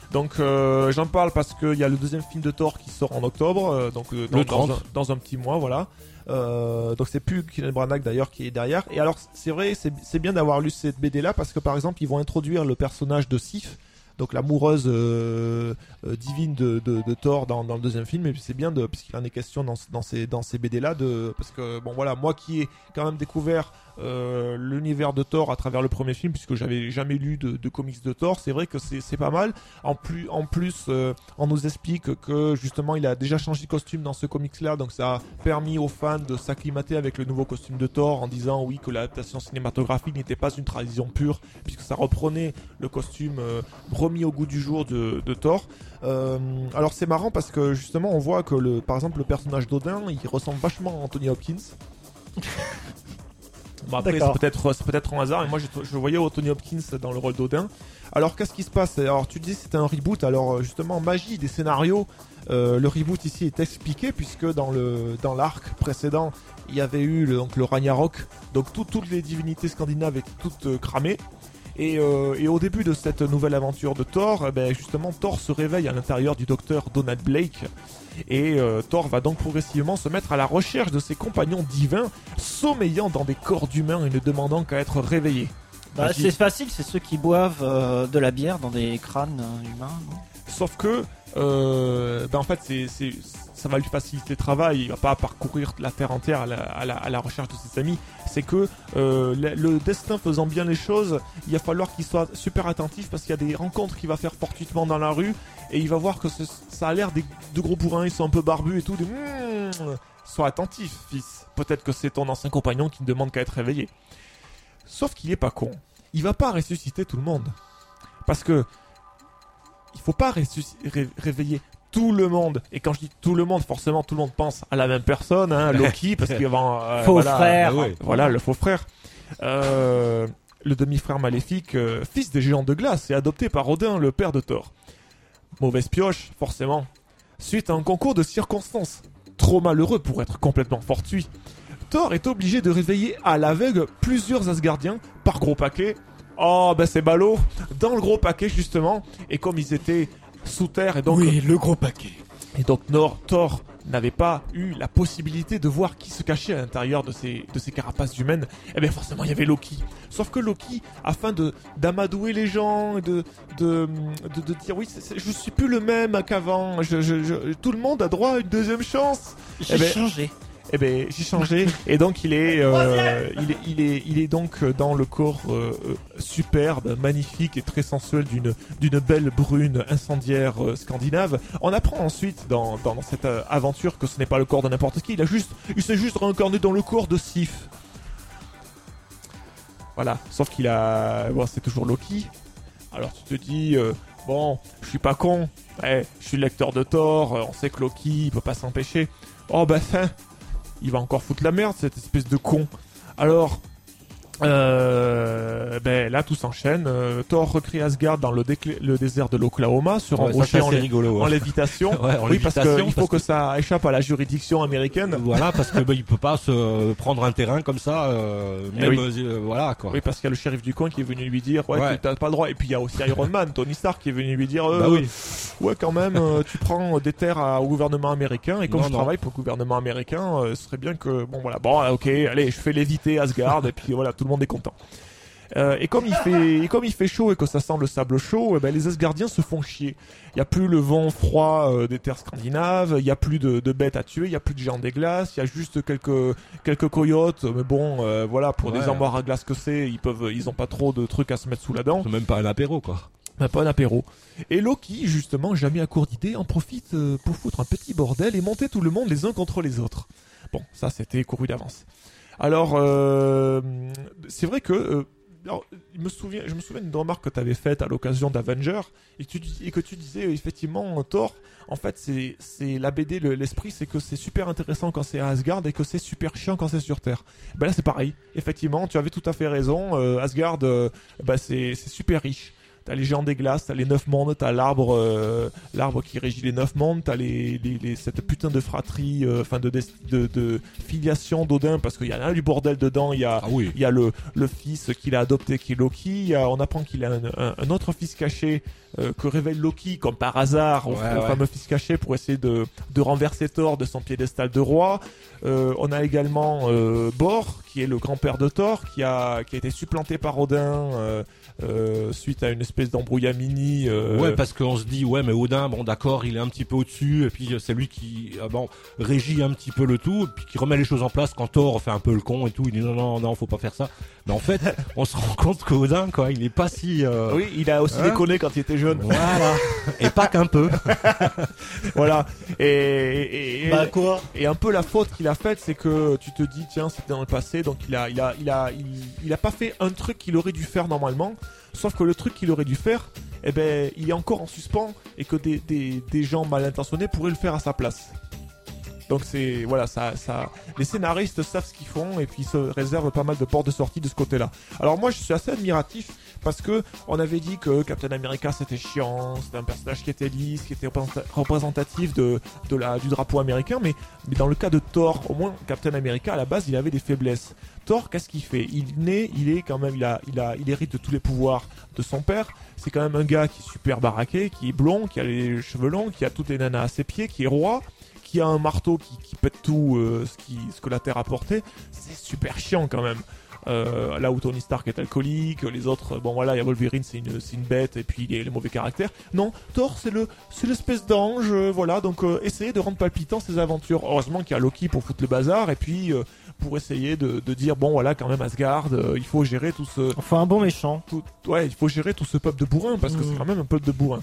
[SPEAKER 3] Donc euh, j'en parle parce qu'il y a le deuxième film de Thor qui sort en octobre, euh, donc euh, dans,
[SPEAKER 5] Le
[SPEAKER 3] dans,
[SPEAKER 5] trente.
[SPEAKER 3] un, dans un petit mois, voilà. Euh, donc c'est plus Kenneth Branagh d'ailleurs qui est derrière. Et alors c'est vrai, c'est, c'est bien d'avoir lu cette B D là parce que par exemple ils vont introduire le personnage de Sif, donc l'amoureuse euh, euh, divine de, de, de Thor dans, dans le deuxième film. Et puis c'est bien de, puisqu'il en est question dans, dans ces dans ces B D là, de parce que bon voilà, moi qui ai quand même découvert euh, l'univers de Thor à travers le premier film, puisque j'avais jamais lu de, de comics de Thor, c'est vrai que c'est c'est pas mal. En plus en plus euh, on nous explique que justement il a déjà changé de costume dans ce comics là, donc ça a permis aux fans de s'acclimater avec le nouveau costume de Thor en disant oui que l'adaptation cinématographique n'était pas une tradition pure, puisque ça reprenait le costume euh, remis au goût du jour de, de Thor. Euh, alors c'est marrant parce que justement on voit que le, par exemple le personnage d'Odin il ressemble vachement à Anthony Hopkins. Bon, après
[SPEAKER 2] D'accord.
[SPEAKER 3] c'est peut-être c'est peut-être un hasard, et moi je, je voyais Anthony Hopkins dans le rôle d'Odin. Alors qu'est-ce qui se passe? Alors tu disais c'était un reboot, alors justement magie des scénarios, euh, le reboot ici est expliqué puisque dans le dans l'arc précédent il y avait eu le, donc le Ragnarok, donc tout, toutes les divinités scandinaves étaient toutes euh, cramées. Et, euh, et au début de cette nouvelle aventure de Thor, eh ben justement Thor se réveille à l'intérieur du docteur Donald Blake. Et euh, Thor va donc progressivement se mettre à la recherche de ses compagnons divins, sommeillant dans des corps d'humains et ne demandant qu'à être réveillés.
[SPEAKER 2] Bah,
[SPEAKER 3] Vas-y.
[SPEAKER 2] c'est facile, c'est ceux qui boivent euh, de la bière dans des crânes euh, humains. non
[SPEAKER 3] Sauf que, euh, ben en fait, c'est, c'est, ça va lui faciliter le travail. Il va pas parcourir la terre entière à la, à la, à la recherche de ses amis. C'est que euh, le, le destin faisant bien les choses, il va falloir qu'il soit super attentif parce qu'il y a des rencontres qu'il va faire fortuitement dans la rue et il va voir que ce, ça a l'air des, de gros bourrins, ils sont un peu barbus et tout. Des, mmh, sois attentif, fils. Peut-être que c'est ton ancien compagnon qui ne demande qu'à être réveillé. Sauf qu'il est pas con. Il va pas ressusciter tout le monde. Parce que il faut pas ressusc- ré- réveiller tout le monde. Et quand je dis tout le monde, forcément tout le monde pense à la même personne, hein, Loki, parce qu'il va euh,
[SPEAKER 2] Faux
[SPEAKER 3] voilà,
[SPEAKER 2] frère.
[SPEAKER 5] Ah ouais.
[SPEAKER 3] voilà le faux frère. Euh, le demi-frère maléfique, euh, fils des géants de glace, et adopté par Odin, le père de Thor. Mauvaise pioche, forcément. Suite à un concours de circonstances, trop malheureux pour être complètement fortuit, Thor est obligé de réveiller à l'aveugle plusieurs Asgardiens par gros paquet. Oh, ben c'est ballot. Dans le gros paquet, justement. Et comme ils étaient sous terre, et donc...
[SPEAKER 2] le gros paquet.
[SPEAKER 3] Et donc Nor, Thor n'avait pas eu la possibilité de voir qui se cachait à l'intérieur de ces, de ces carapaces humaines. Et bien forcément il y avait Loki. Sauf que Loki, afin de d'amadouer les gens, de de, de, de dire oui, c'est, c'est, je suis plus le même qu'avant, je, je, je, tout le monde a droit à une deuxième chance.
[SPEAKER 2] J'ai
[SPEAKER 3] Eh ben,
[SPEAKER 2] changé.
[SPEAKER 3] Eh ben j'ai changé et donc il est, euh, il est il est il est donc dans le corps euh, euh, superbe, magnifique et très sensuel d'une d'une belle brune incendiaire euh, scandinave. On apprend ensuite dans dans, dans cette euh, aventure que ce n'est pas le corps de n'importe qui. Il a juste il s'est juste réincarné dans le corps de Sif. Voilà. Sauf qu'il a bon c'est toujours Loki. Alors tu te dis euh, bon je suis pas con. Ouais, je suis le lecteur de Thor. On sait que Loki il peut pas s'empêcher. Oh bah fin. Il va encore foutre la merde, cette espèce de con. Alors, euh, ben là tout s'enchaîne. Euh, Thor recrée Asgard dans le, déclé- le désert de l'Oklahoma sur un
[SPEAKER 5] Ouais, ça,
[SPEAKER 3] rocher
[SPEAKER 5] c'est
[SPEAKER 3] en,
[SPEAKER 5] assez
[SPEAKER 3] lé-
[SPEAKER 5] rigolo.
[SPEAKER 3] en
[SPEAKER 5] ouais.
[SPEAKER 3] lévitation.
[SPEAKER 5] Ouais, en
[SPEAKER 3] oui, parce
[SPEAKER 5] lévitation,
[SPEAKER 3] qu'il faut
[SPEAKER 5] parce
[SPEAKER 3] que ça échappe à la juridiction américaine.
[SPEAKER 5] Voilà, parce que bah, il peut pas se prendre un terrain comme ça, euh,
[SPEAKER 3] Eh
[SPEAKER 5] même
[SPEAKER 3] oui.
[SPEAKER 5] euh, voilà quoi.
[SPEAKER 3] Oui, parce qu'il y a le shérif du coin qui est venu lui dire ouais,
[SPEAKER 5] Ouais.
[SPEAKER 3] tu t'as pas le droit. Et puis il y a aussi Iron Man, Tony Stark qui est venu lui dire euh,
[SPEAKER 5] Bah oui.
[SPEAKER 3] ouais quand même euh, tu prends des terres à- au gouvernement américain et comme
[SPEAKER 5] Non,
[SPEAKER 3] je
[SPEAKER 5] non.
[SPEAKER 3] travaille pour le gouvernement américain, euh, ce serait bien que bon voilà bon ok allez je fais léviter Asgard et puis voilà tout le monde est content. Euh, et comme il fait, et comme il fait chaud et que ça sent le sable chaud, eh ben, les Asgardiens se font chier. Il y a plus le vent froid euh, des terres scandinaves, il y a plus de, de bêtes à tuer, il y a plus de géants des glaces, il y a juste quelques quelques coyotes. Mais bon, euh, voilà, pour
[SPEAKER 5] Ouais.
[SPEAKER 3] des armoires à glace que c'est, ils peuvent, ils ont pas trop de trucs à se mettre sous la dent.
[SPEAKER 5] C'est même pas un apéro quoi.
[SPEAKER 3] Même pas un apéro. Et Loki, justement, jamais à court d'idées, en profite euh, pour foutre un petit bordel et monter tout le monde les uns contre les autres. Bon, ça c'était couru d'avance. Alors, euh, c'est vrai que euh, alors, je me souviens, je me souviens d'une remarque que tu avais faite à l'occasion d'Avenger et que tu, dis- et que tu disais euh, effectivement Thor. En fait, c'est c'est la B D, le- l'esprit, c'est que c'est super intéressant quand c'est à Asgard et que c'est super chiant quand c'est sur Terre. Ben là, c'est pareil. Effectivement, tu avais tout à fait raison. Euh, Asgard, euh, bah c'est c'est super riche. t'as les géants des glaces, t'as les neuf mondes, t'as l'arbre, euh, l'arbre qui régit les neuf mondes, t'as les, les, les cette putain de fratrie, enfin euh, de, de, de, de filiation d'Odin, parce qu'il y a du bordel dedans. Il y a,
[SPEAKER 5] Ah oui.
[SPEAKER 3] il y a le, le fils qu'il a adopté qui est Loki. Il y a, on apprend qu'il a un, un, un autre fils caché euh, que révèle Loki, comme par hasard, au,
[SPEAKER 5] Ouais,
[SPEAKER 3] au
[SPEAKER 5] ouais.
[SPEAKER 3] fameux fils caché pour essayer de, de renverser Thor de son piédestal de roi. Euh, on a également euh, Bor, qui est le grand-père de Thor, qui a, qui a été supplanté par Odin euh, euh, suite à une espèce d'embrouillamini. Euh...
[SPEAKER 5] Ouais, parce qu'on se dit, ouais, mais Odin, bon, d'accord, il est un petit peu au-dessus, et puis c'est lui qui, ah, bon, régit un petit peu le tout, et puis qui remet les choses en place quand Thor fait un peu le con et tout. Il dit non, non, non, faut pas faire ça. Mais en fait, on se rend compte qu'Odin, quoi, il est pas si. Euh...
[SPEAKER 3] Oui, il a aussi
[SPEAKER 5] Hein
[SPEAKER 3] déconné quand il était jeune.
[SPEAKER 5] Voilà. Et pas qu'un peu.
[SPEAKER 3] Voilà. Et, et, et,
[SPEAKER 2] Bah quoi?
[SPEAKER 3] et un peu la faute qu'il a faite, c'est que tu te dis, tiens, c'était dans le passé, donc il a, il a, il a, il, il a pas fait un truc qu'il aurait dû faire normalement. Sauf que le truc qu'il aurait dû faire, eh ben, il est encore en suspens et que des, des, des gens mal intentionnés pourraient le faire à sa place. Donc c'est voilà, ça, ça, les scénaristes savent ce qu'ils font et puis se réservent pas mal de portes de sortie de ce côté-là. Alors moi, je suis assez admiratif parce que on avait dit que Captain America c'était chiant, c'était un personnage qui était lisse, qui était représentatif de, de la, du drapeau américain, mais, mais dans le cas de Thor, au moins Captain America à la base, il avait des faiblesses. Thor, qu'est-ce qu'il fait? Il naît, il est quand même, il a, il a, il hérite de tous les pouvoirs de son père. C'est quand même un gars qui est super baraqué, qui est blond, qui a les cheveux longs, qui a toutes les nanas à ses pieds, qui est roi, qui a un marteau qui, qui pète tout euh, ce, qui, ce que la Terre a porté. C'est super chiant quand même. Euh, là où Tony Stark est alcoolique, les autres, bon voilà, il y a Wolverine, c'est une, c'est une bête, et puis il est le mauvais caractère. Non, Thor, c'est le, c'est l'espèce d'ange, euh, voilà, donc euh, essayez de rendre palpitant ses aventures. Heureusement qu'il y a Loki pour foutre le bazar, et puis euh, pour essayer de, de dire, bon voilà, quand même Asgard, euh, il faut gérer tout ce...
[SPEAKER 2] Enfin, un bon méchant.
[SPEAKER 3] Tout, ouais, il faut gérer tout ce peuple de bourrins, parce que
[SPEAKER 2] Mmh.
[SPEAKER 3] c'est quand même un peuple de bourrins.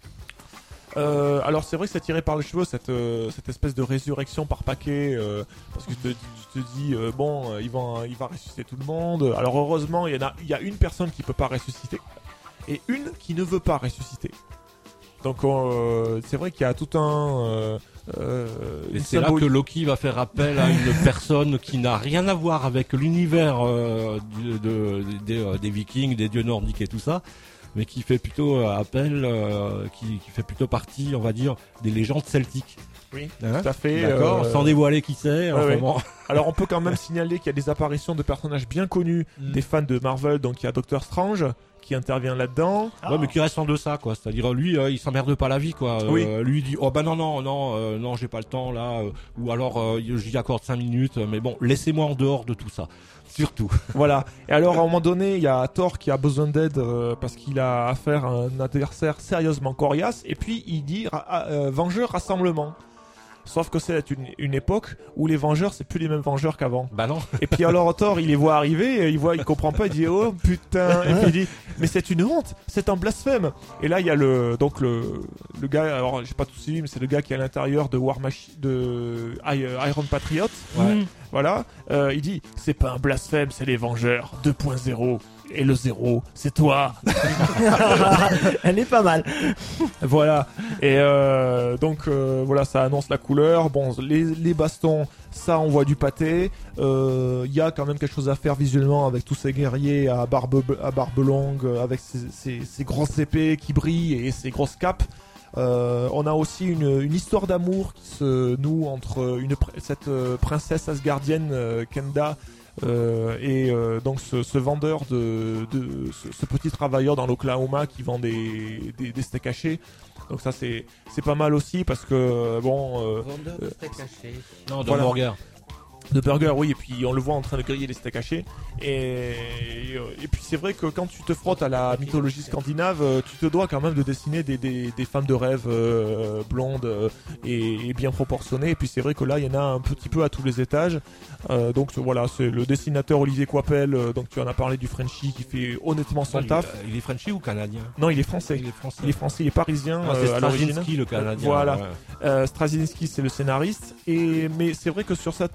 [SPEAKER 3] Euh, alors c'est vrai que c'est tiré par les cheveux cette euh, cette espèce de résurrection par paquet euh, parce que je te, je te dis euh, bon euh, il va il va ressusciter tout le monde. Alors heureusement il y en a il y a une personne qui peut pas ressusciter et une qui ne veut pas ressusciter. Donc euh, c'est vrai qu'il y a tout un euh, euh,
[SPEAKER 5] Et
[SPEAKER 3] une
[SPEAKER 5] c'est là
[SPEAKER 3] symbolique.
[SPEAKER 5] que Loki va faire appel à une personne qui n'a rien à voir avec l'univers euh, du- de, des, euh, des Vikings, des dieux nordiques et tout ça, mais qui fait plutôt euh, appel, euh, qui, qui fait plutôt partie, on va dire, des légendes celtiques.
[SPEAKER 3] Oui,
[SPEAKER 5] Hein
[SPEAKER 3] tout à fait.
[SPEAKER 5] D'accord,
[SPEAKER 3] euh,
[SPEAKER 5] sans dévoiler qui c'est.
[SPEAKER 3] ouais,
[SPEAKER 5] enfin
[SPEAKER 3] ouais.
[SPEAKER 5] bon.
[SPEAKER 3] Alors on peut quand même signaler qu'il y a des apparitions de personnages bien connus
[SPEAKER 5] Mm.
[SPEAKER 3] des fans de Marvel. Donc il y a Doctor Strange qui intervient là-dedans.
[SPEAKER 5] Ouais, mais qui reste en deçà, quoi. C'est-à-dire, lui, euh, il s'emmerde pas la vie, quoi. Euh,
[SPEAKER 3] Oui.
[SPEAKER 5] Lui, il dit, oh bah non, non, non, euh, non, j'ai pas le temps, là. euh, ou alors, euh, j'y accorde cinq minutes. Mais bon, laissez-moi en dehors de tout ça. Surtout.
[SPEAKER 3] Voilà. Et alors, à un moment donné, il y a Thor qui a besoin d'aide euh, parce qu'il a affaire à un adversaire sérieusement coriace. Et puis, il dit ra- ah, euh, Vengeurs, rassemblement. Sauf que c'est une, une époque où les Vengeurs, c'est plus les mêmes Vengeurs qu'avant.
[SPEAKER 5] Bah non.
[SPEAKER 3] Et puis alors Thor, il les voit arriver, il voit, il comprend pas, il dit oh putain, et puis il dit mais c'est une honte, c'est un blasphème. Et là il y a le donc le le gars, alors j'ai pas tout suivi, mais c'est le gars qui est à l'intérieur de War Machine, de I- Iron Patriot.
[SPEAKER 5] Ouais.
[SPEAKER 2] Mmh.
[SPEAKER 3] Voilà, euh, il dit c'est pas un blasphème, c'est les Vengeurs deux point zéro. Et le zéro, c'est toi.
[SPEAKER 2] Elle est pas mal.
[SPEAKER 3] Voilà. Et euh, donc euh, voilà, ça annonce la couleur. Bon, les, les bastons, ça on voit du pâté. Il euh, y a quand même quelque chose à faire visuellement avec tous ces guerriers à barbe à barbe longue, avec ces, ces, ces grosses épées qui brillent et ces grosses capes. Euh, on a aussi une, une histoire d'amour qui se noue entre une, cette euh, princesse asgardienne euh, Kenda euh, et euh, donc ce, ce vendeur de, de ce, ce petit travailleur dans l'Oklahoma qui vend des, des, des steaks hachés. Donc ça c'est c'est pas mal aussi parce que bon euh,
[SPEAKER 1] Vendeur de steak haché.
[SPEAKER 5] Non, de
[SPEAKER 3] Voilà.
[SPEAKER 5] burger.
[SPEAKER 3] de burger, oui, et puis on le voit en train de griller des steaks hachés. Et, et puis c'est vrai que quand tu te frottes à la mythologie scandinave, euh, tu te dois quand même de dessiner des, des, des femmes de rêve euh, blondes euh, et, et bien proportionnées. Et puis c'est vrai que là, il y en a un petit peu à tous les étages. Euh, donc voilà, c'est le dessinateur Olivier Coipel, euh, donc tu en as parlé du Frenchie qui fait honnêtement son
[SPEAKER 5] il,
[SPEAKER 3] taf.
[SPEAKER 5] euh, il est Frenchie ou canadien?
[SPEAKER 3] Non, il est français.
[SPEAKER 5] Il est français.
[SPEAKER 3] Il est français, il est parisien
[SPEAKER 5] Ah, c'est
[SPEAKER 3] euh, à l'origine.
[SPEAKER 5] Straczynski, le canadien.
[SPEAKER 3] Voilà.
[SPEAKER 5] ouais.
[SPEAKER 3] Euh, Straczynski c'est le scénariste et mais c'est vrai que sur certaines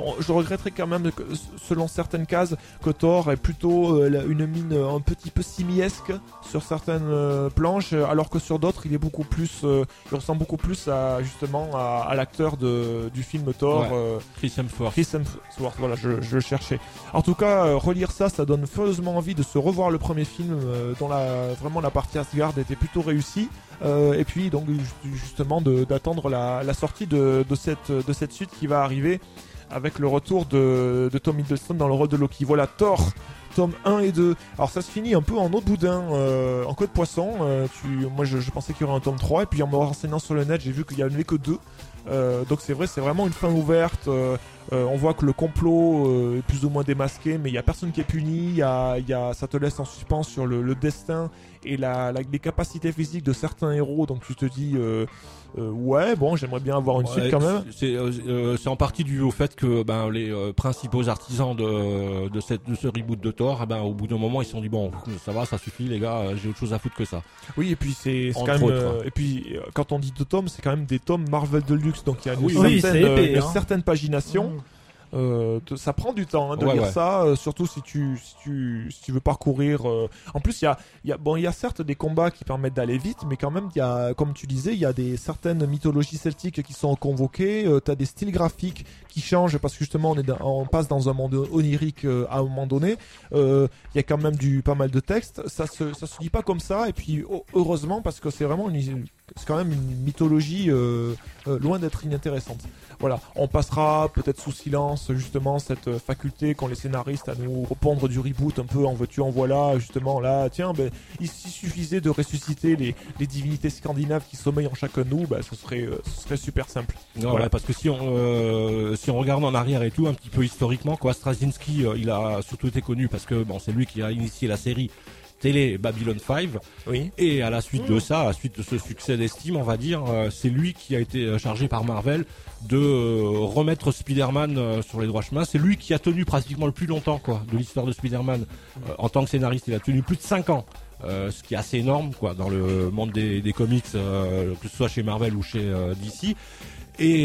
[SPEAKER 3] je regretterais quand même, que, selon certaines cases, que Thor ait plutôt euh, une mine un petit peu simiesque sur certaines euh, planches, alors que sur d'autres, il est beaucoup plus, euh, il ressemble beaucoup plus à justement à, à l'acteur de du film Thor,
[SPEAKER 5] Ouais.
[SPEAKER 3] euh,
[SPEAKER 5] Chris Hemsworth.
[SPEAKER 3] Chris Hemsworth. Voilà, je, je le cherchais. En tout cas, euh, relire ça, ça donne furieusement envie de se revoir le premier film, euh, dont la vraiment la partie Asgard était plutôt réussie. Euh, et puis donc justement de, d'attendre la, la sortie de, de cette de cette suite qui va arriver avec le retour de, de Tom Hiddleston dans le rôle de Loki. Voilà, Thor, tome un et deux. Alors ça se finit un peu en eau de boudin, euh, en queue de poisson. Euh, tu, moi je, je pensais qu'il y aurait un tome trois, et puis en me renseignant sur le net, j'ai vu qu'il n'y en avait que deux. Euh, donc c'est vrai, c'est vraiment une fin ouverte. Euh, euh, on voit que le complot euh, est plus ou moins démasqué, mais il y a personne qui est puni. Il y a, il y a, ça te laisse en suspens sur le, le destin et la, la, les capacités physiques de certains héros. Donc tu te dis, euh, euh, ouais, bon, j'aimerais bien avoir une
[SPEAKER 5] Ouais,
[SPEAKER 3] suite quand même.
[SPEAKER 5] C'est, euh, euh, c'est en partie dû au fait que ben les euh, principaux artisans de de cette de ce reboot de Thor, eh ben au bout d'un moment ils se sont dit bon, ça va, ça suffit les gars, j'ai autre chose à foutre que ça.
[SPEAKER 3] Oui, et puis c'est, c'est
[SPEAKER 5] Entre
[SPEAKER 3] quand même.
[SPEAKER 5] autres.
[SPEAKER 3] Euh, et puis euh, quand on dit deux tomes, c'est quand même des tomes Marvel Deluxe, donc il y a une
[SPEAKER 2] Oui,
[SPEAKER 3] certaine,
[SPEAKER 2] oui, c'est épais,
[SPEAKER 3] euh, une
[SPEAKER 2] hein.
[SPEAKER 3] certaine pagination. Euh, te- ça prend du temps hein, de
[SPEAKER 5] Ouais,
[SPEAKER 3] lire
[SPEAKER 5] ouais.
[SPEAKER 3] ça, euh, surtout si tu si tu si tu veux parcourir. Euh... En plus, il y a il y a bon il y a certes des combats qui permettent d'aller vite, mais quand même il y a, comme tu disais, il y a des certaines mythologies celtiques qui sont convoquées. Euh, T'as des styles graphiques qui changent parce que justement on est dans- on passe dans un monde onirique euh, à un moment donné. Euh, Il y a quand même du pas mal de textes. Ça se ça se lit pas comme ça, et puis oh, heureusement parce que c'est vraiment une c'est quand même une mythologie euh, euh, loin d'être inintéressante. Voilà, on passera peut-être sous silence justement cette euh, faculté qu'ont les scénaristes à nous répondre du reboot un peu en veux-tu en voilà, justement là, tiens, ben, il, s'il suffisait de ressusciter les, les divinités scandinaves qui sommeillent en chacun de nous, ben, ce serait, euh, ce serait super simple.
[SPEAKER 5] Non,
[SPEAKER 3] Voilà.
[SPEAKER 5] ouais, parce que si on euh, si on regarde en arrière et tout, un petit peu historiquement, quoi, Straczynski, euh, il a surtout été connu parce que bon, c'est lui qui a initié la série télé Babylon cinq.
[SPEAKER 3] Oui.
[SPEAKER 5] Et à la suite de ça, à la suite de ce succès d'estime, on va dire, euh, c'est lui qui a été euh, chargé par Marvel de euh, remettre Spider-Man euh, sur les droits chemins. C'est lui qui a tenu pratiquement le plus longtemps, quoi, de l'histoire de Spider-Man. Euh, en tant que scénariste, il a tenu plus de cinq ans. Euh, ce qui est assez énorme, quoi, dans le monde des, des comics, euh, que ce soit chez Marvel ou chez euh, D C. Et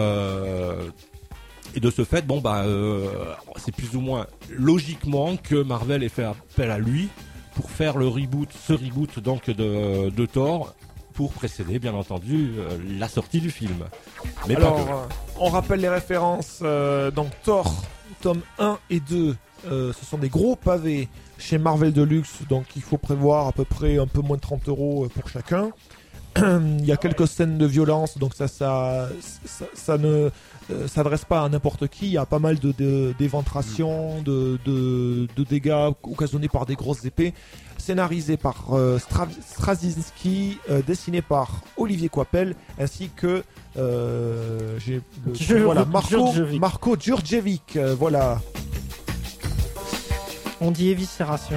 [SPEAKER 5] euh, et de ce fait, bon bah, euh, c'est plus ou moins logiquement que Marvel ait fait appel à lui pour faire le reboot, ce reboot donc de, de Thor, pour précéder bien entendu euh, la sortie du film. Mais
[SPEAKER 3] Alors,
[SPEAKER 5] pas que.
[SPEAKER 3] euh, on rappelle les références. Euh, donc Thor, tome un et deux, euh, ce sont des gros pavés chez Marvel Deluxe, donc il faut prévoir à peu près un peu moins de trente euros pour chacun. Il y a quelques scènes de violence, donc ça, ça, ça, ça ne euh, s'adresse pas à n'importe qui. Il y a pas mal de, de d'éventrations, de, de, de dégâts occasionnés par des grosses épées. Scénarisé par euh, Stra- Straczynski, euh, dessiné par Olivier Coipel, ainsi que euh, j'ai le,
[SPEAKER 2] Djur-
[SPEAKER 3] voilà Marco
[SPEAKER 2] Djurdjevic.
[SPEAKER 3] Marco Djurdjevic, euh, voilà.
[SPEAKER 2] On dit éviscération.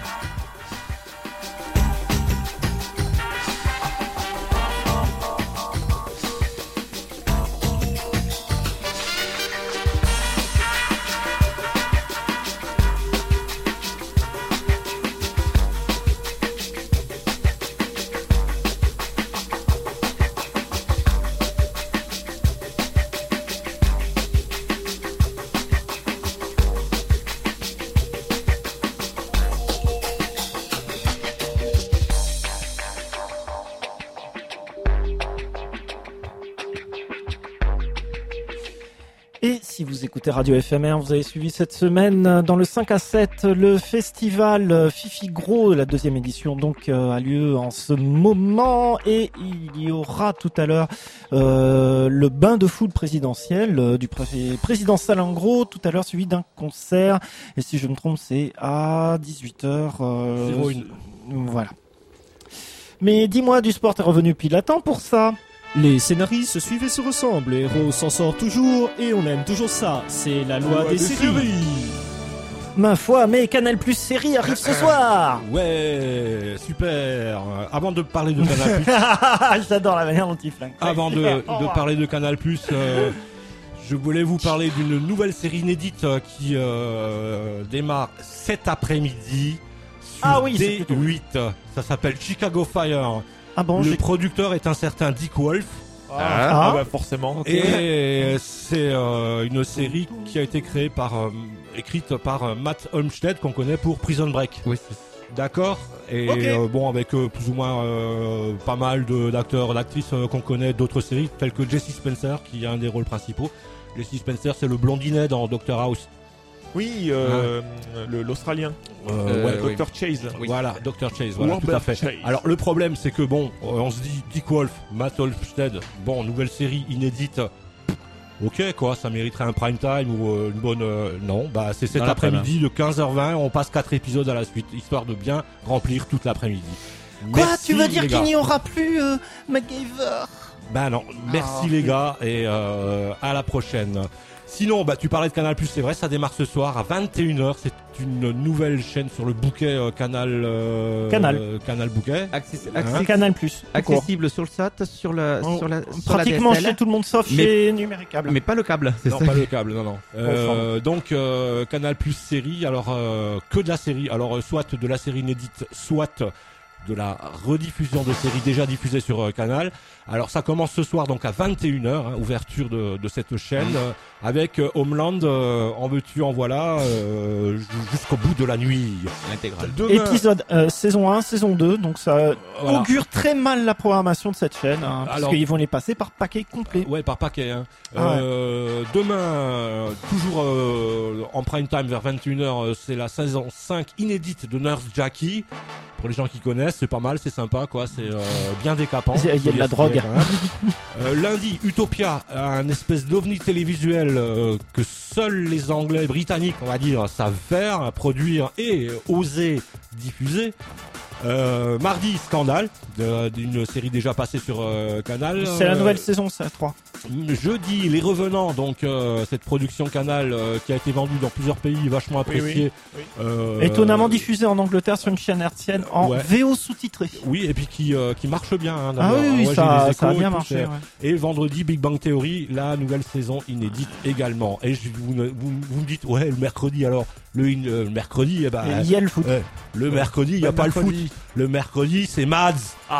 [SPEAKER 2] Et si vous écoutez Radio F M R, vous avez suivi cette semaine dans le cinq à sept le festival Fifi Gros, la deuxième édition donc euh, a lieu en ce moment, et il y aura tout à l'heure euh, le bain de foule présidentiel euh, du pré- président Salengro, tout à l'heure suivi d'un concert, et si je me trompe c'est à dix-huit heures. Euh,
[SPEAKER 5] zéro une.
[SPEAKER 2] Voilà. Mais dis-moi, du sport est revenu pile à temps pour ça.
[SPEAKER 8] Les scénaristes se suivent et se ressemblent, les héros s'en sortent toujours et on aime toujours ça. C'est la loi des, séries.
[SPEAKER 2] Ma foi, mais Canal Plus série arrive ce soir.
[SPEAKER 5] Ouais, super. Euh, Avant de parler de Canal+,
[SPEAKER 2] J'adore la manière dont il flingue.
[SPEAKER 5] avant de, de parler de Canal+, euh, je voulais vous parler d'une nouvelle série inédite euh, qui euh, démarre cet après-midi sur
[SPEAKER 2] Ah oui, c'est
[SPEAKER 5] D huit. Ça s'appelle Chicago Fire.
[SPEAKER 2] Ah bon,
[SPEAKER 5] Le
[SPEAKER 2] j'ai...
[SPEAKER 5] producteur est un certain Dick Wolf.
[SPEAKER 3] Ah, ah bah forcément.
[SPEAKER 5] Okay. Et c'est euh, une série qui a été créée par, euh, écrite par euh, Matt Olmstead qu'on connaît pour Prison Break.
[SPEAKER 1] Oui.
[SPEAKER 5] D'accord. Et okay. euh, bon, avec euh, plus ou moins euh, pas mal de, d'acteurs, d'actrices euh, qu'on connaît d'autres séries, telles que Jesse Spencer qui a un des rôles principaux. Jesse Spencer, c'est le blondinet dans Doctor House.
[SPEAKER 3] Oui, euh, hein. le, l'Australien.
[SPEAKER 5] Euh,
[SPEAKER 3] ouais,
[SPEAKER 5] oui.
[SPEAKER 3] Doctor Chase.
[SPEAKER 5] Oui. Voilà, Doctor Chase, voilà,
[SPEAKER 3] Warbird
[SPEAKER 5] tout à fait.
[SPEAKER 3] Chase.
[SPEAKER 5] Alors le problème, c'est que bon, on se dit Dick Wolf, Matt Olmstead, bon, nouvelle série inédite. Ok, quoi, ça mériterait un prime time ou euh, une bonne. Euh, non, bah c'est cet après-midi de quinze heures vingt, on passe quatre épisodes à la suite, histoire de bien remplir toute l'après-midi.
[SPEAKER 2] Quoi,
[SPEAKER 5] Merci,
[SPEAKER 2] tu veux dire
[SPEAKER 5] les
[SPEAKER 2] qu'il
[SPEAKER 5] gars.
[SPEAKER 2] n'y aura plus euh, MacGyver?
[SPEAKER 5] Bah non, merci
[SPEAKER 2] oh,
[SPEAKER 5] les gars et euh, à la prochaine. Sinon, bah tu parlais de Canal+, c'est vrai, ça démarre ce soir à vingt et une heures. C'est une nouvelle chaîne sur le bouquet euh, Canal euh,
[SPEAKER 2] Canal
[SPEAKER 5] euh, Canal Bouquet.
[SPEAKER 1] Accessi-
[SPEAKER 2] Hein
[SPEAKER 1] accessi-
[SPEAKER 2] Canal+.
[SPEAKER 1] accessible sur le S A T, sur la
[SPEAKER 2] Oh,
[SPEAKER 1] sur la sur
[SPEAKER 2] pratiquement
[SPEAKER 1] la D S L,
[SPEAKER 2] chez tout le monde sauf
[SPEAKER 1] mais,
[SPEAKER 2] chez Numéricable.
[SPEAKER 1] mais pas le câble. C'est
[SPEAKER 5] Non,
[SPEAKER 1] ça.
[SPEAKER 5] pas le câble, non, non. Euh, donc euh, Canal+ série, alors euh, que de la série. Alors euh, soit de la série inédite, soit de la rediffusion de séries déjà diffusées sur euh, Canal. Alors ça commence ce soir donc à vingt et une heures, hein, ouverture de, de cette chaîne, mmh. euh, avec euh, Homeland, euh, en veux-tu, en voilà, euh, jusqu'au bout de la nuit.
[SPEAKER 1] Intégrale.
[SPEAKER 2] Demain... Épisode euh, saison un, saison deux, donc ça
[SPEAKER 5] voilà.
[SPEAKER 2] augure très mal la programmation de cette chaîne, hein, parce
[SPEAKER 5] Alors,
[SPEAKER 2] qu'ils vont les passer par paquet complet.
[SPEAKER 5] Euh, ouais, par paquet. Hein.
[SPEAKER 2] Ah
[SPEAKER 5] euh, ouais. Demain, euh, toujours euh, en prime time vers vingt et une heures, euh, c'est la saison cinq inédite de Nurse Jackie. Pour les gens qui connaissent, c'est pas mal, c'est sympa, quoi. C'est euh, bien décapant.
[SPEAKER 2] Il y a, il y a de la drogue.
[SPEAKER 5] euh, lundi, Utopia, un espèce d'ovni télévisuel euh, que seuls les Anglais britanniques, on va dire, savent faire, produire et oser diffuser. Euh, mardi, Scandale, de, d'une série déjà passée sur euh, Canal.
[SPEAKER 2] C'est la nouvelle
[SPEAKER 5] euh,
[SPEAKER 2] saison, ça, trois.
[SPEAKER 5] Jeudi, Les Revenants, donc euh, cette production Canal euh, qui a été vendue dans plusieurs pays, vachement appréciée.
[SPEAKER 3] Oui, oui,
[SPEAKER 5] oui. Euh,
[SPEAKER 2] Étonnamment diffusée en Angleterre sur une chaîne hertzienne en
[SPEAKER 5] ouais.
[SPEAKER 2] V O sous-titré.
[SPEAKER 5] Oui, et puis qui euh, qui marche bien. Hein,
[SPEAKER 2] ah oui, oui
[SPEAKER 5] ouais,
[SPEAKER 2] ça, ça a bien marché. Ouais.
[SPEAKER 5] Et vendredi, Big Bang Theory, la nouvelle saison inédite également. Et je, vous, vous, vous me dites, ouais, le mercredi alors. Le, le mercredi, eh ben,
[SPEAKER 2] il y a le foot.
[SPEAKER 5] Ouais, le mercredi, il n'y a pas mercredi. le foot. Le mercredi, c'est Mads.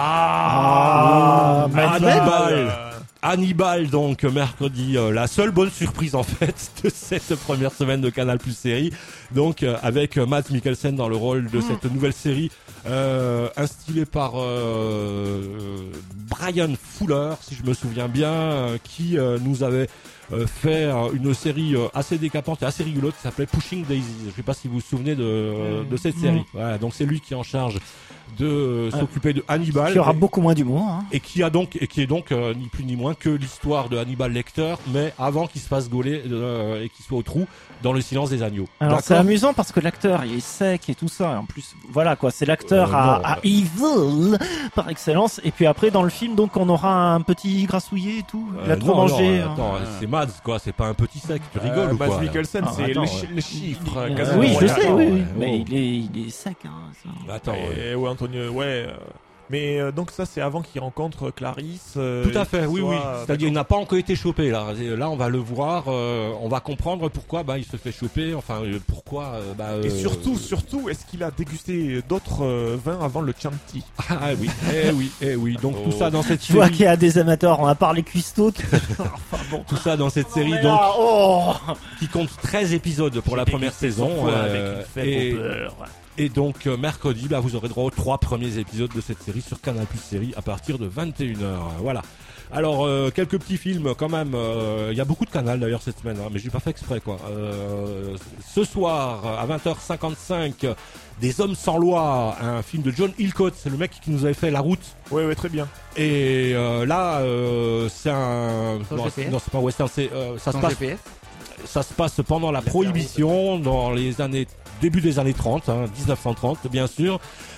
[SPEAKER 2] Ah,
[SPEAKER 5] ah Hannibal. Hannibal, donc, mercredi, euh, la seule bonne surprise, en fait, de cette première semaine de Canal+ série. Donc, euh, avec euh, Mads Mikkelsen dans le rôle de mmh. cette nouvelle série, euh, instillée par euh, Brian Fuller, si je me souviens bien, euh, qui euh, nous avait Euh, fait euh, une série euh, assez décapante et assez rigolote qui s'appelait Pushing Daisies. Je sais pas si vous vous souvenez de, euh, de cette série. Mmh. Voilà, donc c'est lui qui est en charge de euh, s'occuper de Hannibal.
[SPEAKER 2] Qui aura
[SPEAKER 5] et,
[SPEAKER 2] beaucoup moins d'humour. Hein.
[SPEAKER 5] Et qui a donc et qui est donc euh, ni plus ni moins que l'histoire de Hannibal Lecter, mais avant qu'il se fasse gauler euh, et qu'il soit au trou dans Le Silence des agneaux.
[SPEAKER 2] Alors
[SPEAKER 5] D'accord.
[SPEAKER 2] c'est amusant parce que l'acteur il est sec et tout ça. En plus, voilà quoi, c'est l'acteur euh, à, non, à euh... evil par excellence. Et puis après dans le film, donc on aura un petit grassouillet et tout. Il a
[SPEAKER 5] euh,
[SPEAKER 2] trop
[SPEAKER 5] non,
[SPEAKER 2] mangé.
[SPEAKER 5] Non,
[SPEAKER 2] hein.
[SPEAKER 5] attends, euh... c'est Mads quoi, c'est pas un petit sec. Tu rigoles
[SPEAKER 3] euh,
[SPEAKER 5] ou quoi?
[SPEAKER 3] Mads Mikkelsen,
[SPEAKER 2] ah,
[SPEAKER 3] c'est
[SPEAKER 2] attends,
[SPEAKER 3] les,
[SPEAKER 2] ouais.
[SPEAKER 3] les chiffres.
[SPEAKER 2] Euh, oui, je sais, oui, oui.
[SPEAKER 5] Ouais,
[SPEAKER 2] mais
[SPEAKER 5] oh.
[SPEAKER 2] il est, il est sec. Hein, ça.
[SPEAKER 5] Attends.
[SPEAKER 3] Et, ouais, Antonio, ouais. Euh... Mais euh, donc ça c'est avant qu'il rencontre Clarisse. Euh,
[SPEAKER 5] Tout à fait, oui,
[SPEAKER 3] soit,
[SPEAKER 5] oui. C'est-à-dire il n'a pas encore été chopé là. Là on va le voir, euh, on va comprendre pourquoi bah il se fait choper. Enfin euh, pourquoi. Euh, bah, euh,
[SPEAKER 3] Et surtout, surtout, est-ce qu'il a dégusté d'autres euh, vins avant le Chianti?
[SPEAKER 5] Ah oui, eh oui, eh oui. Donc oh. tout ça dans cette
[SPEAKER 2] tu
[SPEAKER 5] série.
[SPEAKER 2] vois qu'il y a des amateurs. On a parlé cuistots. Qui...
[SPEAKER 5] enfin, bon. Tout ça dans cette série
[SPEAKER 2] non,
[SPEAKER 5] donc
[SPEAKER 2] là, oh
[SPEAKER 5] qui compte treize épisodes pour la première saison.
[SPEAKER 2] Euh, avec une
[SPEAKER 5] et...
[SPEAKER 2] au beurre.
[SPEAKER 5] Et donc euh, mercredi, bah, vous aurez droit aux trois premiers épisodes de cette série sur Canal+ série à partir de vingt et une heures. Voilà. Alors euh, quelques petits films quand même. Il euh, y a beaucoup de Canal d'ailleurs cette semaine, hein, mais j'ai pas fait exprès quoi. Euh, ce soir à vingt heures cinquante-cinq, Des Hommes sans loi, un film de John Hillcoat, c'est le mec qui nous avait fait La Route.
[SPEAKER 3] Ouais ouais très bien.
[SPEAKER 5] Et euh, là euh, c'est un non, c'est, non c'est pas un western, c'est euh, ça se passe. G P S Ça se passe pendant la Prohibition, dans les années début des années trente, hein, dix-neuf cent trente bien sûr,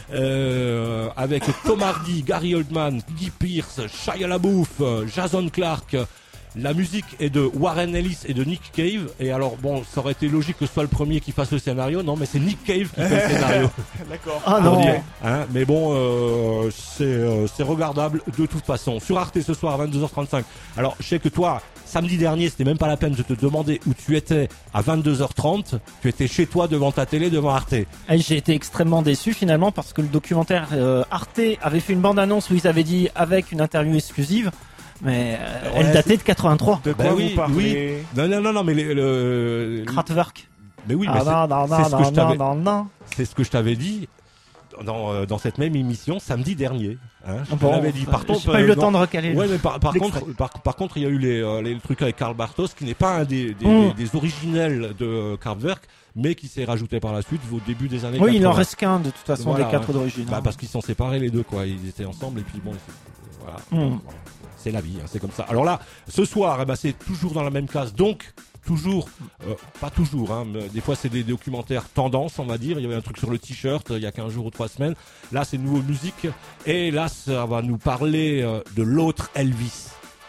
[SPEAKER 5] euh, avec Tom Hardy, Gary Oldman, Guy Pearce, Shia LaBeouf, Jason Clarke. La musique est de Warren Ellis et de Nick Cave. Et alors bon, ça aurait été logique que ce soit le premier qui fasse le scénario. Non, mais c'est Nick Cave qui fait le scénario.
[SPEAKER 3] D'accord.
[SPEAKER 2] Ah non.
[SPEAKER 5] Dire, hein, mais bon, euh, c'est euh, c'est regardable de toute façon. Sur Arte ce soir à vingt-deux heures trente-cinq. Alors je sais que toi, samedi dernier, c'était même pas la peine de te demander où tu étais à vingt-deux heures trente. Tu étais chez toi devant ta télé, devant Arte.
[SPEAKER 2] Et j'ai été extrêmement déçu finalement parce que le documentaire euh, Arte avait fait une bande-annonce où ils avaient dit avec une interview exclusive. Mais euh,
[SPEAKER 5] Ouais,
[SPEAKER 2] elle datait
[SPEAKER 5] c'est-
[SPEAKER 2] de quatre-vingt-trois.
[SPEAKER 3] De quoi
[SPEAKER 5] Bah
[SPEAKER 3] vous
[SPEAKER 5] oui,
[SPEAKER 3] parlez?
[SPEAKER 5] Non, non, non, non, mais les- le,
[SPEAKER 2] Kraftwerk.
[SPEAKER 5] mais oui, mais
[SPEAKER 2] Ah
[SPEAKER 5] c'est-
[SPEAKER 2] non, non,
[SPEAKER 5] c'est
[SPEAKER 2] non,
[SPEAKER 5] ce que je
[SPEAKER 2] non,
[SPEAKER 5] t'avais-
[SPEAKER 2] non, non, non.
[SPEAKER 5] c'est ce que je t'avais dit dans, euh, dans cette même émission samedi dernier. Hein, je te
[SPEAKER 2] Bon,
[SPEAKER 5] l'avais dit. Par
[SPEAKER 2] j'ai
[SPEAKER 5] contre,
[SPEAKER 2] pas eu le
[SPEAKER 5] euh,
[SPEAKER 2] temps de recaler.
[SPEAKER 5] Ouais, mais par, par
[SPEAKER 2] l'extrait.
[SPEAKER 5] contre, par, par contre, il y a eu les, euh, les trucs avec Karl Bartos, qui n'est pas un des, des,
[SPEAKER 2] Mm.
[SPEAKER 5] des, des originels de euh, Kraftwerk, mais qui s'est rajouté par la suite au début des années
[SPEAKER 2] Oui,
[SPEAKER 5] quatre-vingts.
[SPEAKER 2] il en reste qu'un de toute façon
[SPEAKER 5] Voilà,
[SPEAKER 2] des quatre
[SPEAKER 5] ouais.
[SPEAKER 2] d'origine.
[SPEAKER 5] Bah,
[SPEAKER 2] hein.
[SPEAKER 5] parce qu'ils sont séparés les deux, quoi. Ils étaient ensemble et puis bon, c'est- voilà.
[SPEAKER 2] Mm.
[SPEAKER 5] Voilà. C'est la vie, hein, c'est comme ça. Alors là, ce soir, eh ben, c'est toujours dans la même case, donc toujours, euh, pas toujours, hein, mais des fois c'est des documentaires tendance, on va dire. Il y avait un truc sur le t-shirt euh, il y a quinze jours ou trois semaines. Là, c'est nouveau musique et là, ça va nous parler euh, de l'autre Elvis.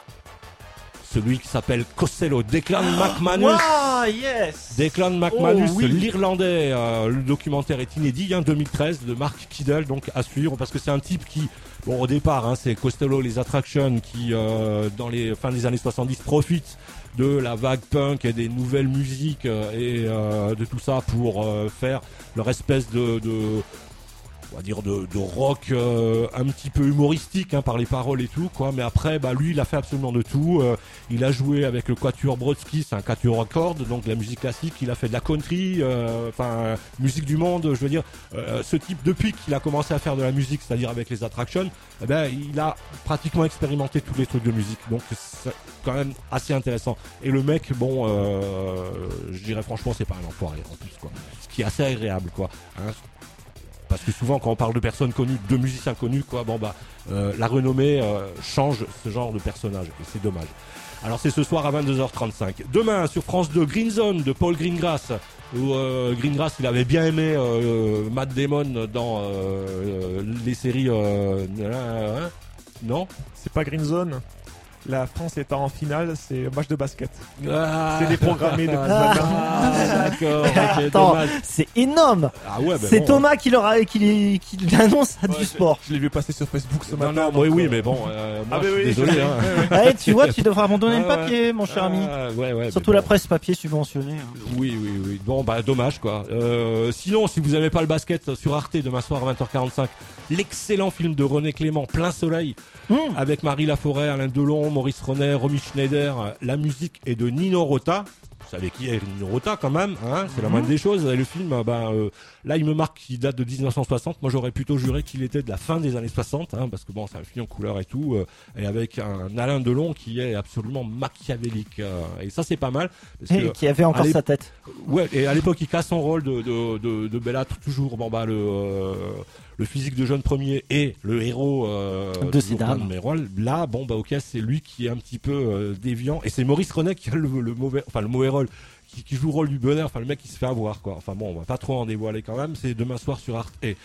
[SPEAKER 5] Celui qui s'appelle Costello, Declan McManus.
[SPEAKER 2] Wow, yes.
[SPEAKER 5] Declan McManus,
[SPEAKER 2] Oh, oui.
[SPEAKER 5] l'Irlandais. Euh, le documentaire est inédit, hein, deux mille treize, de Mark Kiddle, donc à suivre, parce que c'est un type qui, bon, au départ, hein, c'est Costello, les Attractions, qui, euh, dans les fins des années soixante-dix, profite de la vague punk et des nouvelles musiques euh, et euh, de tout ça pour euh, faire leur espèce de, de on va dire de, de rock euh, un petit peu humoristique, hein, par les paroles et tout, quoi. Mais après, bah lui, il a fait absolument de tout. Euh, il a joué avec le Quatuor Brodsky, c'est un quatuor à cordes, donc de la musique classique. Il a fait de la country, euh, enfin euh, musique du monde. Je veux dire, euh, ce type, depuis qu'il a commencé à faire de la musique, c'est-à-dire avec les Attractions, eh ben il a pratiquement expérimenté tous les trucs de musique. Donc c'est quand même assez intéressant. Et le mec, bon, euh, je dirais franchement, c'est pas un enfoiré en plus, quoi. Ce qui est assez agréable, quoi. Hein. Parce que souvent, quand on parle de personnes connues, de musiciens connus, quoi, bon bah, euh, la renommée euh, change ce genre de personnage, et c'est dommage. Alors c'est ce soir à vingt-deux heures trente-cinq. Demain sur France deux, Green Zone de Paul Greengrass, où euh, Greengrass, il avait bien aimé euh, Matt Damon dans euh, les séries. Euh, hein, non,
[SPEAKER 3] C'est pas Green Zone. La France étant en finale, c'est match de basket.
[SPEAKER 5] ah,
[SPEAKER 3] C'est déprogrammé depuis ce
[SPEAKER 5] ah,
[SPEAKER 3] matin.
[SPEAKER 5] d'accord, ok,
[SPEAKER 2] Attends,
[SPEAKER 5] dommage.
[SPEAKER 2] c'est énorme.
[SPEAKER 5] Ah ouais, ben
[SPEAKER 2] C'est
[SPEAKER 5] bon.
[SPEAKER 2] Thomas qui leur a, qui, qui l'annonce à
[SPEAKER 3] Ouais,
[SPEAKER 2] du sport.
[SPEAKER 3] Je l'ai vu passer sur Facebook ce
[SPEAKER 5] Non,
[SPEAKER 3] matin.
[SPEAKER 5] non, oui,
[SPEAKER 3] donc,
[SPEAKER 5] oui,
[SPEAKER 3] euh,
[SPEAKER 5] mais bon, euh, moi,
[SPEAKER 3] Ah,
[SPEAKER 5] je
[SPEAKER 3] mais
[SPEAKER 5] suis
[SPEAKER 3] oui,
[SPEAKER 5] désolé.
[SPEAKER 3] je-
[SPEAKER 5] Hein.
[SPEAKER 2] Ouais, tu vois, tu devrais abandonner le
[SPEAKER 5] Ouais,
[SPEAKER 2] papier, mon cher ami.
[SPEAKER 5] Ah, ouais, ouais,
[SPEAKER 2] Surtout
[SPEAKER 5] mais
[SPEAKER 2] la
[SPEAKER 5] bon.
[SPEAKER 2] presse papier subventionnée. hein.
[SPEAKER 5] Oui, oui, oui. Bon, bah, dommage, quoi. Euh, sinon, si vous aimez pas le basket, sur Arte, demain soir à vingt heures quarante-cinq, l'excellent film de René Clément, Plein Soleil,
[SPEAKER 2] Mmh.
[SPEAKER 5] avec Marie Laforêt, Alain Delon, Maurice René, Romy Schneider. La musique est de Nino Rota. Vous savez qui est Nino Rota, quand même, hein, c'est la
[SPEAKER 2] Mhm.
[SPEAKER 5] moindre des choses. Et le film, ben, euh, là, il me marque qu'il date de dix-neuf cent soixante. Moi, j'aurais plutôt juré qu'il était de la fin des années soixante, hein, parce que bon, c'est un film en couleur et tout, euh, et avec un Alain Delon qui est absolument machiavélique. euh, et ça, c'est pas mal. Parce
[SPEAKER 2] Et
[SPEAKER 5] que,
[SPEAKER 2] qui avait encore
[SPEAKER 5] allez-
[SPEAKER 2] sa tête.
[SPEAKER 5] ouais, et à l'époque, il casse son rôle de, de, de, de bellâtre, toujours, bon, bah, le, euh, le physique de jeune premier et le héros, euh,
[SPEAKER 2] De
[SPEAKER 5] toujours
[SPEAKER 2] ces
[SPEAKER 5] plein
[SPEAKER 2] dames.
[SPEAKER 5] de mes rôles. Là, bon, bah, ok, c'est lui qui est un petit peu euh, déviant, et c'est Maurice René qui a le, le mauvais, enfin, le mauvais rôle. Qui, qui joue le rôle du bonheur, enfin le mec qui se fait avoir, quoi. Enfin bon, on va pas trop en dévoiler quand même. C'est demain soir sur Arte. Et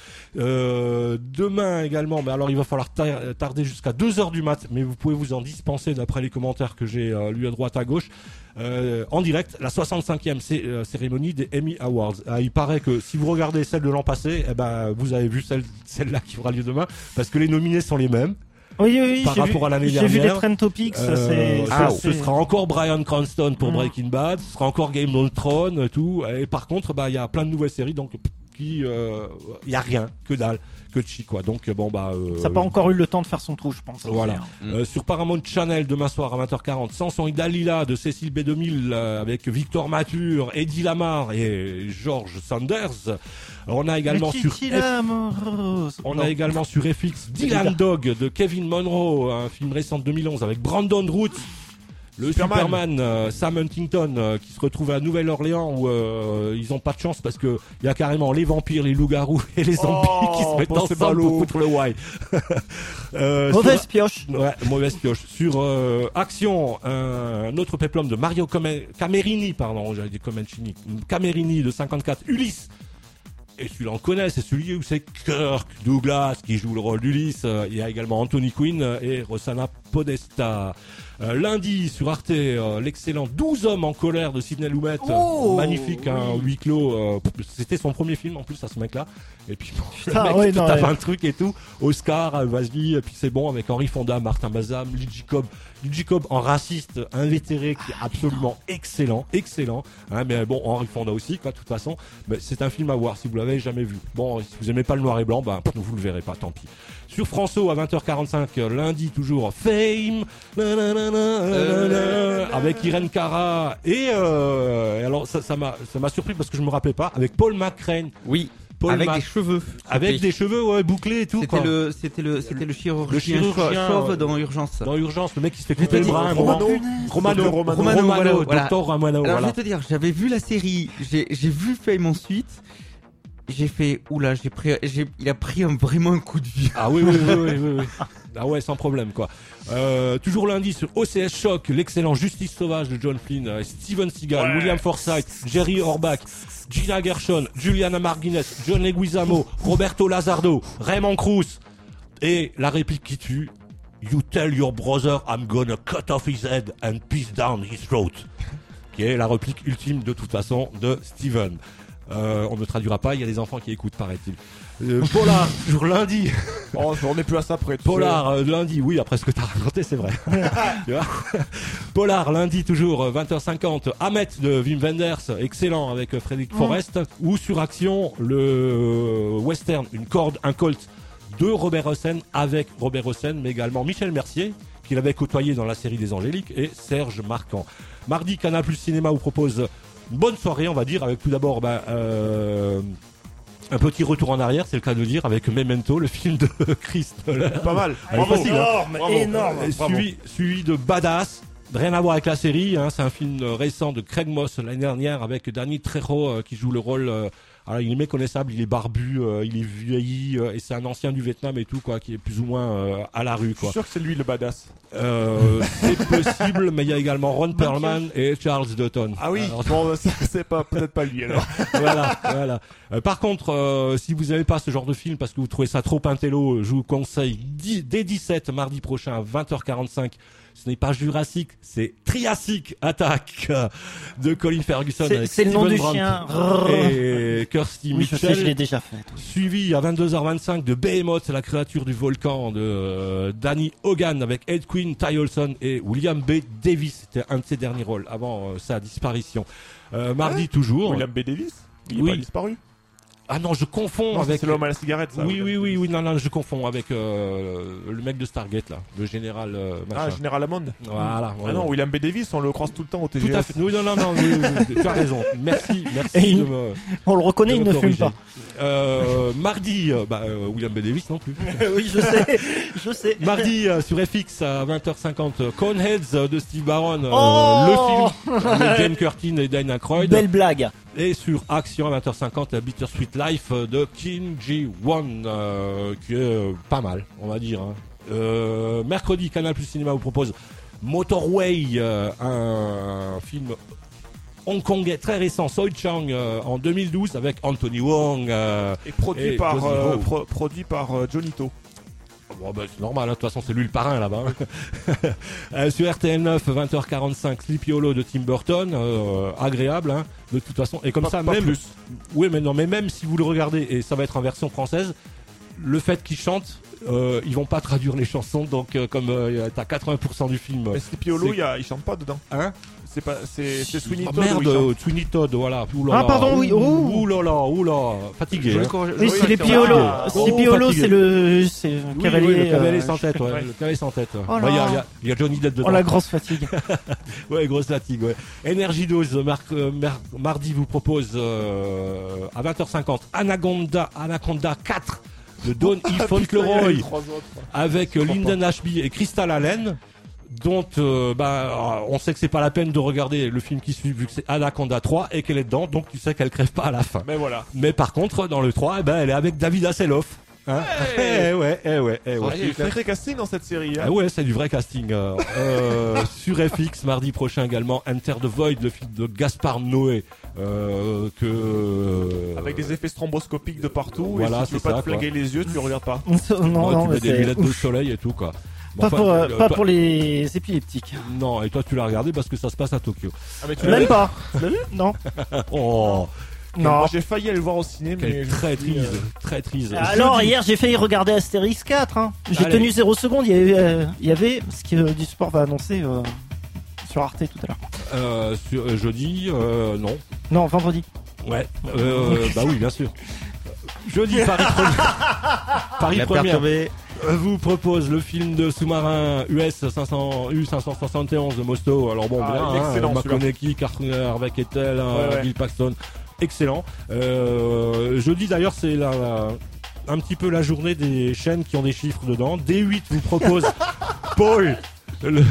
[SPEAKER 5] euh, demain également, mais alors il va falloir tar- tarder jusqu'à deux heures du mat, mais vous pouvez vous en dispenser d'après les commentaires que j'ai euh, lus à droite à gauche. Euh, en direct, la soixante-cinquième cé- euh, cérémonie des Emmy Awards. Ah, il paraît que si vous regardez celle de l'an passé, eh ben vous avez vu celle celle-là qui aura lieu demain, parce que les nominés sont les mêmes.
[SPEAKER 2] Oui, oui, oui.
[SPEAKER 5] Par
[SPEAKER 2] j'ai
[SPEAKER 5] rapport
[SPEAKER 2] vu,
[SPEAKER 5] à l'année
[SPEAKER 2] J'ai vu les
[SPEAKER 5] dernière,
[SPEAKER 2] trend topics.
[SPEAKER 5] Euh,
[SPEAKER 2] c'est,
[SPEAKER 5] ah,
[SPEAKER 2] c'est-
[SPEAKER 5] ce sera encore Bryan Cranston pour
[SPEAKER 2] Mm.
[SPEAKER 5] Breaking Bad, ce sera encore Game of Thrones, tout. Et par contre, bah il y a plein de nouvelles séries, donc qui, il euh, y a rien, que dalle, que de chi, quoi. Donc bon bah. Euh,
[SPEAKER 2] Ça n'a pas encore eu le temps de faire son trou, je pense.
[SPEAKER 5] Voilà.
[SPEAKER 2] C'est-
[SPEAKER 5] Euh, sur Paramount Channel demain soir à vingt heures quarante, Samson et Dalila de Cécile B deux mille euh, avec Victor Mature, Eddie Lamar et George Sanders. Alors, on a également
[SPEAKER 2] Mais
[SPEAKER 5] sur
[SPEAKER 2] Kiki
[SPEAKER 5] F-
[SPEAKER 2] l'amoureuse.
[SPEAKER 5] on
[SPEAKER 2] Non.
[SPEAKER 5] a également sur F X
[SPEAKER 2] Dalila.
[SPEAKER 5] Dylan Dog de Kevin Monroe, un film récent de deux mille onze avec Brandon Routh. Le
[SPEAKER 3] Superman.
[SPEAKER 5] Superman, euh, Sam Huntington, euh, qui se retrouve à Nouvelle-Orléans où euh, ils ont pas de chance parce que il y a carrément les vampires, les loups-garous et les zombies
[SPEAKER 3] Oh,
[SPEAKER 5] qui se mettent
[SPEAKER 3] bon, c'est
[SPEAKER 5] ensemble
[SPEAKER 3] ballot.
[SPEAKER 5] pour foutre le why. euh,
[SPEAKER 2] Mauvaise
[SPEAKER 5] sur-
[SPEAKER 2] pioche.
[SPEAKER 5] Ouais, mauvaise pioche. Sur euh, Action, un, un autre péplum de Mario Come- Camerini, pardon, j'avais dit Comencini, Camerini de cinquante-quatre, Ulysse. Et celui-là on le connaît, c'est celui où c'est Kirk Douglas qui joue le rôle d'Ulysse. Euh, Il y a également Anthony Quinn et Rosanna Podesta. Euh, lundi sur Arte, euh, l'excellent douze hommes en colère de Sidney Lumet,
[SPEAKER 2] Oh,
[SPEAKER 5] magnifique, un hein, huis clos. Euh, c'était son premier film en plus à ce mec-là. Et puis bon,
[SPEAKER 2] Putain,
[SPEAKER 5] le mec,
[SPEAKER 2] ouais,
[SPEAKER 5] tout
[SPEAKER 2] non,
[SPEAKER 5] tape
[SPEAKER 2] ouais.
[SPEAKER 5] un truc et tout. Oscar, euh, vas-y, et puis c'est bon avec Henry Fonda, Martin Bazam, Lee Jacob. Lee Jacob en raciste invétéré qui est absolument excellent, excellent. Hein, mais bon, Henry Fonda aussi, quoi, de toute façon. Mais c'est un film à voir si vous l'avez jamais vu. Bon, si vous aimez pas le noir et blanc, bah vous le verrez pas, tant pis. Sur François à vingt heures quarante-cinq, lundi toujours, Fame, euh, avec Irène Cara et euh, alors ça, ça m'a, ça m'a surpris parce que je me rappelais pas, avec Paul McCrane.
[SPEAKER 1] Oui.
[SPEAKER 5] Paul
[SPEAKER 1] avec
[SPEAKER 5] Mac-
[SPEAKER 1] des cheveux.
[SPEAKER 5] avec
[SPEAKER 1] C'était-
[SPEAKER 5] des cheveux ouais, bouclés et tout.
[SPEAKER 1] C'était
[SPEAKER 5] Quoi.
[SPEAKER 1] le, c'était le, c'était le chirurgien,
[SPEAKER 5] Le chirurgien,
[SPEAKER 1] chauve
[SPEAKER 5] ouais.
[SPEAKER 1] dans Urgence.
[SPEAKER 5] Dans Urgence, le mec qui se fait
[SPEAKER 1] Je vais
[SPEAKER 5] couper
[SPEAKER 1] te
[SPEAKER 5] le
[SPEAKER 1] dire,
[SPEAKER 5] bras. un
[SPEAKER 3] Romano,
[SPEAKER 5] moment. Romano,
[SPEAKER 3] Docteur Romano.
[SPEAKER 5] Romano,
[SPEAKER 1] Romano, voilà.
[SPEAKER 5] Docteur Romano,
[SPEAKER 1] Alors
[SPEAKER 5] voilà.
[SPEAKER 1] je vais te dire, j'avais vu la série, j'ai, j'ai vu Fame ensuite. J'ai fait, oula, j'ai pris, j'ai, il a pris un, vraiment un coup de vieux.
[SPEAKER 5] Ah oui, oui, oui, oui, oui, oui. Ah ouais, sans problème, quoi. Euh, toujours lundi sur O C S Choc, l'excellent Justice Sauvage de John Flynn, euh, Steven Seagal, William Forsythe, Jerry Orbach, Gina Gershon, Juliana Marguines, John Leguizamo, Roberto Lazardo, Raymond Cruz, et la réplique qui tue, You tell your brother I'm gonna cut off his head and piece down his throat, qui est la réplique ultime de toute façon de Steven. Euh, on ne traduira pas, il y a des enfants qui écoutent, paraît-il. Euh, Polar, toujours lundi.
[SPEAKER 3] Oh, on n'est plus à ça près. tu
[SPEAKER 5] Polar, euh, lundi, oui, après ce que t'as raconté, c'est vrai. Tu vois. Polar, lundi, toujours, euh, vingt heures cinquante. Ahmet de Wim Wenders, excellent, avec euh, Frédéric Forrest. Ou sur Action, le euh, western, une corde, un colt de Robert Hossein, avec Robert Hossein, mais également Michel Mercier, qu'il avait côtoyé dans la série des Angéliques, et Serge Marquand. Mardi, Canal Plus Cinéma vous propose une bonne soirée, on va dire, avec tout d'abord bah, euh, un petit retour en arrière, c'est le cas de dire, avec Memento, le film de Chris Nolan.
[SPEAKER 3] Pas mal.
[SPEAKER 5] Elle est
[SPEAKER 3] Bravo.
[SPEAKER 5] facile, hein.
[SPEAKER 2] Énorme,
[SPEAKER 3] Bravo.
[SPEAKER 2] énorme.
[SPEAKER 5] Et suivi, suivi de Badass, rien à voir avec la série, hein, c'est un film récent de Craig Moss l'année dernière avec Danny Trejo euh, qui joue le rôle. Euh, alors il est méconnaissable, il est barbu, euh, il est vieilli euh, et c'est un ancien du Vietnam et tout quoi, qui est plus ou moins euh, à la rue
[SPEAKER 3] Je suis
[SPEAKER 5] quoi.
[SPEAKER 3] sûr que c'est lui le badass.
[SPEAKER 5] Euh, c'est possible, mais il y a également Ron Perlman et Charles Dutton.
[SPEAKER 3] Ah oui.
[SPEAKER 5] Alors,
[SPEAKER 3] Bon, c'est c'est pas peut-être pas lui alors.
[SPEAKER 5] voilà, voilà. Euh, par contre, euh, si vous n'aimez pas ce genre de film parce que vous trouvez ça trop intello, je vous conseille dix, dès dix-sept mardi prochain à vingt heures quarante-cinq. Ce n'est pas Jurassic, c'est Triassic Attack de Colin Ferguson
[SPEAKER 2] C'est-
[SPEAKER 5] avec
[SPEAKER 2] c'est le nom
[SPEAKER 5] Steven
[SPEAKER 2] du
[SPEAKER 5] Brandt
[SPEAKER 2] chien.
[SPEAKER 5] et Kirsty
[SPEAKER 2] Oui, je sais, je
[SPEAKER 5] Mitchell.
[SPEAKER 2] l'ai déjà fait.
[SPEAKER 5] Suivi à vingt-deux heures vingt-cinq de Behemoth, la créature du volcan de euh, Danny Hogan avec Ed Quinn, Ty Olson et William B. Davis. C'était un de ses derniers rôles avant euh, sa disparition. Euh, mardi toujours.
[SPEAKER 3] William B. Davis. Il est
[SPEAKER 5] Oui.
[SPEAKER 3] pas disparu.
[SPEAKER 5] Ah non, je confonds
[SPEAKER 3] Non,
[SPEAKER 5] avec.
[SPEAKER 3] c'est l'homme à la cigarette. Ça,
[SPEAKER 5] oui,
[SPEAKER 3] William
[SPEAKER 5] oui, oui,
[SPEAKER 3] Davis.
[SPEAKER 5] oui, non, non, je confonds avec euh, le mec de Stargate là, le général euh, machin.
[SPEAKER 3] Ah, Général Hammond.
[SPEAKER 5] Voilà.
[SPEAKER 3] Ah non, William B. Davis, on le croise tout le temps au T G S.
[SPEAKER 5] Tout à fait. Oui, non, non, non, oui, oui, oui, tu as raison. Merci, merci
[SPEAKER 2] Et il-
[SPEAKER 5] de me.
[SPEAKER 2] On le reconnaît,
[SPEAKER 5] de
[SPEAKER 2] il
[SPEAKER 5] me
[SPEAKER 2] ne fume
[SPEAKER 5] corriger.
[SPEAKER 2] pas.
[SPEAKER 5] Euh, mardi, euh, bah, euh, William B. Davis non plus.
[SPEAKER 2] Oui, je sais, je sais.
[SPEAKER 5] Mardi euh, sur F X à vingt heures cinquante, euh, Coneheads euh, de Steve Barron, euh,
[SPEAKER 2] Oh
[SPEAKER 5] le film avec Jane Curtin et Dana Aykroyd.
[SPEAKER 2] Belle blague.
[SPEAKER 5] Et sur Action à vingt heures cinquante, la Bittersweet Life euh, de Kim Ji-won, euh, qui est euh, pas mal, on va dire. Hein. Euh, mercredi, Canal Plus Cinéma vous propose Motorway, euh, un film hongkongais très récent, Soi Chang, euh, en deux mille douze avec Anthony Wong. Euh,
[SPEAKER 3] Et produit
[SPEAKER 5] Et
[SPEAKER 3] par,
[SPEAKER 5] Josie
[SPEAKER 3] euh,
[SPEAKER 5] Ho.
[SPEAKER 3] pro- produit par euh, Johnny To.
[SPEAKER 5] Bon, bah, c'est normal, hein, de toute façon c'est lui le parrain là-bas. euh, sur R T L neuf, vingt heures quarante-cinq, Sleepy Hollow de Tim Burton, euh, agréable, hein, de toute façon. Et comme
[SPEAKER 3] Pas-
[SPEAKER 5] ça,
[SPEAKER 3] pas
[SPEAKER 5] même,
[SPEAKER 3] plus.
[SPEAKER 5] oui, mais non, mais même si vous le regardez et ça va être en version française, le fait qu'ils chantent, euh, ils vont pas traduire les chansons, donc euh, comme euh, t'as quatre-vingts pour cent du film.
[SPEAKER 3] Mais Sleepy Hollow,
[SPEAKER 5] c'est-
[SPEAKER 3] il y a- il chante pas dedans.
[SPEAKER 5] Hein
[SPEAKER 3] C'est pas, c'est, c'est Sweeney
[SPEAKER 5] Ah,
[SPEAKER 3] Todd.
[SPEAKER 5] merde,
[SPEAKER 3] où il chante.
[SPEAKER 5] euh, Sweeney Todd, voilà. Ouh là
[SPEAKER 2] Ah,
[SPEAKER 5] là,
[SPEAKER 2] pardon, oui,
[SPEAKER 5] ouh,
[SPEAKER 2] oh.
[SPEAKER 5] ouh là là, ouh là, fatigué.
[SPEAKER 1] Je
[SPEAKER 5] hein.
[SPEAKER 1] le corrige-
[SPEAKER 2] Oui,
[SPEAKER 1] je
[SPEAKER 2] c'est
[SPEAKER 1] le
[SPEAKER 2] les
[SPEAKER 1] corrige.
[SPEAKER 2] Piolo.
[SPEAKER 5] Ah,
[SPEAKER 2] Sleepy
[SPEAKER 5] oh,
[SPEAKER 2] Hollow,
[SPEAKER 5] fatigué.
[SPEAKER 2] c'est le, c'est
[SPEAKER 5] Oui, oui,
[SPEAKER 2] cavalier.
[SPEAKER 5] le cavalier
[SPEAKER 2] euh,
[SPEAKER 5] sans tête, ouais,
[SPEAKER 3] ouais.
[SPEAKER 5] le cavalier sans tête. Ouais.
[SPEAKER 2] Oh
[SPEAKER 5] Bah, il y, a-
[SPEAKER 2] là.
[SPEAKER 5] il y a- il y a Johnny Depp dedans.
[SPEAKER 2] Oh, la grosse fatigue.
[SPEAKER 5] Ouais, grosse fatigue, ouais. Energy Dose, mar- euh, mar- mardi vous propose euh, à vingt heures cinquante Anaconda, Anaconda quatre de Don E.
[SPEAKER 3] Ah, putain, il y en a
[SPEAKER 5] Fauntleroy
[SPEAKER 3] eu trois autres.
[SPEAKER 5] avec euh,
[SPEAKER 3] crois
[SPEAKER 5] Lyndon Ashby et Crystal Allen, dont euh, bah, on sait que c'est pas la peine de regarder le film qui suit vu que c'est Anaconda trois et qu'elle est dedans, donc tu sais qu'elle crève pas à la fin.
[SPEAKER 3] Mais voilà.
[SPEAKER 5] Mais par contre, dans le trois, eh ben, elle est avec David Hasselhoff. Hein eh ouais, eh ouais, eh ouais.
[SPEAKER 3] Ah, il y a eu sacré casting dans cette série. Hein.
[SPEAKER 5] Ah ouais, c'est du vrai casting. Euh, euh, sur F X, mardi prochain également, Enter the Void, le film de Gaspard Noé. Euh, que
[SPEAKER 3] Avec des effets stromboscopiques de partout.
[SPEAKER 5] Voilà,
[SPEAKER 3] et si tu veux
[SPEAKER 5] c'est
[SPEAKER 3] pas
[SPEAKER 5] ça,
[SPEAKER 3] te flaguer les yeux, tu regardes pas.
[SPEAKER 2] non,
[SPEAKER 5] ouais,
[SPEAKER 2] non,
[SPEAKER 5] tu
[SPEAKER 2] mais
[SPEAKER 5] mets des
[SPEAKER 2] c'est.
[SPEAKER 5] lunettes de soleil et tout quoi. Bon,
[SPEAKER 2] Pas,
[SPEAKER 5] enfin,
[SPEAKER 2] pour, euh,
[SPEAKER 5] euh,
[SPEAKER 2] pas
[SPEAKER 5] toi-
[SPEAKER 2] pour les épileptiques.
[SPEAKER 5] Non, et toi tu l'as regardé parce que ça se passe à Tokyo.
[SPEAKER 3] Ah, mais tu l'as
[SPEAKER 2] Même
[SPEAKER 3] vu
[SPEAKER 2] pas. Tu l'as vu? Non.
[SPEAKER 5] Oh,
[SPEAKER 2] Non.
[SPEAKER 3] Moi, j'ai failli aller le voir au ciné, mais.
[SPEAKER 5] quelle
[SPEAKER 3] je me suis dit,
[SPEAKER 5] traîtrise,
[SPEAKER 3] euh,
[SPEAKER 5] traîtrise.
[SPEAKER 2] Alors
[SPEAKER 5] Jeudi-
[SPEAKER 2] hier j'ai failli regarder Astérix quatre. Hein. J'ai
[SPEAKER 5] Allez.
[SPEAKER 2] tenu zéro secondes. Il y avait, euh, il y avait ce que euh, du sport va annoncer euh, sur Arte tout à l'heure.
[SPEAKER 5] Euh, sur, euh, jeudi, euh, non.
[SPEAKER 2] Non, vendredi.
[SPEAKER 5] Ouais, euh, bah oui, bien sûr. Jeudi, Paris Première. Paris
[SPEAKER 1] La
[SPEAKER 5] Première
[SPEAKER 1] perturbé.
[SPEAKER 5] euh, vous propose le film de sous-marin U S cinq cents, U cinq cent soixante et onze de Mosto. Alors bon,
[SPEAKER 3] Ah,
[SPEAKER 5] bien,
[SPEAKER 3] il est excellent,
[SPEAKER 5] hein,
[SPEAKER 3] celui-là.
[SPEAKER 5] McConaughey, Carter, Harvey Keitel, hein,
[SPEAKER 3] Ouais, ouais.
[SPEAKER 5] Bill Paxton, excellent. Euh, jeudi d'ailleurs, c'est la, la- un petit peu la journée des chaînes qui ont des chiffres dedans. D huit vous propose Paul. Le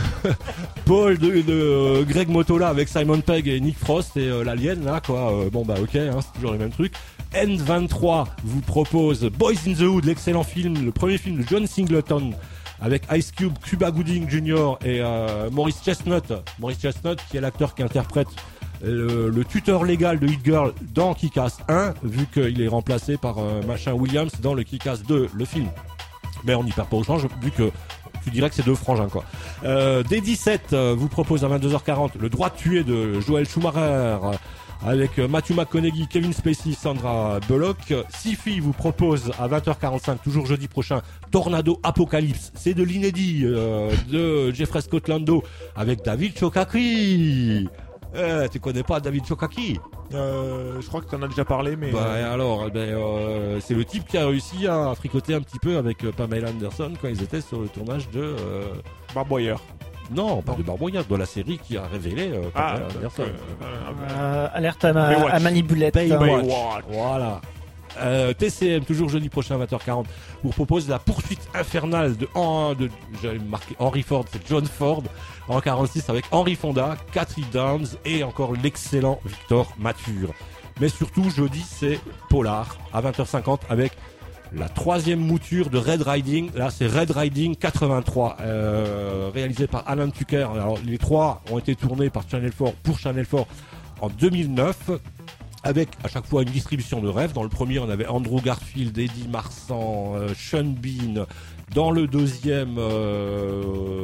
[SPEAKER 5] Paul de, de euh, Greg Motola avec Simon Pegg et Nick Frost et euh, l'Alien là quoi. Euh, bon bah ok, hein, c'est toujours les mêmes trucs. N vingt-trois vous propose Boys in the Hood, l'excellent film, le premier film de John Singleton avec Ice Cube, Cuba Gooding junior et euh, Maurice Chestnut. Maurice Chestnut qui est l'acteur qui interprète le, le tuteur légal de Hit Girl dans Kick-Ass un, vu qu'il est remplacé par euh, machin Williams dans le Kick-Ass deux, le film. Mais on n'y perd pas au change vu que tu dirais que c'est deux frangins quoi. Euh, D dix-sept euh, vous propose à vingt-deux heures quarante Le droit de tuer de Joel Schumacher euh, avec euh, Matthew McConaughey, Kevin Spacey, Sandra Bullock. Sci-Fi vous propose à vingt heures quarante-cinq, toujours jeudi prochain, Tornado Apocalypse. C'est de l'inédit euh, de Jeffrey Scott Lando avec David Chokaki. Eh, tu connais pas David Chokaki?
[SPEAKER 3] Euh, je crois que tu en as déjà parlé, mais.
[SPEAKER 5] Bah
[SPEAKER 3] euh,
[SPEAKER 5] alors, eh ben, euh, c'est le type qui a réussi à fricoter un petit peu avec euh, Pamela Anderson quand ils étaient sur le tournage de... euh,
[SPEAKER 3] Barboyeur.
[SPEAKER 5] Non, pas de Barboyard, de la série qui a révélé euh,
[SPEAKER 3] Ah,
[SPEAKER 5] Pamela Anderson.
[SPEAKER 3] euh, euh,
[SPEAKER 2] Euh, alerte à, ma,
[SPEAKER 3] Baywatch.
[SPEAKER 2] à Manibulette.
[SPEAKER 5] Baywatch.
[SPEAKER 3] Baywatch.
[SPEAKER 5] Voilà. Euh, T C M, toujours jeudi prochain à vingt heures quarante, vous propose la poursuite infernale de, Hen- de j'avais marqué Henry Ford, c'est John Ford, en quarante-six avec Henry Fonda, Cathy Downs et encore l'excellent Victor Mature. Mais surtout, jeudi, c'est Polar à vingt heures cinquante avec la troisième mouture de Red Riding. Là, c'est Red Riding quatre-vingt-trois, euh, réalisé par Alan Tucker. Alors, les trois ont été tournés par Channel quatre pour Channel quatre en deux mille neuf. Avec à chaque fois une distribution de rêves. Dans le premier, on avait Andrew Garfield, Eddie Marsan, euh, Sean Bean. Dans le deuxième, euh,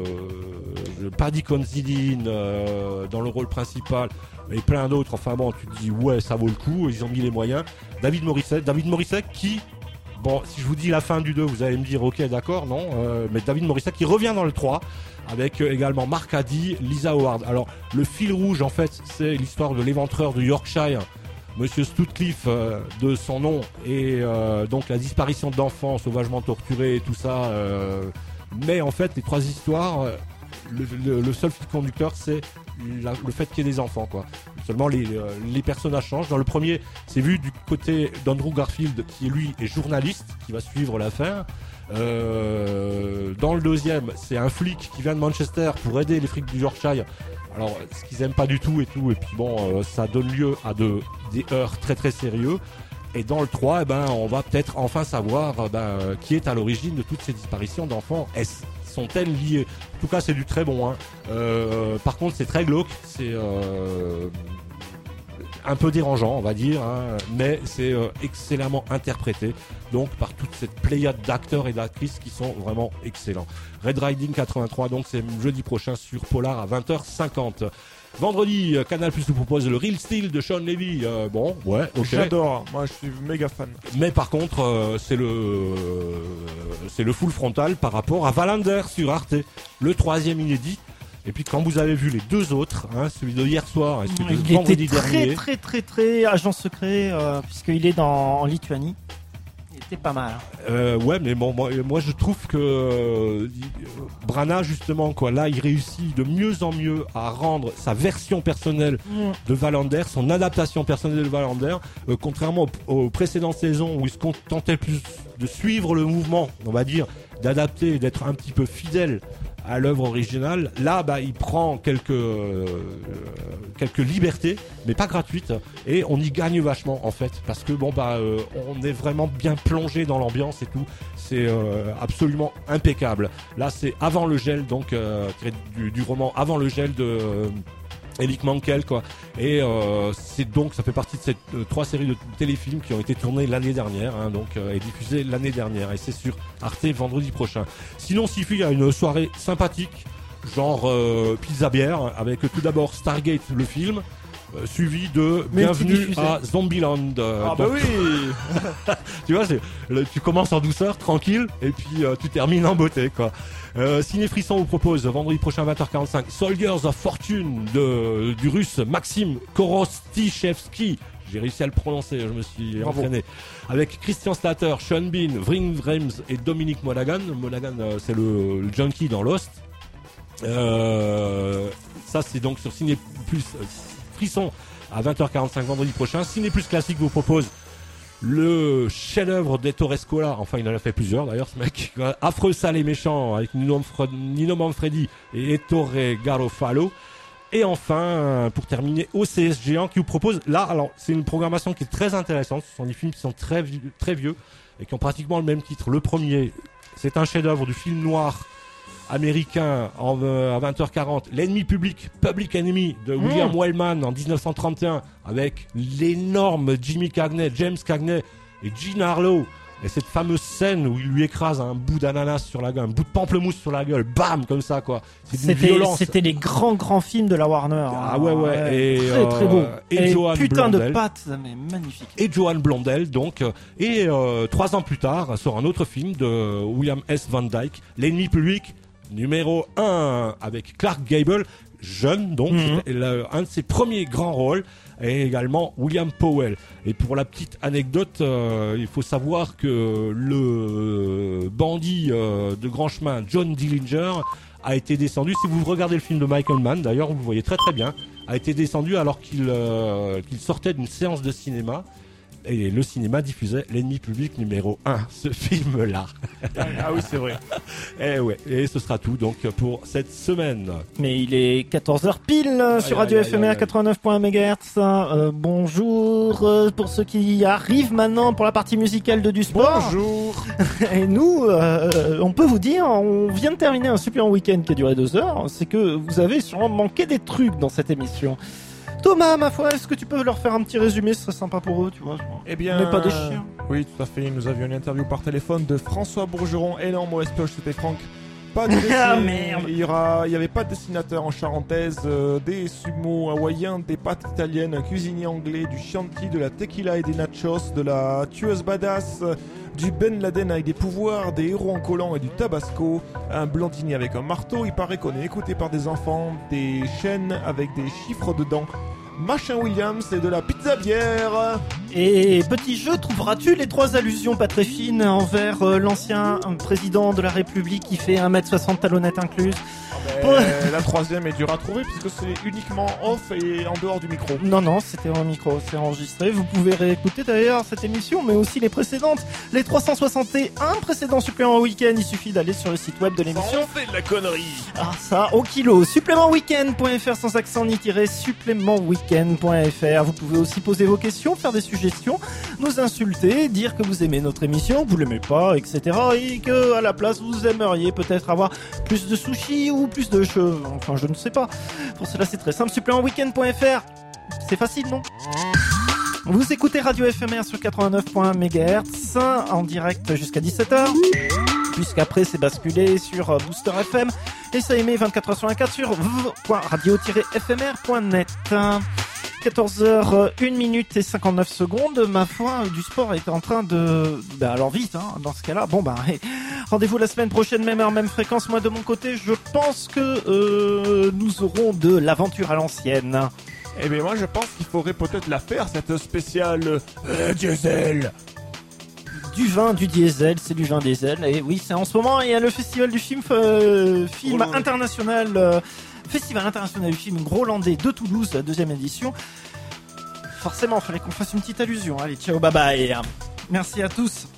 [SPEAKER 5] Paddy Considine euh, dans le rôle principal et plein d'autres. Enfin bon, tu te dis ouais, ça vaut le coup. Ils ont mis les moyens. David Morissette, David Morissette qui, bon, si je vous dis la fin du deux, vous allez me dire ok, d'accord, non. Euh, mais David Morissette qui revient dans le trois. Avec euh, également Mark Addy, Lisa Howard. Alors le fil rouge en fait, c'est l'histoire de l'éventreur de Yorkshire, Monsieur Stutcliffe euh, de son nom, et euh, donc la disparition d'enfants sauvagement torturés et tout ça. Euh, mais en fait, les trois histoires, euh, le, le, le seul fil conducteur, c'est la- le fait qu'il y ait des enfants, quoi. Seulement les, euh, les personnages changent. Dans le premier, c'est vu du côté d'Andrew Garfield, qui lui est journaliste, qui va suivre l'affaire. Euh, dans le deuxième, c'est un flic qui vient de Manchester pour aider les flics du Yorkshire. Alors, ce qu'ils aiment pas du tout et tout, et puis bon, euh, ça donne lieu à de, des heurts très très sérieux. Et dans le trois, eh ben, on va peut-être enfin savoir euh, ben, euh, qui est à l'origine de toutes ces disparitions d'enfants. Est-ce sont-elles liées? En tout cas, c'est du très bon. Hein. Euh, par contre, c'est très glauque, c'est euh, un peu dérangeant, on va dire, hein, mais c'est euh, excellemment interprété. Donc, par toute cette pléiade d'acteurs et d'actrices qui sont vraiment excellents. Red Riding quatre-vingt-trois, donc c'est jeudi prochain sur Polar à vingt heures cinquante. Vendredi, euh, Canal Plus nous propose le Real Steel de Sean Levy. Euh, bon, ouais, ok.
[SPEAKER 3] J'adore. Moi, je suis méga fan.
[SPEAKER 5] Mais par contre, euh, c'est le euh, c'est le full frontal par rapport à Wallander sur Arte, le troisième inédit. Et puis quand vous avez vu les deux autres, hein, celui de hier soir et celui de
[SPEAKER 2] Il
[SPEAKER 5] vendredi
[SPEAKER 2] était très
[SPEAKER 5] dernier,
[SPEAKER 2] très très très agent secret euh, puisqu'il est dans, en Lituanie. Il était pas mal.
[SPEAKER 5] euh, ouais, mais bon, moi, moi je trouve que euh, Branagh justement quoi, là il réussit de mieux en mieux à rendre sa version personnelle de Wallander, son adaptation personnelle de Wallander, euh, contrairement aux, aux précédentes saisons où il se contentait plus de suivre le mouvement, on va dire, d'adapter et d'être un petit peu fidèle à l'œuvre originale. Là, bah, il prend quelques euh, quelques libertés, mais pas gratuites, et on y gagne vachement en fait, parce que bon bah, euh, on est vraiment bien plongé dans l'ambiance et tout. C'est euh, absolument impeccable. Là, c'est avant le gel, donc euh, tiré du, du roman Avant le gel de Eric Mankel, quoi. Et euh, c'est donc, ça fait partie de ces euh, trois séries de téléfilms qui ont été tournées l'année dernière, hein, donc euh, et diffusées l'année dernière. Et c'est sur Arte vendredi prochain. Sinon, Sifu a une soirée sympathique, genre euh, pizza bière, avec tout d'abord Stargate le film. Euh, suivi de Bienvenue à Zombieland. Euh,
[SPEAKER 2] ah bah
[SPEAKER 5] donc,
[SPEAKER 2] oui.
[SPEAKER 5] tu vois, c'est, le, tu commences en douceur, tranquille, et puis euh, tu termines en beauté, quoi. Euh, Ciné Frisson vous propose vendredi prochain à vingt heures quarante-cinq Soldiers of Fortune de du russe Maxime Korostichevski. J'ai réussi à le prononcer, je me suis
[SPEAKER 2] Bravo.
[SPEAKER 5] entraîné. Avec Christian Slater, Sean Bean, Vring Vrems et Dominique Monaghan. Monaghan, euh, c'est le, le junkie dans Lost. Euh, ça, c'est donc sur Ciné Plus euh, Frisson à vingt heures quarante-cinq vendredi prochain. Ciné Plus Classique vous propose le chef-d'œuvre d'Ettore Scola, enfin il en a fait plusieurs d'ailleurs ce mec, Affreux, sale et méchant avec Nino, Fre- Nino Manfredi et Ettore Garofalo. Et enfin, pour terminer, O C S Géant qui vous propose, là, alors c'est une programmation qui est très intéressante, ce sont des films qui sont très, vi- très vieux et qui ont pratiquement le même titre. Le premier, c'est un chef-d'œuvre du film noir américain en, euh, à vingt heures quarante, L'ennemi public, Public Enemy de William mmh. Wellman en dix-neuf cent trente et un avec l'énorme Jimmy Cagney, James Cagney et Jean Harlow. Et cette fameuse scène où il lui écrase un bout d'ananas sur la gueule, un bout de pamplemousse sur la gueule, bam, comme ça, quoi. C'est d'une
[SPEAKER 2] C'était,
[SPEAKER 5] violence.
[SPEAKER 2] c'était les grands, grands films de la Warner.
[SPEAKER 5] Ah ouais, ouais.
[SPEAKER 2] ouais.
[SPEAKER 5] Et,
[SPEAKER 2] très,
[SPEAKER 5] euh,
[SPEAKER 2] très beau.
[SPEAKER 5] Et,
[SPEAKER 2] et
[SPEAKER 5] Johan
[SPEAKER 2] putain
[SPEAKER 5] Blondel.
[SPEAKER 2] de pattes, mais magnifique.
[SPEAKER 5] Et Johan Blondel, donc. Et euh, trois ans plus tard, sort un autre film de William S. Van Dyke, L'ennemi public, numéro un, avec Clark Gable, jeune, donc,
[SPEAKER 2] Mm-hmm.
[SPEAKER 5] c'était le- un de ses premiers grands rôles, et également William Powell. Et pour la petite anecdote, euh, il faut savoir que le bandit euh, de grand chemin, John Dillinger, a été descendu, si vous regardez le film de Michael Mann, d'ailleurs, vous le voyez très très bien, a été descendu alors qu'il, euh, qu'il sortait d'une séance de cinéma. Et le cinéma diffusait L'ennemi public numéro un, ce film-là.
[SPEAKER 3] Ah oui, c'est vrai.
[SPEAKER 5] Et ouais, et ce sera tout donc pour cette semaine.
[SPEAKER 2] Mais il est quatorze heures pile euh, sur Radio
[SPEAKER 5] aïe, aïe,
[SPEAKER 2] F M R
[SPEAKER 5] aïe.
[SPEAKER 2] quatre-vingt-neuf point un mégahertz. Euh, bonjour euh, pour ceux qui arrivent maintenant pour la partie musicale de Du Sport.
[SPEAKER 3] Bonjour.
[SPEAKER 2] Et nous, euh, on peut vous dire, on vient de terminer un super week-end qui a duré deux heures. C'est que vous avez sûrement manqué des trucs dans cette émission. Thomas, ma foi, est-ce que tu peux leur faire un petit résumé? Ce serait sympa pour eux, tu vois.
[SPEAKER 3] Eh bien,
[SPEAKER 2] On n'est pas des chiens.
[SPEAKER 3] Oui, tout à fait. Nous avions une interview par téléphone de François Bourgeron et non, mauvaise poche, c'était Franck. Pas de dessin.
[SPEAKER 2] Ah, merde.
[SPEAKER 3] Il y aura, il y avait pas de dessinateur en charentaise, euh, des sumo hawaïens, des pâtes italiennes, un cuisinier anglais, du Chianti, de la tequila et des nachos, de la tueuse badass, du Ben Laden avec des pouvoirs, des héros en collant et du tabasco, un blondinier avec un marteau. Il paraît qu'on est écouté par des enfants, des chaînes avec des chiffres dedans. Machin Williams et de la pizza bière.
[SPEAKER 2] Et petit jeu, trouveras-tu les trois allusions pas très fines envers euh, l'ancien euh, président de la République qui fait un mètre soixante talonnettes incluses?
[SPEAKER 3] Euh, la troisième est dure à trouver puisque c'est uniquement off et en dehors du micro.
[SPEAKER 2] Non, non, c'était en micro, c'est enregistré. Vous pouvez réécouter d'ailleurs cette émission, mais aussi les précédentes. Les trois cent soixante et un précédents suppléments week-end, il suffit d'aller sur le site web de l'émission.
[SPEAKER 3] On fait de la connerie.
[SPEAKER 2] Ah, ça, au kilo. supplément weekend point f r sans accent ni tiré, supplément weekend point f r. Vous pouvez aussi poser vos questions, faire des suggestions, nous insulter, dire que vous aimez notre émission, que vous l'aimez pas, et cetera. Et que, à la place, vous aimeriez peut-être avoir plus de sushis ou plus de cheveux. Enfin, je ne sais pas. Pour cela, c'est très simple. supplément weekend point f r. C'est facile, non? Vous écoutez Radio F M R sur quatre-vingt-neuf point un mégahertz en direct jusqu'à dix-sept heures. Puisqu'après c'est basculé sur Booster F M et ça émet vingt-quatre heures sur vingt-quatre sur w w w point radio tiret f m r point net. quatorze heures une minute et cinquante-neuf secondes. Ma foi, Du Sport est en train de... Ben alors vite, hein, dans ce cas-là. Bon, ben, hey, rendez-vous la semaine prochaine, même heure, même fréquence. Moi, de mon côté, je pense que euh, nous aurons de l'aventure à l'ancienne.
[SPEAKER 3] Eh bien moi je pense qu'il faudrait peut-être la faire cette spéciale euh, diesel.
[SPEAKER 2] Du vin, du diesel, c'est du vin diesel. Et oui, c'est en ce moment, il y a le festival du film, euh, film
[SPEAKER 3] Grolandais.
[SPEAKER 2] international, euh, festival international du film grolandais de Toulouse, la deuxième édition. Forcément, il fallait qu'on fasse une petite allusion. Allez, ciao, bye bye. Merci à tous.